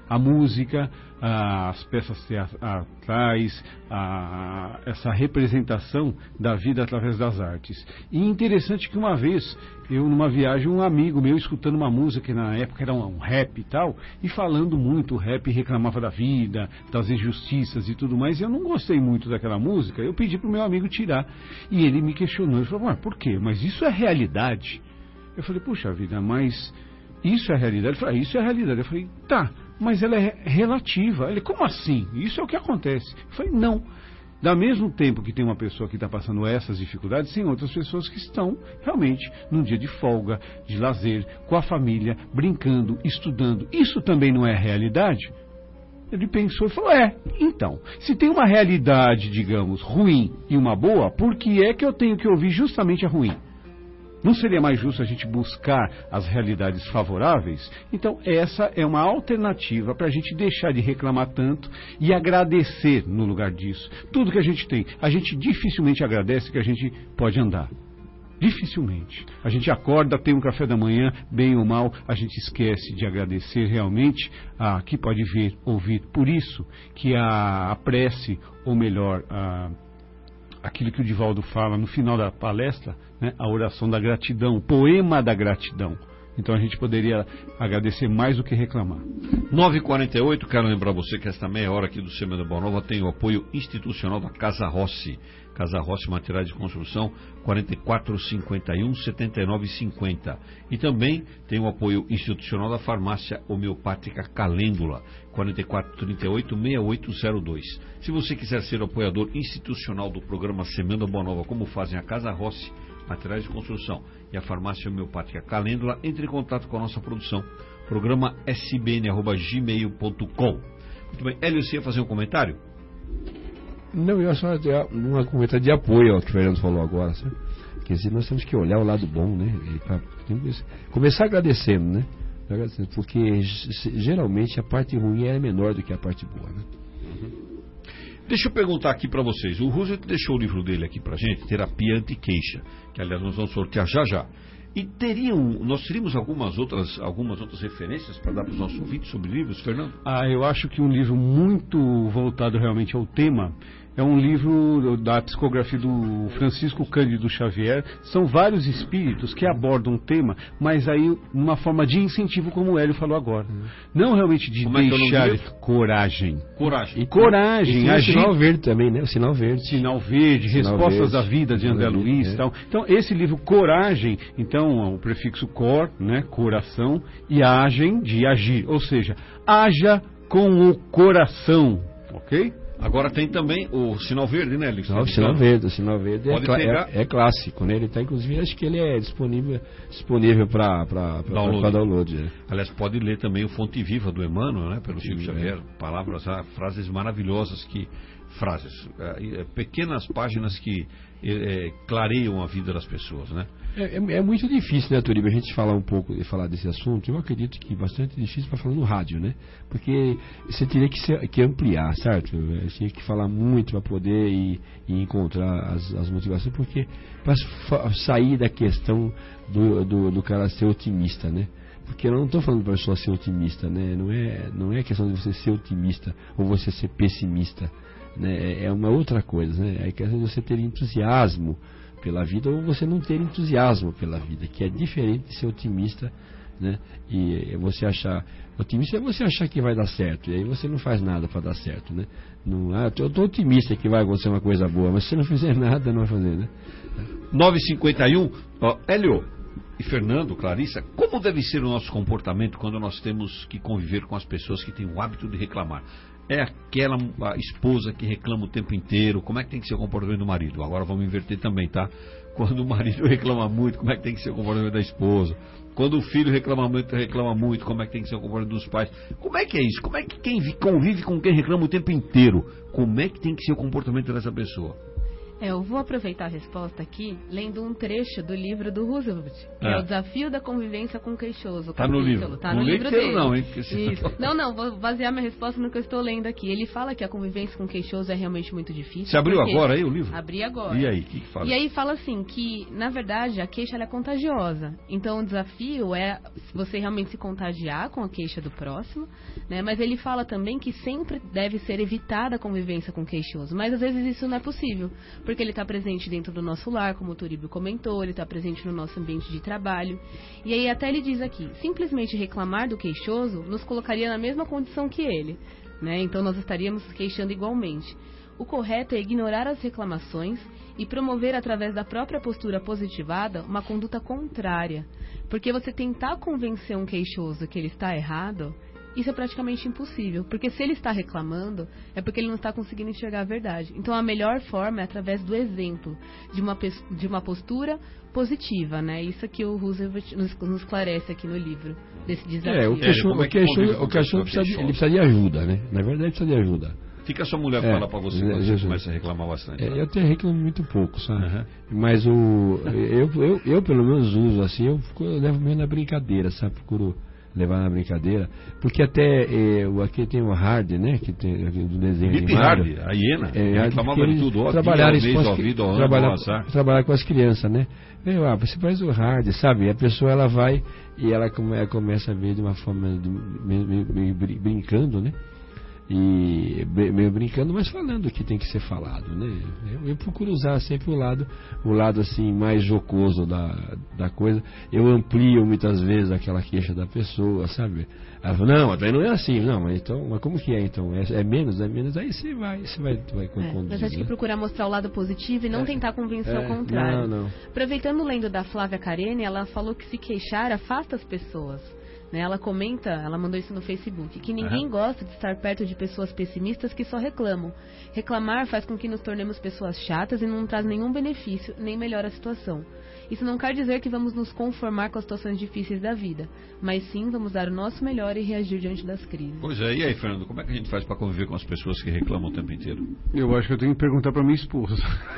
a música, as peças teatrais, essa representação da vida através das artes. E interessante que uma vez, eu numa viagem, um amigo meu escutando uma música que na época era um rap e tal, e falando muito, o rap reclamava da vida, das injustiças e tudo mais, e eu não gostei muito daquela música, eu pedi pro meu amigo tirar, e ele me questionou, ele falou, mas por quê? Mas isso é realidade? Eu falei, puxa vida, mas isso é realidade? Ele falou, isso é realidade. Eu falei, tá, mas ela é relativa. Ele, como assim? Isso é o que acontece. Eu falei, não. Da mesmo tempo que tem uma pessoa que está passando essas dificuldades, tem outras pessoas que estão realmente num dia de folga, de lazer, com a família, brincando, estudando. Isso também não é realidade? Ele pensou e falou, então, se tem uma realidade, digamos, ruim e uma boa, por que é que eu tenho que ouvir justamente a ruim? Não seria mais justo a gente buscar as realidades favoráveis? Então, essa é uma alternativa para a gente deixar de reclamar tanto e agradecer no lugar disso. Tudo que a gente tem, a gente dificilmente agradece que a gente pode andar. Dificilmente. A gente acorda, tem um café da manhã, bem ou mal, a gente esquece de agradecer realmente a que pode ver, ouvir. Por isso que a prece, ou melhor, aquilo que o Divaldo fala no final da palestra, né, a oração da gratidão, o poema da gratidão. Então a gente poderia agradecer mais do que reclamar.
9h48, quero lembrar você que esta meia hora aqui do Semana Boa Nova tem o apoio institucional da Casa Rossi. Casa Rossi Materiais de Construção, 4451-7950. E também tem o apoio institucional da Farmácia Homeopática Calêndula, 4438-6802. Se você quiser ser apoiador institucional do programa Semana Boa Nova, como fazem a Casa Rossi Materiais de Construção e a Farmácia Homeopática Calêndula, entre em contato com a nossa produção. Programa sbn@gmail.com. Muito bem. Hélio, você ia fazer um comentário?
Não, eu só uma comentário de apoio ao que o Fernando falou agora, sabe? Quer dizer, nós temos que olhar o lado bom, né? Começar agradecendo, né? Porque geralmente a parte ruim é menor do que a parte boa, né?
Deixa eu perguntar aqui para vocês. O Roosevelt deixou o livro dele aqui para gente, Terapia Anti-Queixa, que aliás nós vamos sortear já já. E nós teríamos algumas outras referências para dar para os nossos ouvintes sobre livros, Fernando?
Eu acho que um livro muito voltado realmente ao tema é um livro da psicografia do Francisco Cândido Xavier. São vários espíritos que abordam o tema, mas aí uma forma de incentivo, como o Hélio falou agora. Não realmente de deixar coragem.
Coragem.
E coragem.
O sinal verde também, né? O sinal verde.
Sinal verde, Respostas à Vida, de André Luiz e tal. Então, esse livro, Coragem, então, o prefixo cor, né? Coração, e agem, de agir. Ou seja, haja com o coração. Ok?
Agora tem também o Sinal Verde, né, Alex?
O Sinal Verde é clássico, né? Ele está, inclusive, acho que ele é disponível para download. Né?
Aliás, pode ler também o Fonte Viva do Emmanuel, né? Pelo Chico Xavier. Frases maravilhosas pequenas páginas que clareiam a vida das pessoas, né?
É muito difícil, né, Turiba, a gente falar desse assunto. Eu acredito que bastante difícil para falar no rádio, né? Porque você teria que ampliar, certo? Eu tinha que falar muito para poder e encontrar as motivações, porque para sair da questão do cara ser otimista, né? Porque eu não estou falando para a pessoa ser otimista, né? Não é questão de você ser otimista ou você ser pessimista, né? É uma outra coisa, né? É questão de você ter entusiasmo pela vida ou você não ter entusiasmo pela vida, que é diferente de ser otimista, né? E você achar otimista é você achar que vai dar certo, e aí você não faz nada para dar certo, né? Eu estou otimista que vai acontecer uma coisa boa, mas se você não fizer nada, não vai fazer, né?
9h51, Hélio e Fernando, Clarissa, como deve ser o nosso comportamento quando nós temos que conviver com as pessoas que têm o hábito de reclamar? É aquela esposa que reclama o tempo inteiro. Como é que tem que ser o comportamento do marido? Agora vamos inverter também, tá? Quando o marido reclama muito, como é que tem que ser o comportamento da esposa? Quando o filho reclama muito, como é que tem que ser o comportamento dos pais? Como é que é isso? Como é que quem convive com quem reclama o tempo inteiro? Como é que tem que ser o comportamento dessa pessoa?
Eu vou aproveitar a resposta aqui, lendo um trecho do livro do Roosevelt, que é o Desafio da Convivência com o Queixoso.
Tá no livro.
Tá no livro
inteiro,
dele.
não, hein?
Não, vou basear minha resposta no que eu estou lendo aqui. Ele fala que a convivência com o queixoso é realmente muito difícil.
Você abriu agora aí o livro?
Abri agora.
E aí, o que fala?
E aí fala assim, que na verdade a queixa ela é contagiosa. Então o desafio é você realmente se contagiar com a queixa do próximo, né? Mas ele fala também que sempre deve ser evitada a convivência com o queixoso. Mas às vezes isso não é possível, porque ele está presente dentro do nosso lar, como o Turíbio comentou, ele está presente no nosso ambiente de trabalho. E aí até ele diz aqui, simplesmente reclamar do queixoso nos colocaria na mesma condição que ele, né? Então nós estaríamos queixando igualmente. O correto é ignorar as reclamações e promover através da própria postura positivada uma conduta contrária. Porque você tentar convencer um queixoso que ele está errado, isso é praticamente impossível, porque se ele está reclamando, é porque ele não está conseguindo enxergar a verdade. Então a melhor forma é através do exemplo, de uma postura positiva, né? Isso que o Roosevelt nos esclarece aqui no livro, desse desafio.
O queixoso precisa de ajuda, né? Na verdade precisa de ajuda.
Fica a sua mulher falar para você quando você começa a reclamar bastante.
Eu até reclamo muito pouco, sabe? Mas eu pelo menos uso assim, eu levo meio na brincadeira, sabe? Procuro levar na brincadeira, porque até aqui tem o Hard, né, que tem do desenho
de Hard, a hiena, reclamava de tudo,
trabalhar com as crianças, né? Você faz o Hard, sabe? E a pessoa ela vai e ela começa a ver de uma forma meio brincando, né? E meio brincando, mas falando o que tem que ser falado, né? Eu procuro usar sempre o lado assim mais jocoso da coisa. Eu amplio muitas vezes aquela queixa da pessoa, sabe? Ela fala, não, mas não é assim, não, mas como que é então? É menos, aí você vai conduzir.
Mas acho que procurar mostrar o lado positivo e não tentar convencer ao contrário.
Não.
Aproveitando lendo da Flávia Carene, ela falou que se queixar afasta as pessoas. Ela comenta, ela mandou isso no Facebook, que ninguém gosta de estar perto de pessoas pessimistas que só reclamam. Reclamar faz com que nos tornemos pessoas chatas e não traz nenhum benefício, nem melhora a situação. Isso não quer dizer que vamos nos conformar com as situações difíceis da vida, mas sim vamos dar o nosso melhor e reagir diante das crises.
Pois é, e aí, Fernando, como é que a gente faz para conviver com as pessoas que reclamam o tempo inteiro?
Eu acho que eu tenho que perguntar para minha esposa.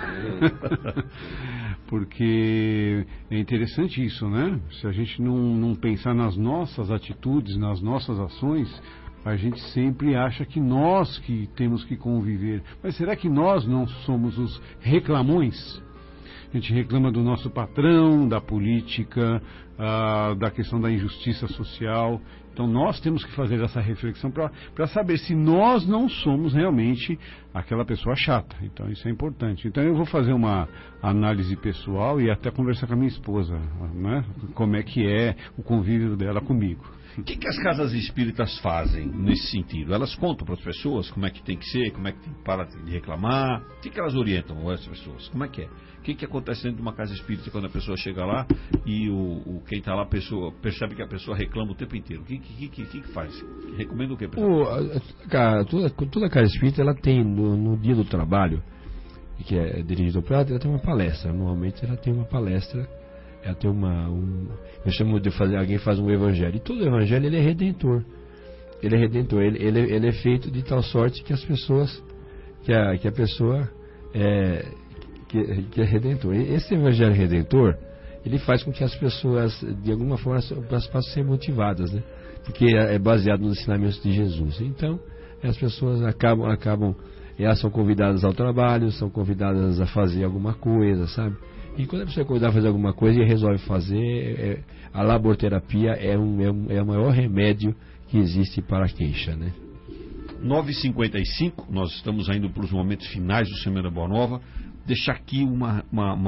Porque é interessante isso, né? Se a gente não pensar nas nossas atitudes, nas nossas ações, a gente sempre acha que nós que temos que conviver. Mas será que nós não somos os reclamões? A gente reclama do nosso patrão, da política, da questão da injustiça social. Então nós temos que fazer essa reflexão para saber se nós não somos realmente aquela pessoa chata. Então isso é importante. Então eu vou fazer uma análise pessoal e até conversar com a minha esposa, né? Como é que é o convívio dela comigo.
O que as casas espíritas fazem nesse sentido? Elas contam para as pessoas como é que tem que ser, como é que tem que parar de reclamar? O que elas orientam as pessoas? Como é que é? O que acontece dentro de uma casa espírita quando a pessoa chega lá e quem está lá percebe que a pessoa reclama o tempo inteiro? O que faz? Recomenda o que?
Toda casa espírita ela tem no dia do trabalho, que é dirigido para ela tem uma palestra. Normalmente ela tem uma palestra. Ela tem eu chamo de fazer, alguém faz um evangelho. E todo evangelho ele é redentor. Ele é redentor. Ele é feito de tal sorte que as pessoas, que a pessoa que é redentor. Esse evangelho redentor, ele faz com que as pessoas, de alguma forma, elas possam ser motivadas, né? Porque é baseado nos ensinamentos de Jesus. Então, as pessoas acabam, elas são convidadas ao trabalho, são convidadas a fazer alguma coisa, sabe? E quando a pessoa é convidada a fazer alguma coisa e resolve fazer, a laborterapia é o maior remédio que existe para a queixa, né?
9h55, nós estamos indo para os momentos finais do Semana Boa Nova. Deixar aqui uma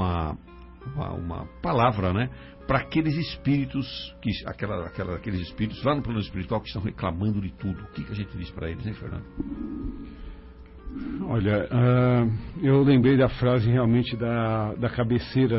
palavra, né? Para aqueles espíritos, aqueles espíritos lá no plano espiritual que estão reclamando de tudo. O que a gente diz para eles, hein, Fernando?
Olha, eu lembrei da frase realmente da cabeceira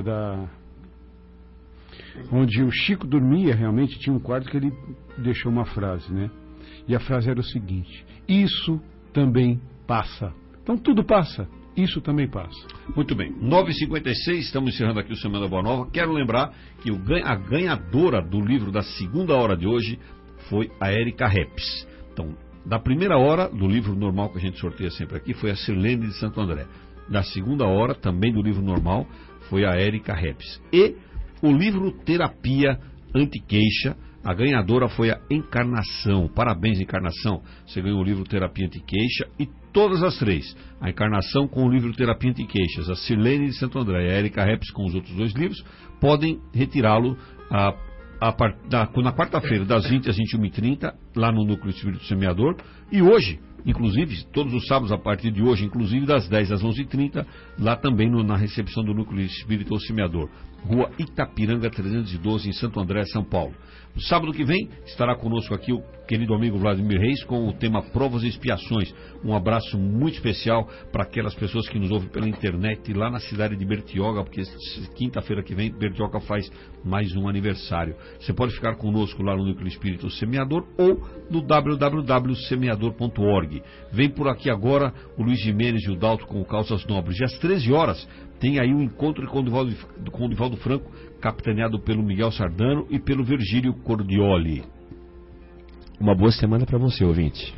onde o Chico dormia, realmente tinha um quarto que ele deixou uma frase, né? E a frase era o seguinte: isso também passa. Então tudo passa, isso também passa.
Muito bem, 9h56, estamos encerrando aqui o Semana Boa Nova. Quero lembrar que a ganhadora do livro da segunda hora de hoje foi a Érica Reps. Então, da primeira hora do livro normal que a gente sorteia sempre aqui foi a Sirlene de Santo André. da segunda hora, também do livro normal, foi a Érica Reps. E o livro Terapia Anti-Queixa, a ganhadora foi a Encarnação. Parabéns, Encarnação. Você ganhou o livro Terapia Anti-Queixa e todas as três. A Encarnação com o livro Terapia Anti-Queixas, a Sirlene de Santo André e a Érica Reps com os outros 2 livros, podem retirá-lo na quarta-feira, das 20 às 21h30, lá no Núcleo Espírito Semeador. E hoje, inclusive, todos os sábados a partir de hoje, inclusive das 10 às 11h30, lá também na recepção do Núcleo Espírito Semeador, Rua Itapiranga 312, em Santo André, São Paulo. No sábado que vem estará conosco aqui o querido amigo Vladimir Reis com o tema Provas e Expiações. Um abraço muito especial para aquelas pessoas que nos ouvem pela internet lá na cidade de Bertioga, porque quinta-feira que vem Bertioga faz mais um aniversário. Você pode ficar conosco lá no Núcleo Espírito Semeador ou no www.semeador.org. Vem por aqui agora o Luiz Jimenez e o Dalto com o Causas Nobres. E às 13 horas tem aí o encontro com o Divaldo Franco, capitaneado pelo Miguel Sardano e pelo Virgílio Cordioli.
Uma boa semana para você, ouvinte.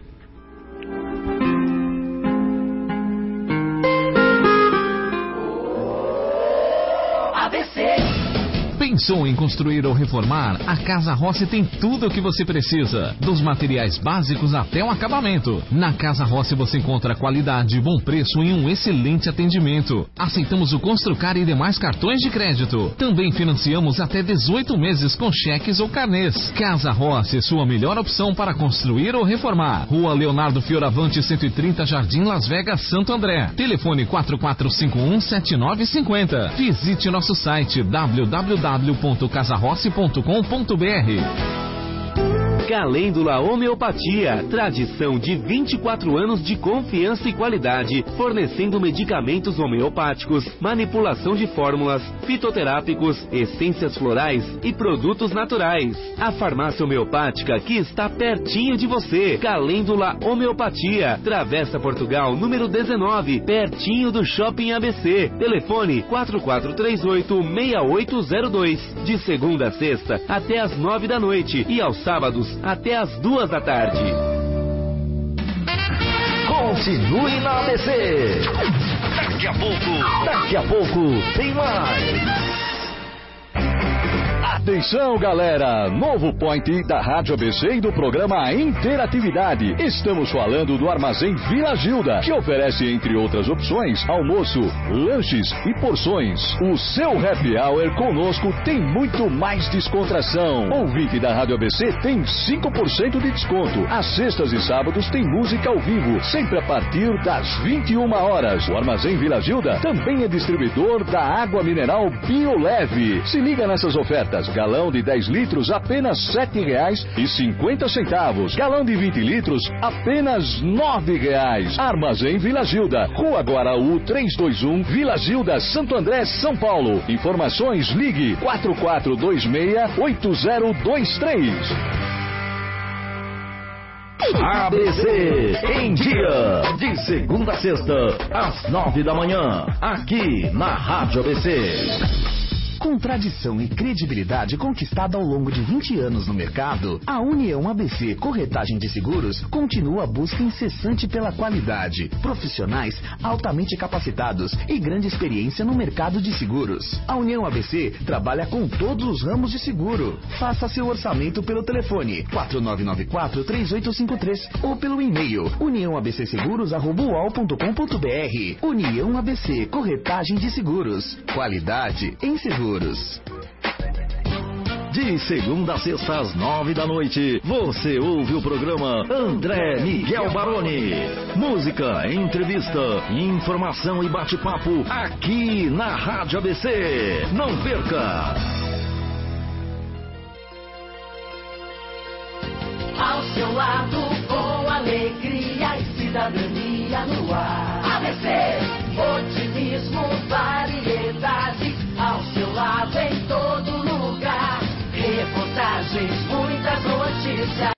ABC.
Pensou em construir ou reformar? A Casa Rossi tem tudo o que você precisa, dos materiais básicos até o acabamento. Na Casa Rossi você encontra qualidade, bom preço e um excelente atendimento. Aceitamos o Construcar e demais cartões de crédito. Também financiamos até 18 meses com cheques ou carnês. Casa Rossi, sua melhor opção para construir ou reformar. Rua Leonardo Fioravante, 130, Jardim Las Vegas, Santo André. Telefone 4451-7950. Visite nosso site www.casarossi.com.br.
Calêndula Homeopatia, tradição de 24 anos de confiança e qualidade, fornecendo medicamentos homeopáticos, manipulação de fórmulas, fitoterápicos, essências florais e produtos naturais. A farmácia homeopática que está pertinho de você. Calêndula Homeopatia, Travessa Portugal, número 19, pertinho do Shopping ABC. Telefone 4438-6802. De segunda a sexta até às 9 da noite e aos sábados até às 2 da tarde.
Continue na ABC. Daqui a pouco tem mais.
Atenção, galera! Novo point da Rádio ABC e do programa Interatividade. Estamos falando do Armazém Vila Gilda, que oferece, entre outras opções, almoço, lanches e porções. O seu happy hour conosco tem muito mais descontração. Ouvinte da Rádio ABC tem 5% de desconto. Às sextas e sábados tem música ao vivo, sempre a partir das 21 horas. O Armazém Vila Gilda também é distribuidor da água mineral Bioleve. Se liga nessas ofertas. Galão de 10 litros, apenas R$ 7,50. Galão de 20 litros, apenas R$ 9,00. Armazém Vila Gilda, Rua Guaraú 321, Vila Gilda, Santo André, São Paulo. Informações, ligue 4426-8023.
ABC em dia, de segunda a sexta, às 9 da manhã, aqui na Rádio ABC.
Com tradição e credibilidade conquistada ao longo de 20 anos no mercado, a União ABC Corretagem de Seguros continua a busca incessante pela qualidade, profissionais altamente capacitados e grande experiência no mercado de seguros. A União ABC trabalha com todos os ramos de seguro. Faça seu orçamento pelo telefone 4994-3853 ou pelo e-mail uniãoabcseguros@uol.com.br. União ABC Corretagem de Seguros. Qualidade em seguros.
De segunda a sexta às 9 da noite, você ouve o programa André Miguel Baroni. Música, entrevista, informação e bate-papo aqui na Rádio ABC. Não perca!
Ao seu lado, com alegria e cidadania no ar. ABC, otimismo, variedade. Ao seu lado em todo lugar. Reportagens, muitas notícias.